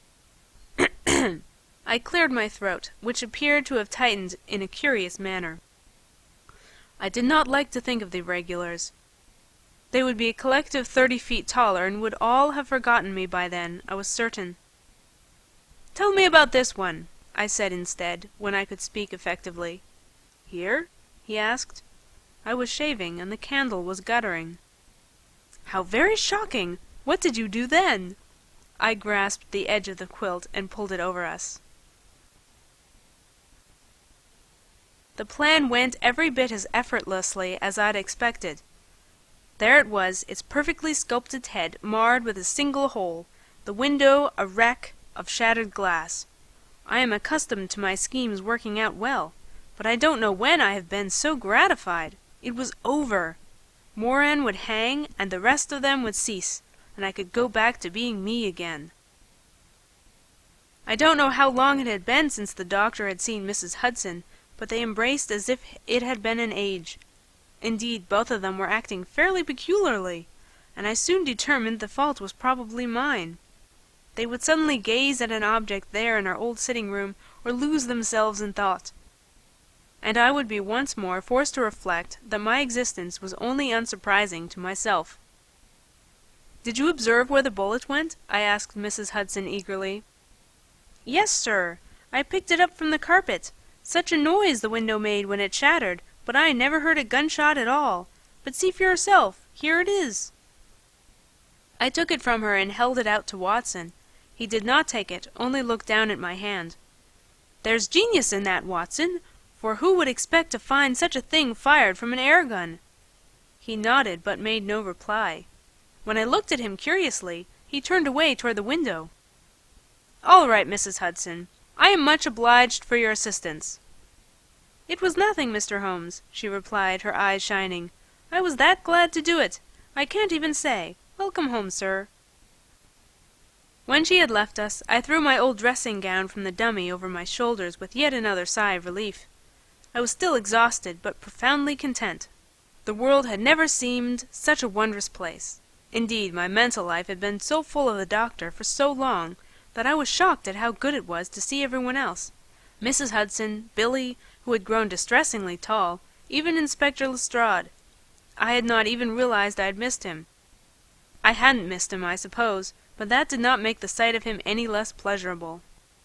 I cleared my throat, which appeared to have tightened in a curious manner. I did not like to think of the regulars. They would be a collective 30 feet taller, and would all have forgotten me by then, I was certain. "Tell me about this one," I said instead, when I could speak effectively. "Here?" he asked. I was shaving, and the candle was guttering. "How very shocking! What did you do then?" I grasped the edge of the quilt and pulled it over us. The plan went every bit as effortlessly as I'd expected. There it was, its perfectly sculpted head marred with a single hole, the window a wreck of shattered glass. I am accustomed to my schemes working out well, but I don't know when I have been so gratified. It was over. Moran would hang, and the rest of them would cease, and I could go back to being me again. I don't know how long it had been since the doctor had seen Mrs. Hudson, but they embraced as if it had been an age. Indeed, both of them were acting fairly peculiarly, and I soon determined the fault was probably mine. They would suddenly gaze at an object there in our old sitting-room, or lose themselves in thought, and I would be once more forced to reflect that my existence was only unsurprising to myself. "Did you observe where the bullet went?" I asked Mrs. Hudson eagerly. "Yes, sir. I picked it up from the carpet. Such a noise the window made when it shattered, but I never heard a gunshot at all. But see for yourself. Here it is." I took it from her and held it out to Watson. He did not take it, only looked down at my hand. "There's genius in that, Watson, for who would expect to find such a thing fired from an air gun?" He nodded, but made no reply. When I looked at him curiously, he turned away toward the window. "All right, Mrs. Hudson. I am much obliged for your assistance." "It was nothing, Mr. Holmes," she replied, her eyes shining. "I was that glad to do it. I can't even say, 'Welcome home, sir.'" When she had left us, I threw my old dressing-gown from the dummy over my shoulders with yet another sigh of relief. I was still exhausted, but profoundly content. The world had never seemed such a wondrous place. Indeed, my mental life had been so full of the doctor for so long that I was shocked at how good it was to see everyone else. Mrs. Hudson, Billy, who had grown distressingly tall, even Inspector Lestrade. I had not even realized I had missed him. I hadn't missed him, I suppose, but that did not make the sight of him any less pleasurable.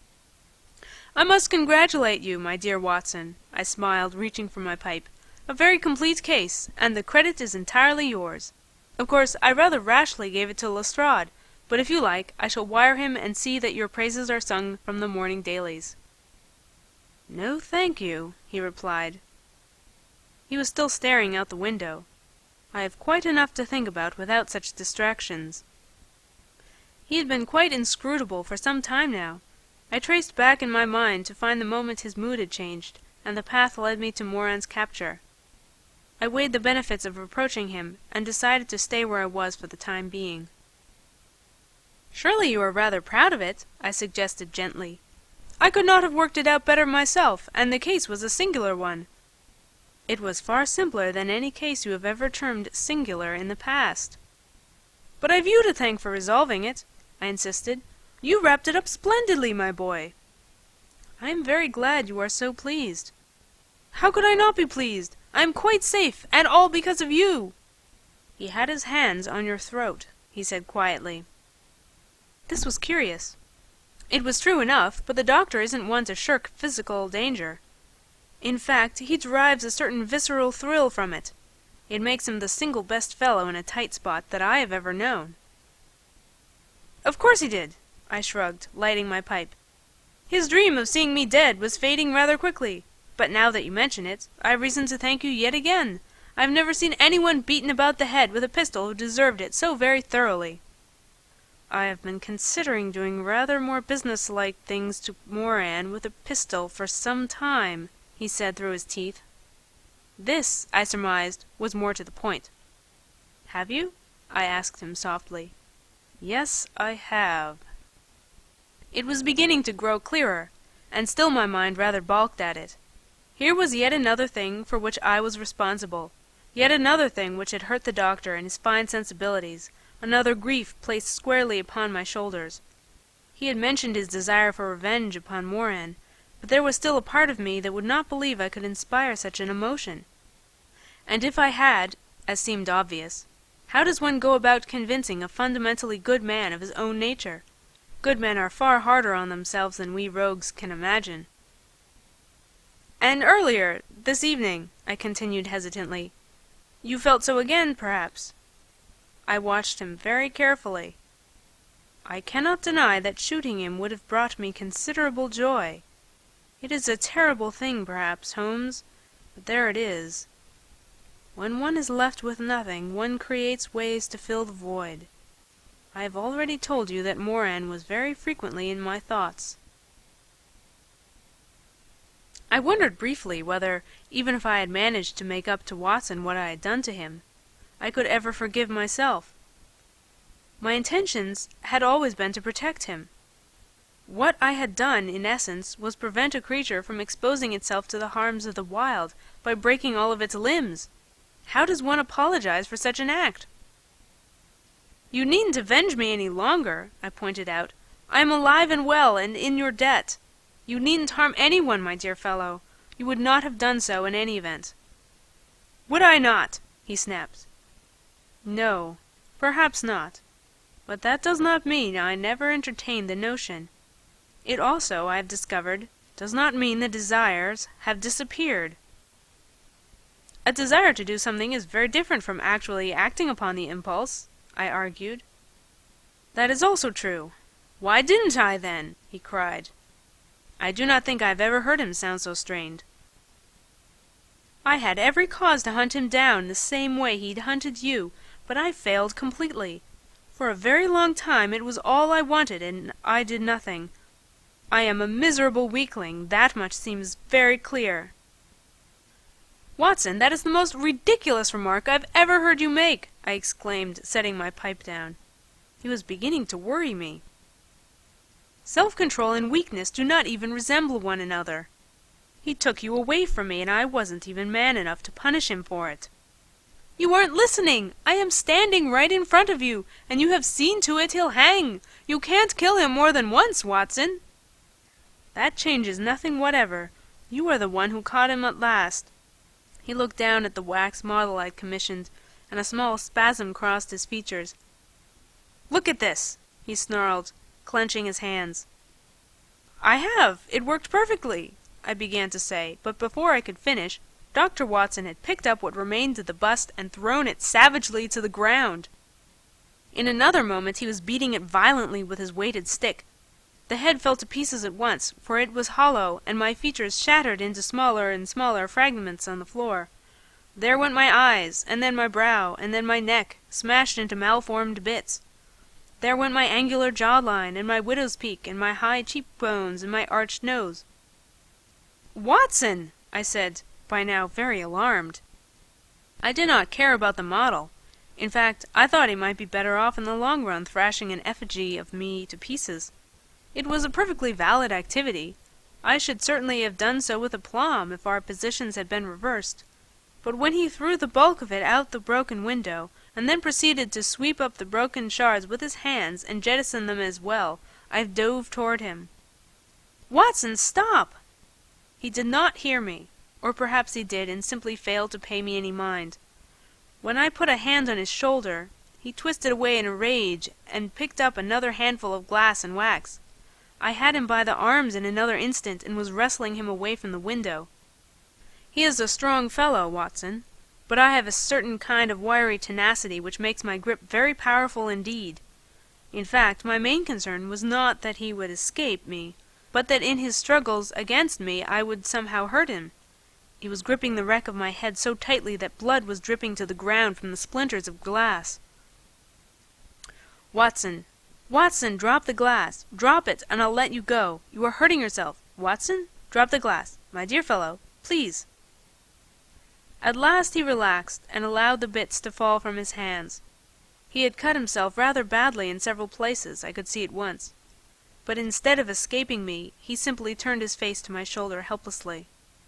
"I must congratulate you, my dear Watson," I smiled, reaching for my pipe. "A very complete case, and the credit is entirely yours. Of course, I rather rashly gave it to Lestrade, but if you like, I shall wire him and see that your praises are sung from the morning dailies." "No, thank you," he replied. He was still staring out the window. "I have quite enough to think about without such distractions." He had been quite inscrutable for some time now. I traced back in my mind to find the moment his mood had changed, and the path led me to Moran's capture. I weighed the benefits of approaching him, and decided to stay where I was for the time being. "Surely you are rather proud of it," I suggested gently. "I could not have worked it out better myself, and the case was a singular one." "It was far simpler than any case you have ever termed singular in the past." "But I've you to thank for resolving it," I insisted. "You wrapped it up splendidly, my boy." "I am very glad you are so pleased." "How could I not be pleased? I am quite safe, and all because of you." "He had his hands on your throat," he said quietly. This was curious. It was true enough, but the doctor isn't one to shirk physical danger. In fact, he derives a certain visceral thrill from it. It makes him the single best fellow in a tight spot that I have ever known." "Of course he did," I shrugged, lighting my pipe. "His dream of seeing me dead was fading rather quickly. But now that you mention it, I have reason to thank you yet again. I have never seen anyone beaten about the head with a pistol who deserved it so very thoroughly." "I have been considering doing rather more business-like things to Moran with a pistol for some time," he said through his teeth. This, I surmised, was more to the point. "Have you?" I asked him softly. "Yes, I have." It was beginning to grow clearer, and still my mind rather balked at it. Here was yet another thing for which I was responsible, yet another thing which had hurt the doctor and his fine sensibilities, another grief placed squarely upon my shoulders. He had mentioned his desire for revenge upon Moran, but there was still a part of me that would not believe I could inspire such an emotion. And if I had, as seemed obvious, how does one go about convincing a fundamentally good man of his own nature? Good men are far harder on themselves than we rogues can imagine. "And earlier, this evening," I continued hesitantly, "you felt so again, perhaps?" I watched him very carefully. "I cannot deny that shooting him would have brought me considerable joy. It is a terrible thing, perhaps, Holmes, but there it is. When one is left with nothing, one creates ways to fill the void. I have already told you that Moran was very frequently in my thoughts." I wondered briefly whether, even if I had managed to make up to Watson what I had done to him, I could ever forgive myself. My intentions had always been to protect him. What I had done, in essence, was prevent a creature from exposing itself to the harms of the wild by breaking all of its limbs. How does one apologize for such an act? "You needn't avenge me any longer," I pointed out. "I am alive and well, and in your debt. You needn't harm anyone, my dear fellow. You would not have done so in any event." "Would I not?" he snapped. "No, perhaps not. But that does not mean I never entertained the notion. It also, I have discovered, does not mean the desires have disappeared." "A desire to do something is very different from actually acting upon the impulse," I argued. "That is also true. Why didn't I, then?" he cried. I do not think I have ever heard him sound so strained. "I had every cause to hunt him down the same way he'd hunted you, but I failed completely. For a very long time it was all I wanted, and I did nothing. I am a miserable weakling, that much seems very clear." "Watson, that is the most ridiculous remark I've ever heard you make!" I exclaimed, setting my pipe down. He was beginning to worry me. "Self-control and weakness do not even resemble one another. He took you away from me, and I wasn't even man enough to punish him for it." "You aren't listening! I am standing right in front of you, and you have seen to it he'll hang! You can't kill him more than once, Watson!" "That changes nothing whatever. You are the one who caught him at last." He looked down at the wax model I'd commissioned, and a small spasm crossed his features. "Look at this!" he snarled, clenching his hands. "I have. It worked perfectly," I began to say, but before I could finish, Dr. Watson had picked up what remained of the bust and thrown it savagely to the ground. In another moment he was beating it violently with his weighted stick. The head fell to pieces at once, for it was hollow, and my features shattered into smaller and smaller fragments on the floor. There went my eyes, and then my brow, and then my neck, smashed into malformed bits. There went my angular jawline, and my widow's peak, and my high cheekbones, and my arched nose. "Watson!" I said, by now very alarmed. I did not care about the model. In fact, I thought he might be better off in the long run thrashing an effigy of me to pieces. It was a perfectly valid activity. I should certainly have done so with aplomb if our positions had been reversed. But when he threw the bulk of it out the broken window, and then proceeded to sweep up the broken shards with his hands and jettison them as well, I dove toward him. "Watson, stop!" He did not hear me, or perhaps he did and simply failed to pay me any mind. When I put a hand on his shoulder, he twisted away in a rage and picked up another handful of glass and wax. I had him by the arms in another instant and was wrestling him away from the window. He is a strong fellow, Watson, but I have a certain kind of wiry tenacity which makes my grip very powerful indeed. In fact, my main concern was not that he would escape me, but that in his struggles against me I would somehow hurt him. He was gripping the wreck of my head so tightly that blood was dripping to the ground from the splinters of glass. Watson, Watson, drop the glass. Drop it, and I'll let you go. You are hurting yourself. Watson, drop the glass. My dear fellow, please. At last he relaxed, and allowed the bits to fall from his hands. He had cut himself rather badly in several places, I could see at once. But instead of escaping me, he simply turned his face to my shoulder helplessly.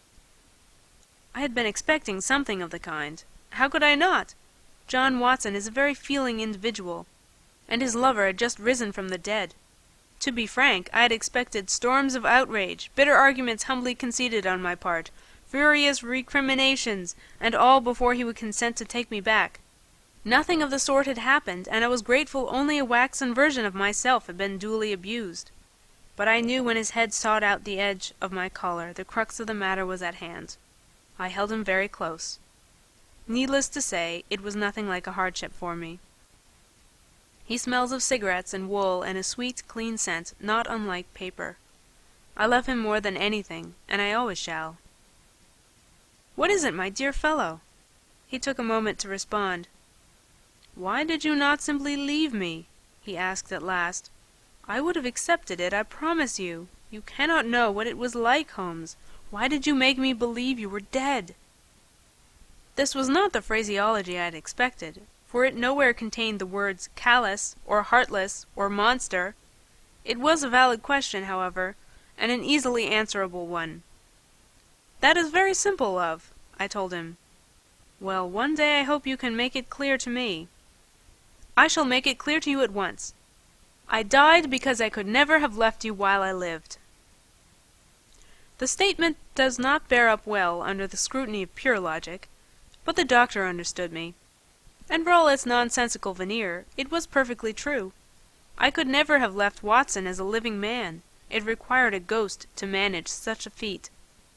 I had been expecting something of the kind. How could I not? John Watson is a very feeling individual, and his lover had just risen from the dead. To be frank, I had expected storms of outrage, bitter arguments humbly conceded on my part, furious recriminations, and all before he would consent to take me back. Nothing of the sort had happened, and I was grateful only a waxen version of myself had been duly abused. But I knew when his head sought out the edge of my collar, the crux of the matter was at hand. I held him very close. Needless to say, it was nothing like a hardship for me. He smells of cigarettes and wool and a sweet, clean scent, not unlike paper. I love him more than anything, and I always shall. What is it, my dear fellow? He took a moment to respond. Why did you not simply leave me? He asked at last. I would have accepted it, I promise you. You cannot know what it was like, Holmes. Why did you make me believe you were dead? This was not the phraseology I had expected, for it nowhere contained the words callous, or heartless, or monster. It was a valid question, however, and an easily answerable one. That is very simple, love, I told him. Well, one day I hope you can make it clear to me. I shall make it clear to you at once. I died because I could never have left you while I lived. The statement does not bear up well under the scrutiny of pure logic, but the doctor understood me. And for all its nonsensical veneer, it was perfectly true. I could never have left Watson as a living man. It required a ghost to manage such a feat.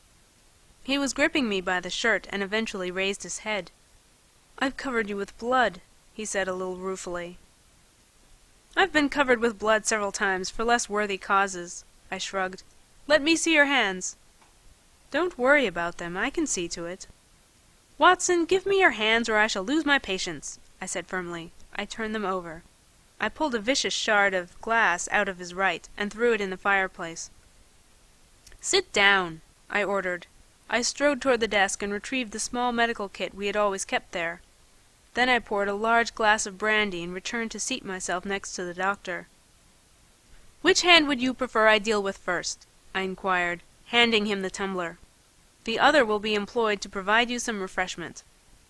He was gripping me by the shirt and eventually raised his head. I've covered you with blood, he said a little ruefully. I've been covered with blood several times for less worthy causes, I shrugged. Let me see your hands. Don't worry about them, I can see to it. Watson, give me your hands or I shall lose my patience, I said firmly. I turned them over. I pulled a vicious shard of glass out of his right and threw it in the fireplace. Sit down, I ordered. I strode toward the desk and retrieved the small medical kit we had always kept there. Then I poured a large glass of brandy and returned to seat myself next to the doctor. Which hand would you prefer I deal with first? I inquired, handing him the tumbler. The other will be employed to provide you some refreshment.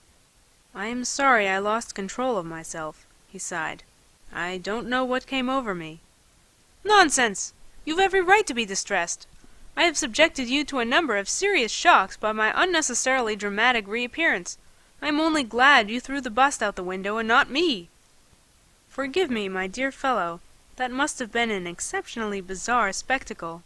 I am sorry I lost control of myself, he sighed. I don't know what came over me. Nonsense! You've every right to be distressed. I have subjected you to a number of serious shocks by my unnecessarily dramatic reappearance. I am only glad you threw the bust out the window and not me. Forgive me, my dear fellow. That must have been an exceptionally bizarre spectacle.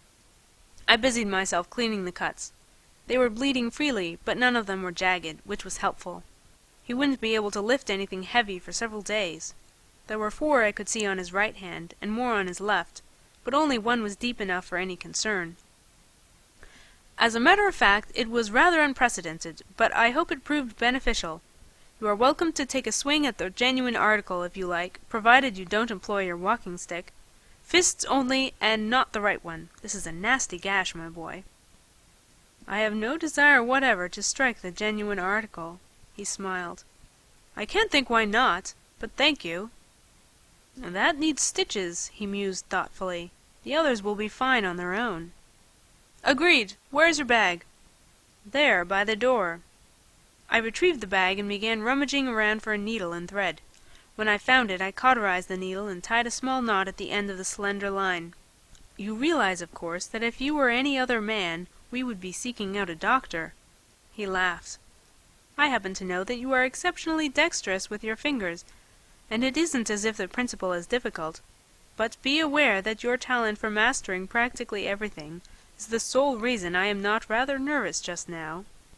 I busied myself cleaning the cuts. They were bleeding freely, but none of them were jagged, which was helpful. He wouldn't be able to lift anything heavy for several days. There were 4 I could see on his right hand, and more on his left, but only one was deep enough for any concern. As a matter of fact, it was rather unprecedented, but I hope it proved beneficial. You are welcome to take a swing at the genuine article if you like, provided you don't employ your walking stick. Fists only, and not the right one. This is a nasty gash, my boy. I have no desire whatever to strike the genuine article, he smiled. I can't think why not, but thank you. That needs stitches, he mused thoughtfully. The others will be fine on their own. Agreed. Where's your bag? There, by the door. I retrieved the bag and began rummaging around for a needle and thread. When I found it, I cauterized the needle and tied a small knot at the end of the slender line. You realize, of course, that if you were any other man, we would be seeking out a doctor. He laughed. I happen to know that you are exceptionally dexterous with your fingers, and it isn't as if the principle is difficult. But be aware that your talent for mastering practically everything is the sole reason I am not rather nervous just now.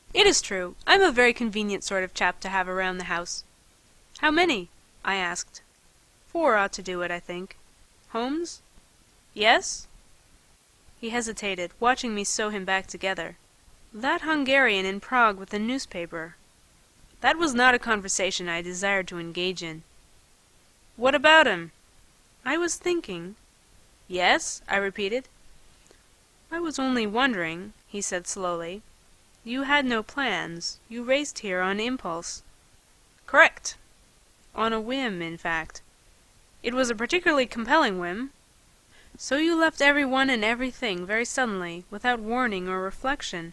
It is true. I'm a very convenient sort of chap to have around the house. How many? I asked. 4 ought to do it, I think. Holmes? Yes? He hesitated, watching me sew him back together. That Hungarian in Prague with the newspaper. That was not a conversation I desired to engage in. What about him? I was thinking. Yes, I repeated. I was only wondering, he said slowly. You had no plans. You raced here on impulse. Correct. On a whim, in fact. It was a particularly compelling whim. So you left everyone and everything very suddenly, without warning or reflection.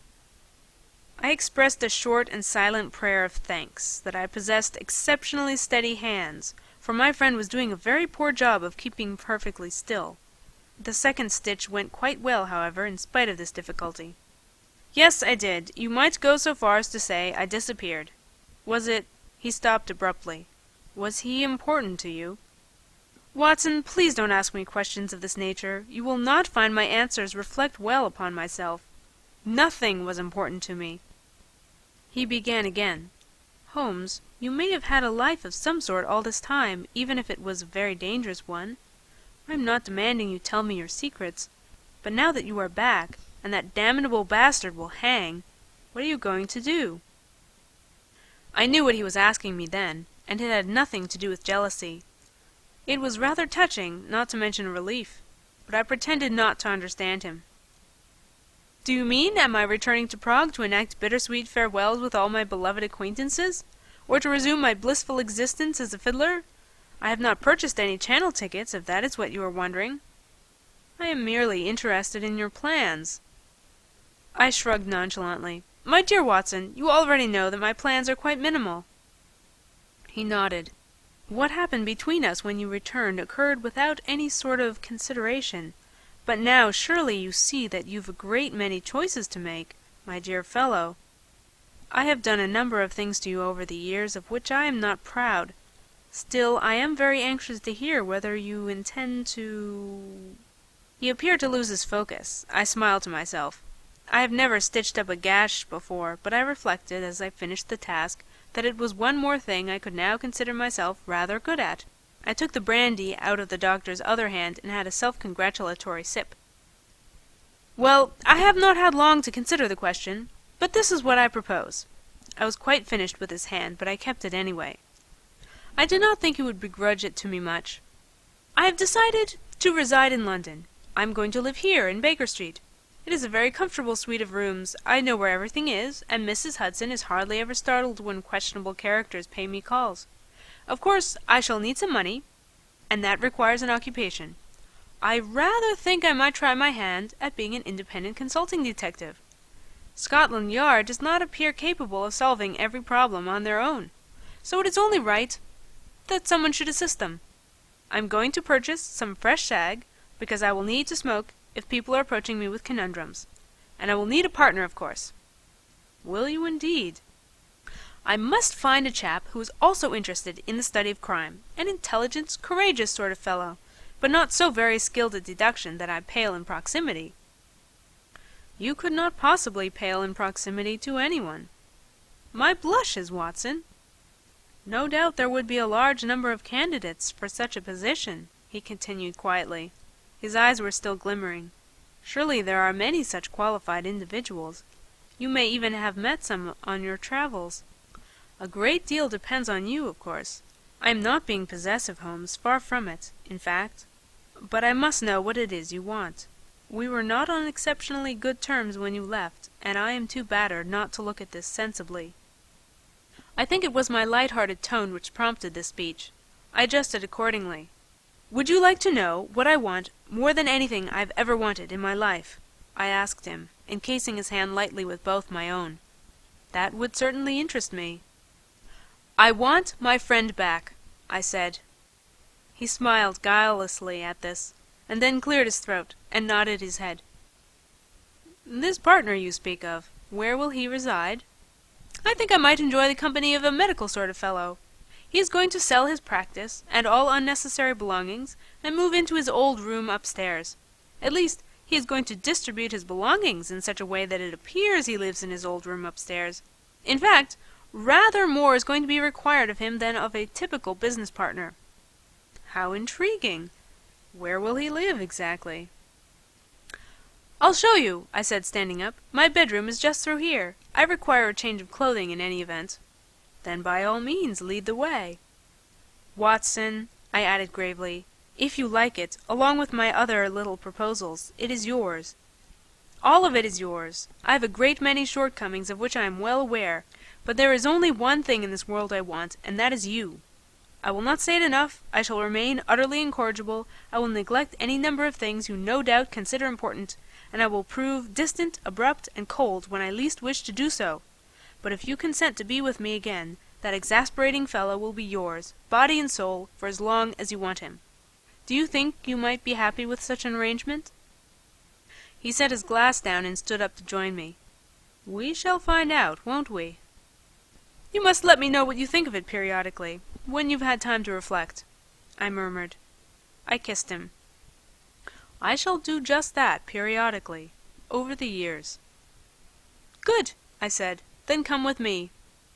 I expressed a short and silent prayer of thanks that I possessed exceptionally steady hands, for my friend was doing a very poor job of keeping perfectly still. The second stitch went quite well, however, in spite of this difficulty. Yes, I did. You might go so far as to say I disappeared. Was it— He stopped abruptly. Was he important to you? Watson, please don't ask me questions of this nature. You will not find my answers reflect well upon myself. Nothing was important to me. He began again. Holmes, you may have had a life of some sort all this time, even if it was a very dangerous one. I am not demanding you tell me your secrets, but now that you are back, and that damnable bastard will hang, what are you going to do? I knew what he was asking me then, and it had nothing to do with jealousy. It was rather touching, not to mention a relief, but I pretended not to understand him. Do you mean, am I returning to Prague to enact bittersweet farewells with all my beloved acquaintances, or to resume my blissful existence as a fiddler? I have not purchased any Channel tickets, if that is what you are wondering. I am merely interested in your plans. I shrugged nonchalantly. My dear Watson, you already know that my plans are quite minimal. He nodded. What happened between us when you returned occurred without any sort of consideration, but now surely you see that you've a great many choices to make, my dear fellow. I have done a number of things to you over the years of which I am not proud. Still, I am very anxious to hear whether you intend to— He appeared to lose his focus. I smiled to myself. I have never stitched up a gash before, but I reflected, as I finished the task, that it was one more thing I could now consider myself rather good at. I took the brandy out of the doctor's other hand and had a self-congratulatory sip. Well, I have not had long to consider the question, but this is what I propose. I was quite finished with his hand, but I kept it anyway. I did not think he would begrudge it to me much. I have decided to reside in London. I am going to live here, in Baker Street. It is a very comfortable suite of rooms. I know where everything is, and Mrs. Hudson is hardly ever startled when questionable characters pay me calls. Of course, I shall need some money, and that requires an occupation. I rather think I might try my hand at being an independent consulting detective. Scotland Yard does not appear capable of solving every problem on their own, so it is only right that someone should assist them. I am going to purchase some fresh shag, because I will need to smoke if people are approaching me with conundrums. And I will need a partner, of course. Will you indeed? I must find a chap who is also interested in the study of crime, an intelligent, courageous sort of fellow, but not so very skilled at deduction that I pale in proximity. You could not possibly pale in proximity to anyone. My blushes, Watson! No doubt there would be a large number of candidates for such a position, he continued quietly. His eyes were still glimmering. Surely there are many such qualified individuals. You may even have met some on your travels. A great deal depends on you, of course. I am not being possessive, Holmes, far from it, in fact. But I must know what it is you want. We were not on exceptionally good terms when you left, and I am too battered not to look at this sensibly. I think it was my light-hearted tone which prompted this speech. I adjusted accordingly. Would you like to know what I want more than anything I've ever wanted in my life? I asked him, encasing his hand lightly with both my own. That would certainly interest me. I want my friend back, I said. He smiled guilelessly at this, and then cleared his throat, and nodded his head. This partner you speak of, where will he reside? I think I might enjoy the company of a medical sort of fellow. He is going to sell his practice, and all unnecessary belongings, and move into his old room upstairs. At least, He is going to distribute his belongings in such a way that it appears he lives in his old room upstairs. In fact, rather more is going to be required of him than of a typical business partner. How intriguing! Where will he live, exactly? "I'll show you," I said, standing up. "My bedroom is just through here. I require a change of clothing in any event." "Then by all means lead the way." "Watson," I added gravely, "if you like it, along with my other little proposals, it is yours. All of it is yours. I have a great many shortcomings of which I am well aware, but there is only one thing in this world I want, and that is you. I will not say it enough. I shall remain utterly incorrigible. I will neglect any number of things you no doubt consider important, and I will prove distant, abrupt, and cold when I least wish to do so. But if you consent to be with me again, that exasperating fellow will be yours, body and soul, for as long as you want him. Do you think you might be happy with such an arrangement?" He set his glass down and stood up to join me. "We shall find out, won't we?" "You must let me know what you think of it periodically, when you've had time to reflect," I murmured. I kissed him. "I shall do just that, periodically, over the years." "Good," I said. "Then come with me."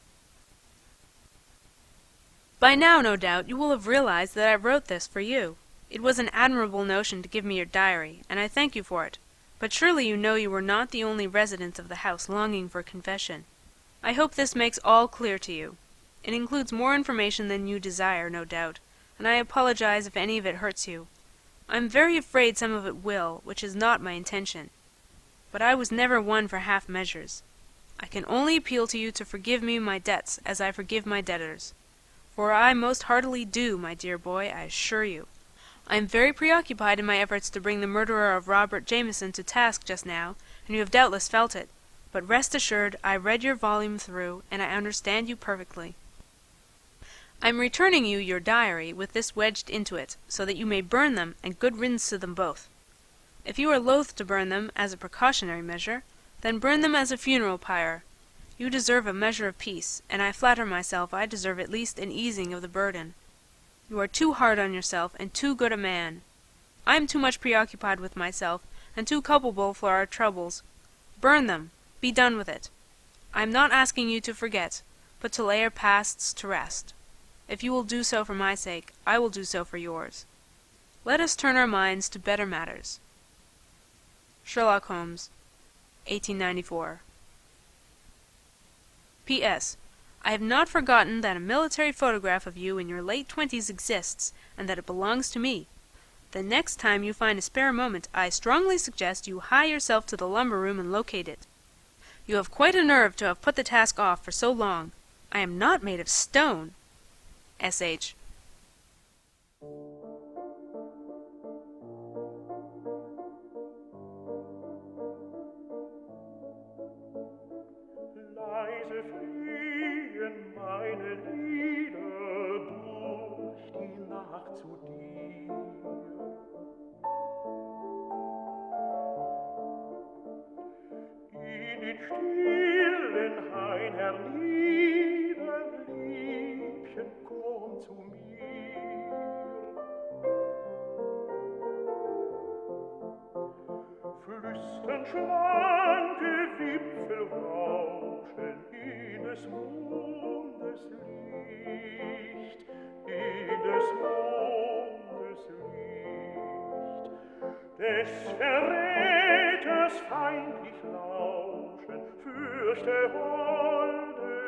By now, no doubt, you will have realized that I wrote this for you. It was an admirable notion to give me your diary, and I thank you for it. But surely you know you were not the only resident of the house longing for confession. I hope this makes all clear to you. It includes more information than you desire, no doubt, and I apologize if any of it hurts you. I am very afraid some of it will, which is not my intention. But I was never one for half measures. I can only appeal to you to forgive me my debts as I forgive my debtors. For I most heartily do, my dear boy, I assure you. I am very preoccupied in my efforts to bring the murderer of Robert Jameson to task just now, and you have doubtless felt it. But rest assured, I read your volume through, and I understand you perfectly. I am returning you your diary with this wedged into it, so that you may burn them, and good riddance to them both. If you are loath to burn them as a precautionary measure, then burn them as a funeral pyre. You deserve a measure of peace, and I flatter myself I deserve at least an easing of the burden. You are too hard on yourself, and too good a man. I am too much preoccupied with myself, and too culpable for our troubles. Burn them. Be done with it. I am not asking you to forget, but to lay our pasts to rest. If you will do so for my sake, I will do so for yours. Let us turn our minds to better matters. Sherlock Holmes, 1894. P.S. I have not forgotten that a military photograph of you in your late 20s exists, and that it belongs to me. The next time you find a spare moment, I strongly suggest you hie yourself to the lumber room and locate it. You have quite a nerve to have put the task off for so long. I am not made of stone. S.H. Leise fliehen meine Lieder durch die Nacht zu dir. In den stillen Hain hernieder, Liebchen, komm zu mir. Flüstern schlanke Wipfel rauschen in des Mondes Licht, in des Mondes Licht. Des Verräters feindlich lauschen, fürchte holde